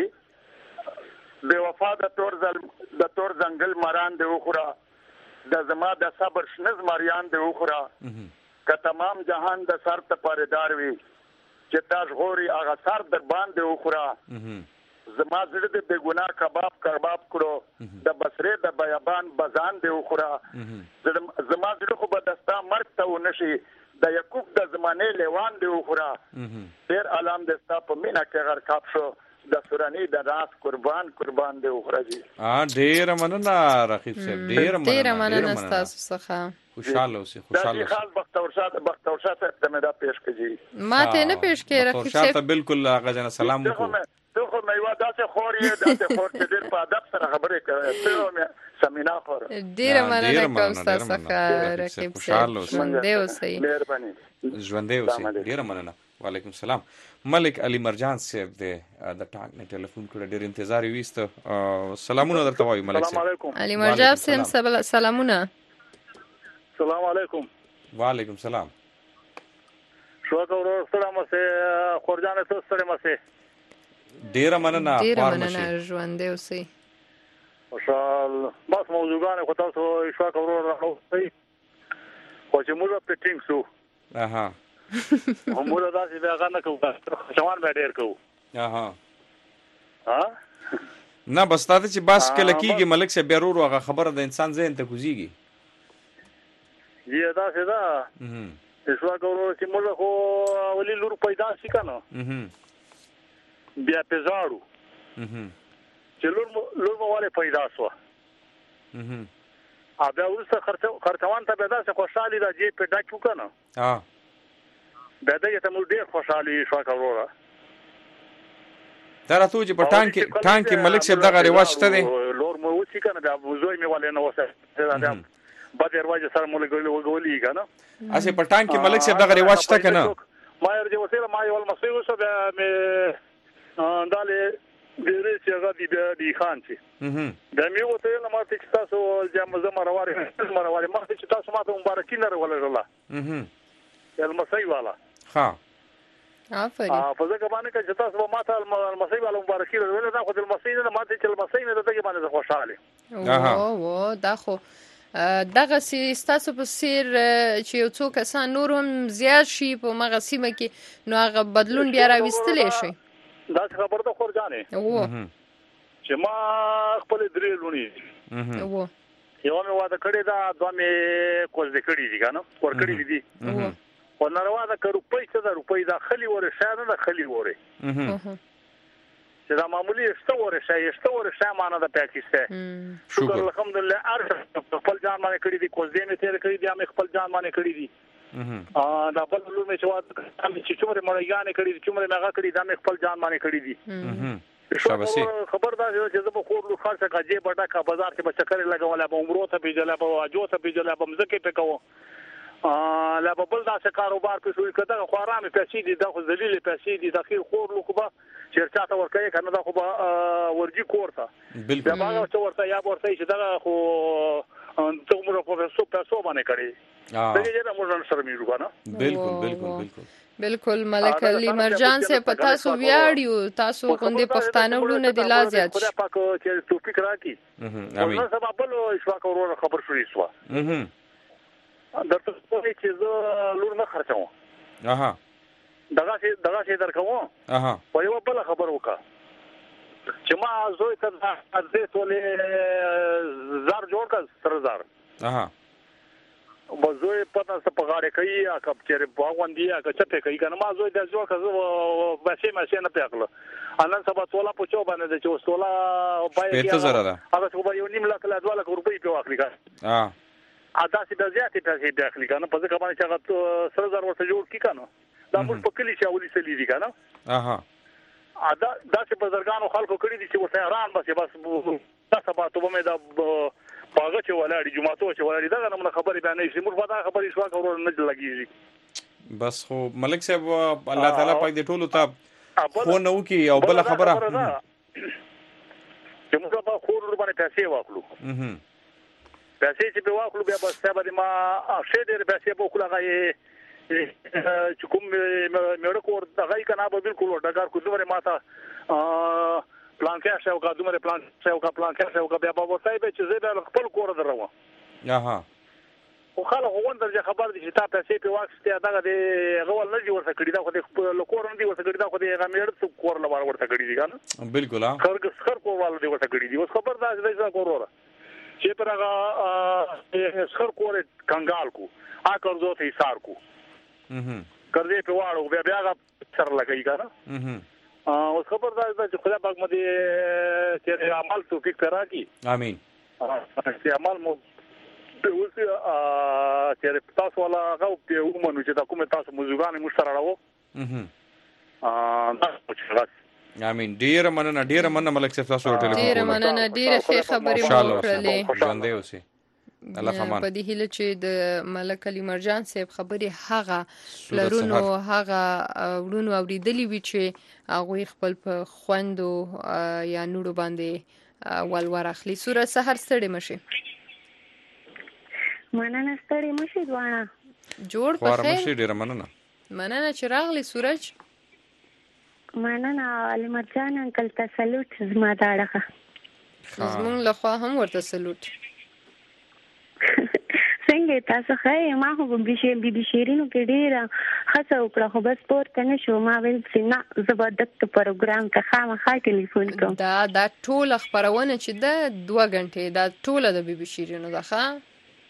بې وفا د تور د تور ځنګل مران دې وخوره د زما د صبر شنه زمریان دې وخوره که تمام جهان د سر ته پارېدار وي چې تا ژغوري هغه سر در باندې وخوره زما زړه د بګونا کباب کباب کړو د بصره د بیابان بزان دی وخوره زما زړه خو به دستا مرګ ته ونشي د یعقوب د زمانه لیوان دی وخوره ډیر علام دستا په مینا کې غرقاب شو د سورانی د راس قربان قربان دی وخوره جی ا ډیر مننه رقیب صاحب ډیر مننه ډیر مننه تاسو څخه خوشاله اوسئ خوشاله اوسئ خاص بختور شاه بختور شاه ته مې دا پیش کړي ما ته نه پیش کړي رقیب صاحب ته بالکل هغه جن سلام وکړو ته خو مې وا داسې خوري داسې خور چې ډیر په ادب سره خبرې کوي ته مې سمینا خور ډیر مننه کوم تاسو څخه رقیب صاحب ژوندې اوسئ مهرباني ژوندې اوسئ ډیر مننه وعلیکم السلام ملک علي مرجان صاحب دې د ټاک نه ټلیفون کړ ډیر انتظار ویسته سلامونه درته وایو ملک السلام علیکم علي مرجان صاحب سلامونه السلام علیکم وعلیکم السلام شو کا ورو سلام سه خورجان ته سره مسه ډیر مننه ډیر مننه ژوندې اوسئ خوشحال بس موضوعګان خو تاسو شو کا ورو راوځي خو چې موږ په ټینګ سو اها موږ داسې بیا غنه کوو شوان به ډیر کوو اها ها نه بس تاسو چې باس کله کیږي ملک سے بیرور هغه خبره د انسان ذهن ته کوزيږي جی دا څه دا هم اسوا کوو چې موږ خو ولې لور پیدا شي کنه هم بیا په زاړو هم چې لور لور مواله پیدا شو هم ا بیا ورسره خرڅ خرڅوان ته به دا څه خوشحالي دا جې په ډاکو کنه ها دا دې ته موږ ډېر خوشحالي شو کوو دا راته چې په ټانک کې ټانک کې ملک صاحب دغه رواج شته دی لور مو وڅ کنه بیا وزوي مې ولې نه وسه دا بعد رواج سره مولګ وګولي کنه اسه په ټانک کې ملک صاحب دغه رواج شته کنه ما یې دې وسیله ما یې ول مسوي وسه بیا مې داله ډېرې چې هغه دې دی خان چې دا مې وته نه ماته چې تاسو جام زما رواري مرواري ما چې تاسو ماته مبارکي نه ولرله هم المسوي والا ها افرین ا په ځکه باندې چې تاسو ماته المسوي والا مبارکي ورول نه خو د المسوي نه ماته چې المسوي نه دغه باندې خوشاله او او دا خو دغه سیستاسو په سیر چې یو څو کسان نور هم زیات شي په مغه سیمه کې نو هغه بدلون بیا راوستلی شي دا خبر ده خورجانې او چې ما خپل درې لونی او یو مې واده کړی دا دوه مې کوز دې کړی دي کنه ور کړی دي او او ناروا دا که روپۍ څه دا روپۍ دا خلی وره شانه دا خلی وره چې دا معمولی شته وره شای شته وره شای معنا د پاکستان شکر الحمدلله ار خپل ځان باندې کړی دي کوز دې مې تیر کړی دي مې خپل ځان باندې کړی دي ا دا بل لور مې چې واده چې څومره مړیانه کړی دي څومره مګه کړی دا مې خپل ځان باندې کړی دي شاباسي خبردار چې زه به خور لو خاصه کاجه بټا کا بازار کې به چکر لګولا به عمره ته پیجلا به اجو ته پیجلا به مزکه په کوو ا لا بل دا څه کاروبار کې شوې کده خو آرامه پیسې دي دا خو ذلیل پیسې دي د خیر خور لو کوبه چیرته تا ورکه کنه دا خو ورجی کوړه بالکل دا هغه څه ورته یا ورته چې دا خو ته موږ په څو پیسو باندې کړی دا دې موږ سره میلو کنه بالکل بالکل بالکل بالکل ملک علي مرجان سے پتا سو ویاړیو تاسو کوندې پښتانه ورونه د لا زیات خدای پاک چې توفیق راکړي امين نو سبب بل شوا کورو خبر شوې سو اها درته څه چې زه لور نه خرڅوم اها دغه شي دغه شي درکوم اها په یو بل خبر وکړه چې ما زوی ته دې ټولې زار جوړ کړ تر زار اها وزوی پته څه پغاړه کوي یا کب چیرې باغوندي یا کچته کوي کنه ما زوی د جوړ کړ بسې مې نه پېکله انن سبا ټولا پچو باندې چې وسولا بای هغه څه به یو نیم لک لا دوه لک روپۍ په واخلي کا اه ادا سي د زیاتې پیسې داخلي کنه په ځکه باندې چې هغه سره زر ورته جوړ کی کنه دا موږ په کلی چاولي سلی دي کنه اها ادا دا چې بزرګانو خلکو کړی دي چې ورته ران بس بس تاسو به ته مې دا پاغه چې ولاړی جمعاتو چې ولاړی دا نو خبرې بیانې شي موږ دا خبرې شو کورو نه لګیږي بس خو ملک صاحب الله تعالی پاک دې ټولو ته خو نو کی او بل خبره چې موږ په خور باندې پیسې واخلو اها پیسې چې په واخلو بیا بس سبا د ما شه ډېر پیسې په کله غي چې کوم مې ورکو دغه کنه به بالکل ورډګار کو دومره ماته پلان کې شاو کا دومره پلان شاو کا پلان کې شاو کا بیا به ورته به چې زه د خپل کور درو اها خو خلک غوون درجه خبر دي چې تا پیسې په واکسته دغه د غول نه دي ورته کړی دا خو د لکور نه دي ورته کړی دا خو د غمیړ څو کور لپاره ورته کړی دي کنه بالکل ها خرګ خر کور والو دي ورته کړی دي اوس خبر دا چې کور وره چې پر هغه خر کور کنګال کو ا قرضو ته ایثار کو هم قرضې په واړو بیا بیا سره لګی کنه هم اوس خبر دا چې خدای پاک مدي چې عمل توفیق راکړي امين چې عمل مو اوس چې تاسو ولا غو په ومنو چې دا کومه تاسو موضوعانه مشترک راو ا دا امين ډیر مننه ډیر مننه ملک صاحب تاسو ټلیفون ډیر مننه ډیر ښه خبرې مو کړلې ژوندې اوسئ الله فمان په دې هیله چې د ملک علي مرجان صاحب خبرې هغه لرونو هغه ورونو اوریدلې وی چې هغه خپل په خوندو یا نورو باندې ولور اخلي سوره سحر ستړي مشي مننه ستړي مشي دوانه جوړ په خیر مشي ډیر مننه مننه چې راغلی سورج مننه علي مرجان انکل ته سلوټ زما داړه زمون له خوا هم ورته سلوټ څنګه تاسو خې ما خو به شي بي بي شیرینو کې ډیره خاصه وکړه خو بس پور کنه شو ما ویل چې نه زبردست پروګرام ته خامخا ټلیفون کوم دا دا ټول خبرونه چې د دوه غنټې دا ټول د بي بي شیرینو ده ښا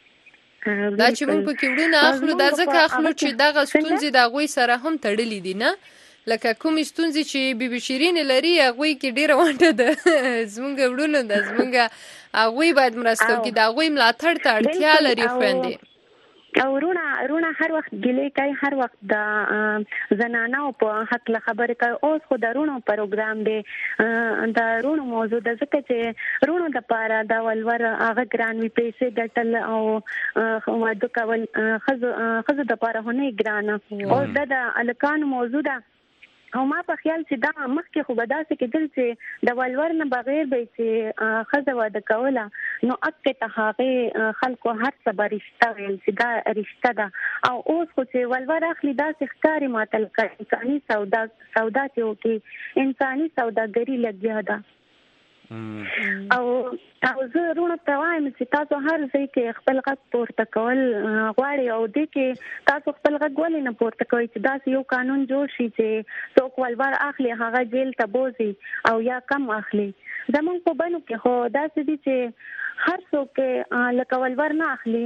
دا چې موږ په کې وړو نه اخلو دا ځکه اخلو چې دغه ستونزې د غوي سره هم تړلې دي نه لکه کوم ستونزې چې بي بي شیرین لري هغه کې ډیره وانټه ده زمونږ وړونو د زمونږ هغه باید مرسته وکړي دا غوي ملاتړ ته اړتیا لري خويندې او رونا رونا هر وخت ګلې کوي هر وخت د زنانو په حق له خبرې کوي اوس خو د رونو پروګرام دی د رونو موضوع د ځکه چې رونو د پاره د ولور هغه ګران وی پیسې ګټل او واده کول خزو خزو د پاره هونه ګران او د الکان موضوع ده او ما په خیال چې دا مخکې خو به داسې کېدل چې د ولور نه بغیر به چې ښځه واده کوله نو اکې ته هغې خلکو هر څه به رشته ویل چې دا رشته ده او اوس خو چې ولور اخلي داسې ښکاري ماته لکه انساني سودا سودا چې وکړي انساني سوداګري لګیا ده او او زه رونه ته وایم چې تاسو هر ځای کې خپل غږ پورته کول غواړئ او دې کې تاسو خپل غږ ولې نه پورته کوئ چې داسې یو قانون جوړ شي چې څوک ولور اخلي هغه جیل ته بوځي او یا کم اخلي زمونږ په بنو کې خو داسې دي چې هر څوک لکه ولور نه اخلي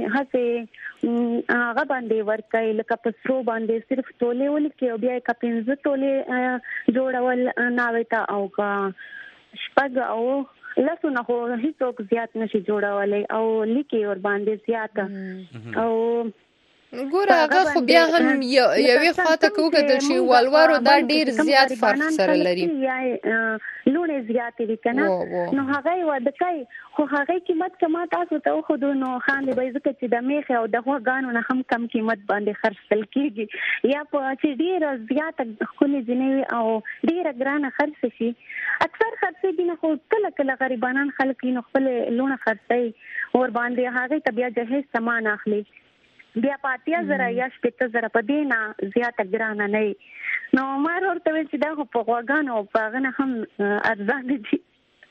هڅه هغه باندې ورکوي لکه په سرو باندې صرف تولې ولیکي او بیا یې که پنځه تولې جوړول ناوې ته او که شپږ او لاسو نه خو هیڅوک زیات نشي جوړولای او لیکي ور باندې زیات او ګوره هغه خو بیا هم یوې خواته کوکتل شي ولورو دا ډیر زیات فرق سره لري لونه زیات دي کنه نو هغه واده کوي خو هغه قیمت کما تاسو ته خو نو خان دی ځکه چې د میخه او د غوګانو نه هم کم قیمت باندې خرڅل کیږي یا په چې ډیر زیات خولي جنوي او ډیر ګرانه خرڅ شي اکثر خرڅ دي نه خو کله کله غریبانان خلک نو خپل لونه خرڅي اور باندې هغه ته بیا جهیز سامان اخلي بیا پاتیا زرا یا شپته زرا په دینا زیاته ګرانه نه نو ما ورته ویل چې دا په غوګانو په غنه هم ارزان دي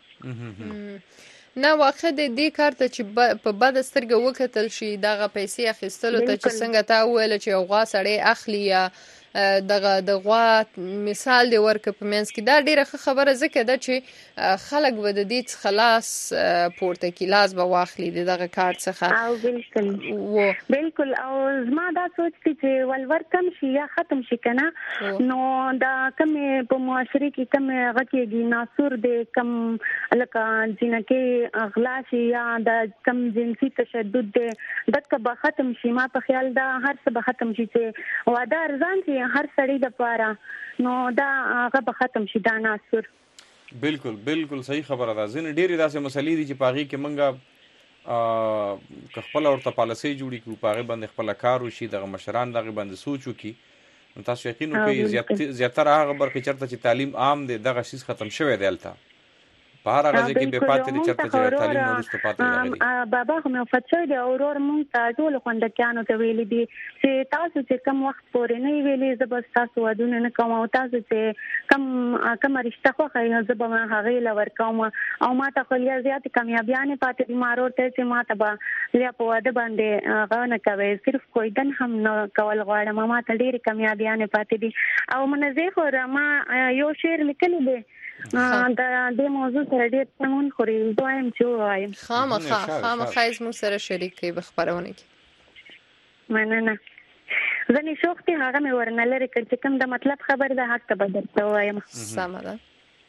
نه واخه د دې کار ته چې په بد سترګه وکتل شي دغه پیسې اخیستلو ته چې څنګه تا ویل چې غوا سړی اخلي یا دغه د غوا مثال دی ورکه په منځ کې دا ډیره ښه خبره ځکه ده چې خلک به د دې خلاص پورته کې لاس به واخلي دغه کار څخه او بالکل بالکل او زما دا سوچ دي چې ولور کم شي یا ختم شي کنه نو دا کم په معاشري کې کم غکیږي ناسور دي کم لکه جنکه اغلا شي یا د کم جنسي تشدد دي دغه به ختم شي ما په خیال دا هر څه به ختم شي چې واده ارزان شي هر سړی د پاره نو دا هغه به ختم شي دا ناسور بالکل بالکل صحیح خبره ده ځین ډېری داسې مسلې دي چې پاغي کې منګه ا خپل اورته پالیسي جوړی کو پاغي باندې خپل کار وشي د مشران دغه باندې سوچو کی نو تاسو یقین وکړئ زیات زیاتره هغه برخه چرته چې تعلیم عام دی دغه شیز ختم شوی دی الته په هر هغه ځای کې به پاتې دي چېرته چې تعلیم نه وروسته پاتې راغلي. بابا خو مې وفات شوی دی او ورور مونږ ته ټولو خوندکیانو ته ویلي دي چې تاسو چې کوم وخت پورې نه ویلي زه به ستاسو ودونه نه کوم او تاسو چې کوم کومه رشته خوښوئ زه به هغې له ورکوم او ما ته خو لږ زیاتې کامیابیانې پاتې دي. ما ورور ته چې ما ته به بیا په واده باندې هغه نه کوئ صرف کویدن هم نه کول غواړم. ما ته ډېرې کامیابیانې پاتې دي او منزه خو ما یو شعر لیکلی دی دا د موضوع سره ډېر سمون خوري دویم چې وایم خامخا خامخا زموږ سره شریک کوي په خپرونه کې. مننه. ځنې شوق دی هغه مې ورنه لرې کړ چې کوم د مطلب خبر ده حق به درته ووایم. سمه ده.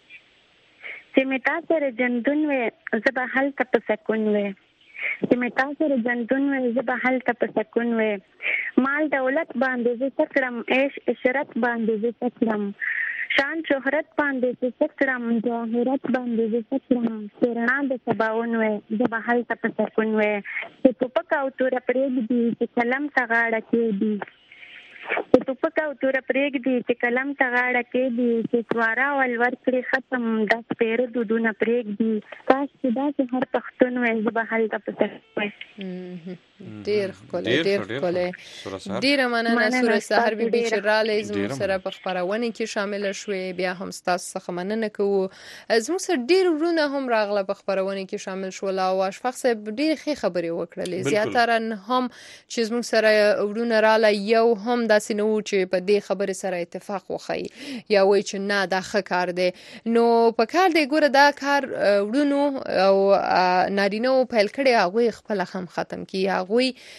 چې مې تا سره جندون وې زه به هلته په سکون وې چې مې تا سره جندون وې زه به هلته په سکون وې مال دولت باندې زه څه کړم عیش عشرت باندې زه څه کړم شان شهرت باندې زه څه کړم جواهرت باندې زه څه کړم چې رڼا د سباون وې زه به هلته په سکون وې چې ټوپک او توره پرېږدي چې قلم ته غاړه کېږدي چې ټوپک او توره پرېږدي چې قلم ته غاړه کېږدي چې سواره ولور کړي ختم دا سپېره دودونه پرېږدي کاش چې داسې هر پښتون وې زه به هلته په سکون وې. ډېر ښکلی ډېر ښکلی ډېره مننه سوره سحر بیبي چې راغلې زموږ سره په خپرونه کې شامله شوې. بیا هم ستاسو څخه مننه کوو. زموږ سره ډېر وروڼه هم راغله په خپرونه کې شامل شول او اشفاق صاحب ډېرې ښې خبرې وکړلې. زیاتره هم چې زموږ سره وروڼه راغله یو هم داسې نه و چې په دې خبرې سره اتفاق وښیي یا وایي چې نه دا ښه کار دی. نو په کار دی ګوره دا کار وروڼو او نارینهو پیل کړی هغوی خپله هم ختم کړي هغوی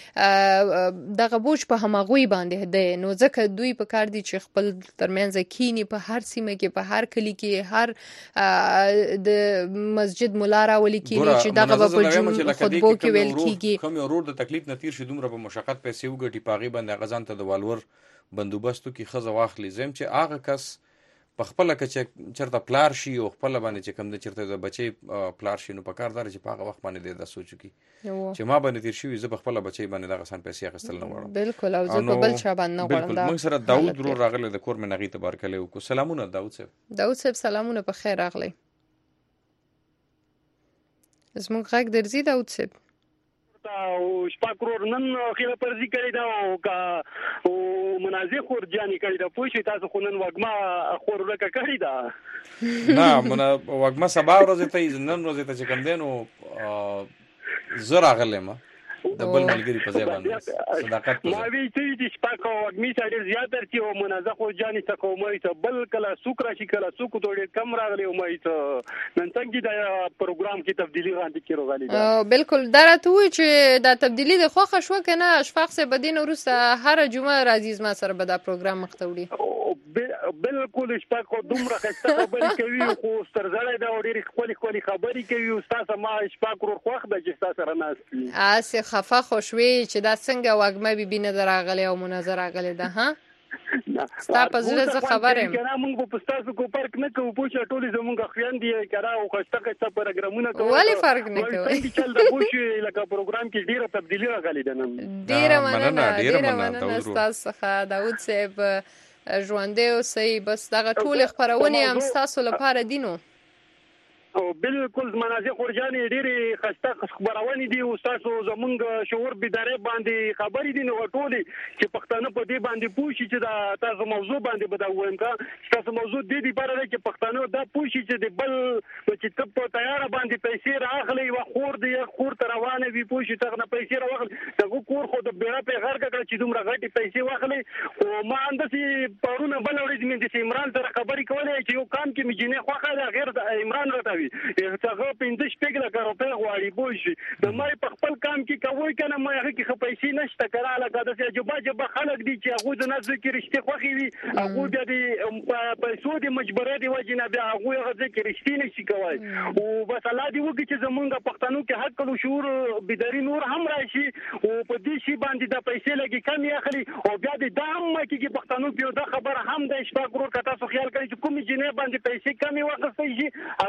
دغه بوج په همغوی باندې دی. نو ځکه دوی په کار دي چې خپل ترمنځ کینی په هر سیمه کې په هر کلی کې هر د مسجد مولا راولي کینی چې دغه په خطبو کې ویل کیږي کوم یو روډ د تکلیف نتیر شي دومره په مشقت پیسې وګټي پاغي باندې غزان ته د والور بندوبستو کې خزه واخلي زم چې هغه کس په خپل کې چرته پلار شي او خپل باندې چې کوم د چرته د بچي پلار شي نو په کار دار چې په هغه وخت باندې د سوچو کی چې ما باندې تیر شي زه په خپل بچي باندې د غسان پیسې اخستل نه غواړم. بالکل او زه په بل چا باندې نه غواړم. بالکل موږ سره داوود ورو راغله د کور منغي تبارک له کو سلامونه داوود صاحب. داوود صاحب سلامونه په خیر راغلی. زموږ غږ درځي داوود صاحب. او شپږ کرور نن خیره پرځي کړی دا او کا او منازع خور جانی کړی دا پوښی تاسو خو نن وګما خور ورکه کړی دا نه منا وګما سبا ورځ ته نن ورځ ته چې کوم دینو زرا غلمه د بل ملګری په ځای باندې صداقت ما وی چې شپږ وګمی سره زیاتر چې او منازع خور جانی څخه مې ته بل کله سوکرا شي کله سوک ډېر کم راغلی او مې ته نن څنګه دا پروګرام کې تبدیلی غاندې کړو غالي دا بالکل درته وی چې دا تبدیلی د خوخه شو کنه اشفاق سے بدین ورسته هر جمعه راځي ما سره به دا پروګرام مختوړي بالکل شپږ دومره خسته خبرې کوي خو سترځړې دا ډېر خپل خپل خبرې کوي او تاسو ما شپږ ورو خوخ د چې تاسو سره ناستي اسه خفه خوشوي چې دا څنګه واګمه بي بینه دراغله او مناظره راغله ده ها ستا په زړه څه خبره کنه موږ په تاسو کو فرق نه کوو په ټولې زموږ خويان دي کرا او خسته خسته پروګرامونه کوي ولی فرق نه کوي څنګه چل د پوښي لکه پروګرام کې ډیره تبدیلی راغلي ده نن ډیره مننه ډیره مننه تاسو څخه داوود صاحب ژوندې اوسئ بس دغه ټول خبرونه هم تاسو لپاره دینو او بالکل منازع خورجاني ډېری خسته خبرونه دي او تاسو زمونږ شعور بيدارې باندې خبرې دي نو ټولي چې پښتانه په دې باندې پوښي چې دا تاسو موضوع باندې بداوم کا تاسو موضوع دې دي پر چې پښتانه دا پوښي چې د بل چې ته په تیار باندې پیسې راغلي او خور دې خور تر روانه وي پوښي ته نه پیسې راغلي ته کور خو د بیره په غر کړه چې دومره غټي پیسې واخلي او ما اندسي پرونه بل ورځ مې د عمران سره خبرې کولې چې یو کام کې مې جنې خوخه ده غیر د عمران راته هغه پنځه شپږ لکه روپۍ غواړي بوشي د مې په خپل کام کې کوي کنه مې هغه کې خپېسي نشته کړه لکه د عجبه عجبه خلک دي چې هغه د ناز کې رښتې خوخي وي هغه د پیسو د مجبورې دی وجه نه بیا هغه هغه کې رښتې نشي کوي او بس الله دې وکړي چې زمونږ پښتنو کې حق او شعور بيداری نور هم راشي او په دې شی باندې د پیسې لګي کم یې اخلي او بیا د دام کې پښتنو په دا خبره هم د شپږ کرور کته خو خیال کوي چې کوم جنې باندې پیسې کمی واغستې شي هغه ته بیا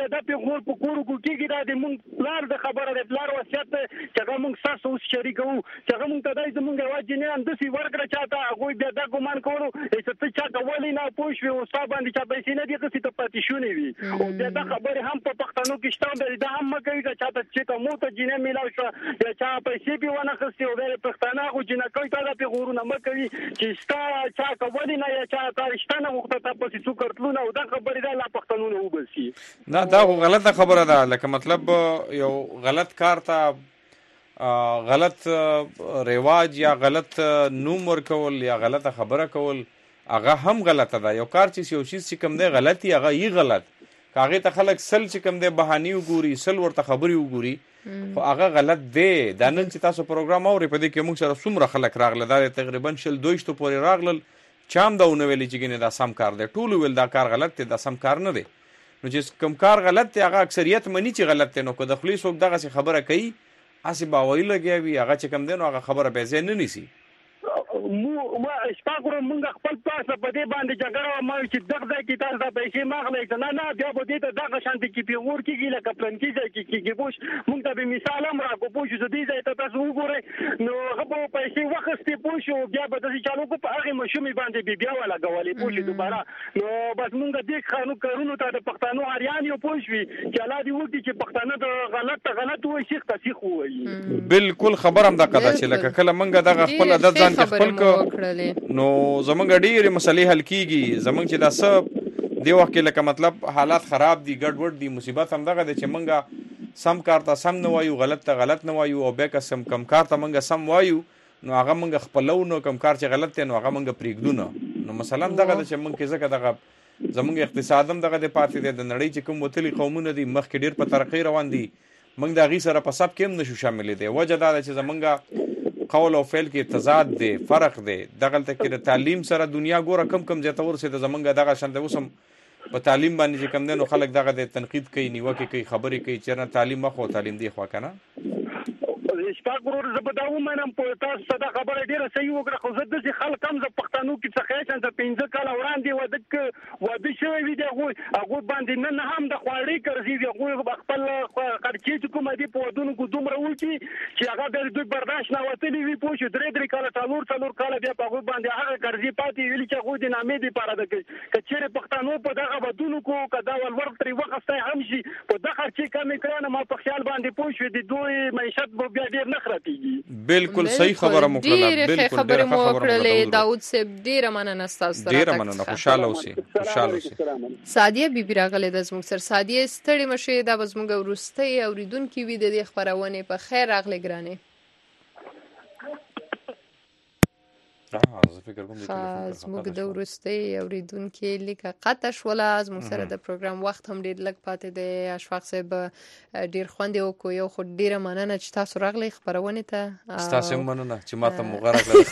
بیا د پیغور په کور کو کېږي دا د مونږ پلار د خبره د پلار وصیت چې هغه مونږ تاسو اوس شریکو چې هغه مونږ ته دای زمونږ واجنه هم د سی ورکړه چاته هغه بیا دا ګمان کولو چې ته چا کولی نه پوښوي او صاحب باندې چا پیسې نه دي چې ته پاتې شونې وي او بیا دا خبره هم په پښتنو کې شته دا هم کوي چې چاته چې ته مو ته جنې میلاو شو یا چا پیسې به ونه خسته او د پښتنه خو جنہ کوي ته د پیغورونه مکوي چې ستا چا کولی نه یا چا تارشتنه وخت ته پسې څو کړتلونه او دا خبره دا لا پښتنونه وبسي نه دا غلطه خبره ده لکه مطلب یو غلط کار ته غلط رواج یا غلط نوم ورکول یا غلطه خبره کول هغه هم غلطه ده. یو کار چې یو شی چې کوم دی غلطي هغه یې غلط کاغه ته خلک سل چې کوم دی بهاني وګوري سل ورته خبري وګوري خو هغه غلط دی. دا نن چې تاسو پروګرام اوري په دې کې موږ سره څومره خلک راغله دا تقریبا شل دویشتو پورې راغلل چام دا ونه ویلي چې ګینه دا سم کار دی ټول ویل دا کار غلط دی دا سم کار نه دی. نو چې کوم کار غلط دی هغه اکثریت مني چې غلط دی نو که د خلی څوک دغه خبره کوي اسی باوی لګي هغه چې کوم دی نو هغه خبره به ځای نه نیسي. مو ما شپږ مونږ خپل پاسه په دې باندې جګړه ما چې دغه ځای کې تاسو د پیسې ماغلې نه نه بیا به دې ته دغه شانتي کې پیغور کېږي لکه پلان کې ځای کې کېږي بوش مونږ ته به مثال هم راکو پوه شو دې ځای ته تاسو وګورئ نو هغه به پیسې واخستې پوه شو بیا به داسې چالو کو په هغه مشومې باندې بیا ولا غوالې پوه شو دوباره نو بس مونږ دې قانون کارونو ته د پښتنو اریان یو پوه شو چې الله دې وکړي چې پښتانه د غلط غلط وایي شیخ تصیح وایي. بالکل خبر هم دا کده چې لکه کله مونږ دغه خپل عادت ځان خپل نو زمونږ ډېرې مسلې حل کیږي زمونږ چې دا څه دی وخت کې لکه مطلب حالات خراب دي ګډوډ دي مصیبت هم دغه دی چې مونږ سم کار ته سم نه وایو غلط ته غلط نه وایو او بیا که سم کم کار ته مونږ سم وایو نو هغه مونږ خپلو نو کم کار چې غلط دی نو هغه مونږ پرېږدو نه. نو مثلا دغه دی چې مونږ کې ځکه دغه زمونږ اقتصاد هم دغه دی پاتې دی د نړۍ چې کوم وتلي قومونه دي مخکې ډېر په ترقۍ روان دي مونږ د هغې سره په سب کې هم نشو شاملې دی. وجه دا ده چې زمونږ قول او فعل کې تضاد دی فرق دی دغلته کې د تعلیم سره دنیا ګوره کم کم زیاته ورسېده زمونږ دغه شان دی اوس هم په تعلیم باندې چې کم دی نو خلک دغه د تنقید کوي نیوکې کوي خبرې کوي چې نه تعلیم مخ او تعلیم دی خوا که نه شپږ ورور زه به دا ومنم په تاسو ته دا خبره ډېره صحیح وکړه خو زه داسې خلک هم زه پښتنو کې څه شان ته پنځه کاله وړاندې واده واده شوی وي د هغوی هغوی باندې نن هم د خوارۍ قرضې دي هغوی خپل خرچې چې کومه دي په ودونو کې دومره وکړي چې هغه بیا دوی برداشت نه وتلي وي پوه شو درې درې کاله څلور څلور کاله بیا په هغوی باندې هغه قرضې پاتې ویلي چې هغوی د نامې دپاره ده که چېرې پښتنو په دغه ودونو کو که دا ولور ترې وخستی هم شي په ده خرچې کمې کړه نو ما په خیال باندې پوه شوې د دوی معیشت به بیا ډېر نه خرابېږي. بالکل صحیح خبره مو کړله بالکل خبره مو کړلې داود صاحب ډیره مننه تاسو سره ډیره مننه خوشاله اوسئ خوشاله اوسئ. سادیه بیبي راغله د زموږ سره سادیه ستړي مشه دا زموږ ورستي اوریدونکو وي د دې خبرونه په خیر راغله ګرانه اه زه فکر کوم چې زموږ د ورستي اوریدونکو لیکه قطع شوله زموږ سره د پروګرام وخت هم ډیر لږ پاتې دی اشفاق صاحب ډیر خوند یو کو یو خو ډیره مننه چې تاسو راغلی خبرونه ته تاسو مننه چې ماته مغره کړل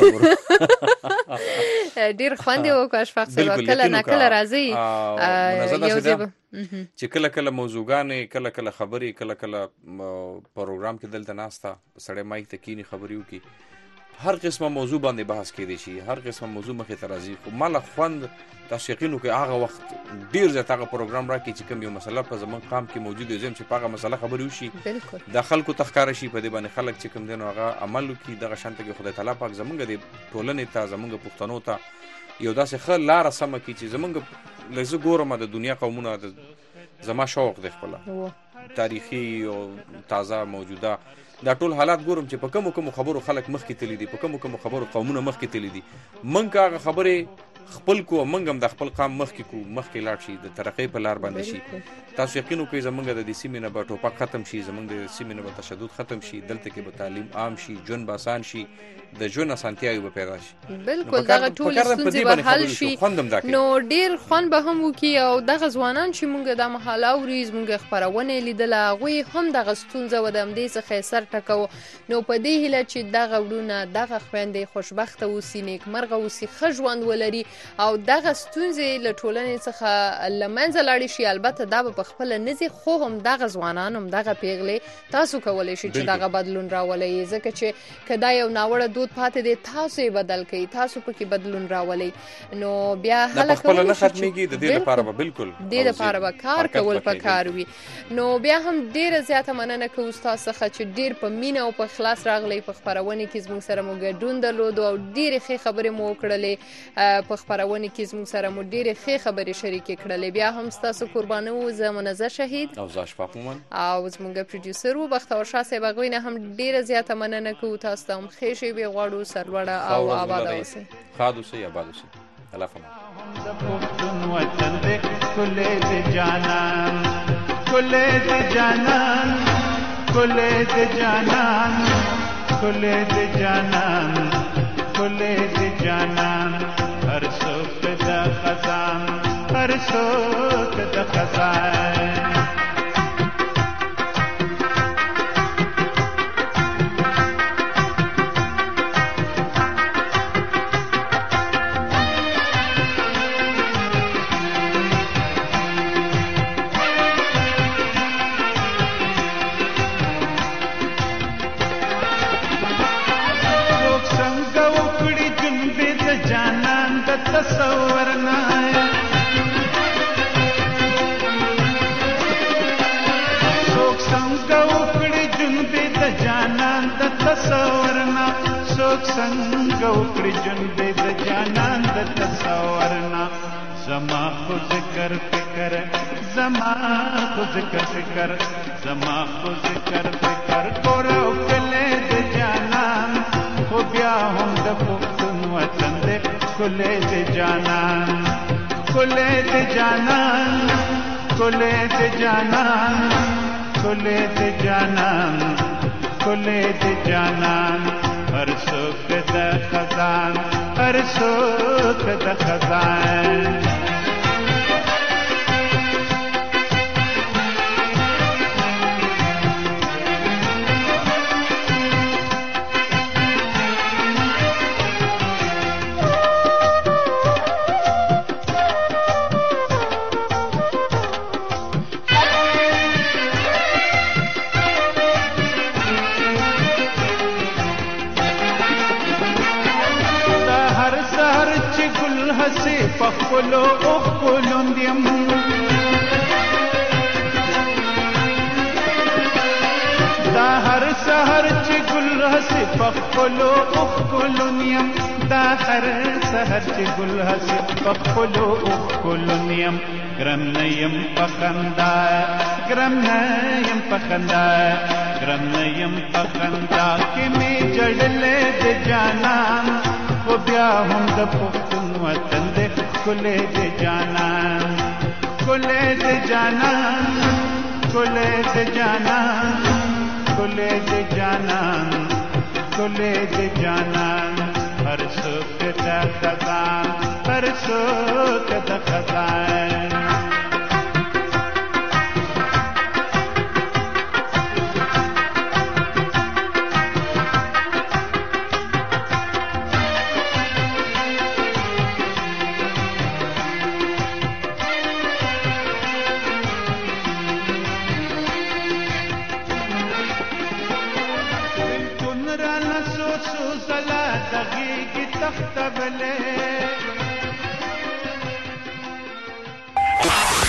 خبره ډیر خوند یو کو اشفاق صاحب کله نه کله راځي یو ځب چې کله کله موضوعګانې کله کله خبرې کله کله پروګرام کې دلته ناستا سړی مایک ته کینی خبرې وکي هر قسمه موضوع باندې بحث کېدی شي هر قسمه موضوع مخې ته راځي خو مالا خوند تاسو یقین وکړئ هغه وخت ډیر زیات هغه پروګرام راکړي چې کوم یو مسله په زموږ قام کې موجود وي چې په هغه مسله خبرې وشي د خلکو ته ښکاره شي په دې باندې خلک چې کوم دی نو هغه عمل وکړي دغه شانته کې خدای تعالی پاک زموږ د ټولنې ته زموږ پښتنو ته یو داسې ښه لاره سمه کړي چې زموږ لږ زه ګورم د دنیا قومونه زما شوق دی خپله تاریخي او تازه موجوده دا ټول حالات ګورم چې په کومو کومو خبرو خلک مخکې تللی دي په کومو کومو خبرو قومونه مخکې تللی دي موږ هغه خبرې خپل کو موږ هم د خپل قام مخکې کو مخکې لاړ شي د ترقۍ په لار باندې شي تاسو یقین وکړئ زموږ د دې سیمې نه به ټوپک ختم شي زموږ د سیمې نه به تشدد ختم شي دلته کې به تعلیم عام شي ژوند به آسان شي د ژوند اسانتیاوې به پیدا شي بالکل دغه ټول ستونزې به حل شي نو ډیر خوند به هم وکړي او دغه ځوانان چې موږ د مهاله اوري زموږ خبرونه لیدل هغوی هم دغه ستونزه و د همدې څخه سر ټکو نو په دې هیله چې دغه وړونه دغه خویندې خوشبخته اوسي نیکمرغه اوسي ښه ژوند ولري او دغه ستونزې له ټولنې څخه له منځه لاړې شي. البته دا به په خپله نه ځي، خو هم دغه ځوانان هم دغه پیغلې تاسو کولی شئ چې دغه بدلون راولئ، ځکه چې که دا یو ناوړه دود پاتې دی تاسو یې بدل کړئ، تاسو پکې بدلون راولئ، نو بیا هله کولی شو چې د دې لپاره به بالکل دې لپاره به کار کول پکار وي. نو بیا هم ډیره زیاته مننه کوو ستاسو څخه چې ډیر په مینه او په اخلاص راغلی په خپرونه کې زموږ سره مو ګډون درلود او ډیرې ښې خبرې مو وکړلې په خپرونه کې زموږ سره مو ډیرې ښې خبرې شریکې کړلې. بیا هم ستاسو قربانه وو زه منزه شهید او زه اشفاق مومن او زموږ پروډوسر وو بختور شاه صاحب. هغوی نه هم ډیره زیاته مننه کوو. تاسو ته هم ښې شېبې غواړو. سرلوړه او آباده اوسئ. ښاد اوسئ، آباد اوسئ. الله فمان وطن دے کلے دے جانان، کلے دے جانان، کلے دے جانان، کلے دے جانان، کلے دے جانان، ہر سوک دا خزان، ہر سوک دا خزان. تصور نہ سوک سنگ اکڑی جنبی د جانان د تصور نہ، سوک سنگ اکڑی جنبی د جانان د تصور نہ. زما خو ذکر فکر، زما خو ذکر فکر، زما خو ذکر فکر کورو کلے د جانان، خو بیا هم د پښتون وطن دے کلے دے جانان، کلے دے جانان، کلے دے جانان، کلے دے جانان، کلے دے جانان، ہر سوک دا خزان، ہر سوک دا خزان. پخلو اخلندیم دا هر سحر چې ګل هسي پخلو اخلندیم، دا هر سحر چې ګل هسي پخلو اخلندیم. ګرم نیم پخندا، ګرم نیم پخندا، ګرم نیم پخندا کې می جړلې د جانان، خو بیا هم د پښتون وطن دے کلے دے جانان، کلے دے جانان، کلے دے جانان، کلے دے جانان، کلے دے جانان، ہر سوک دا خزان، ہر سوک دا خزان. تخت بلے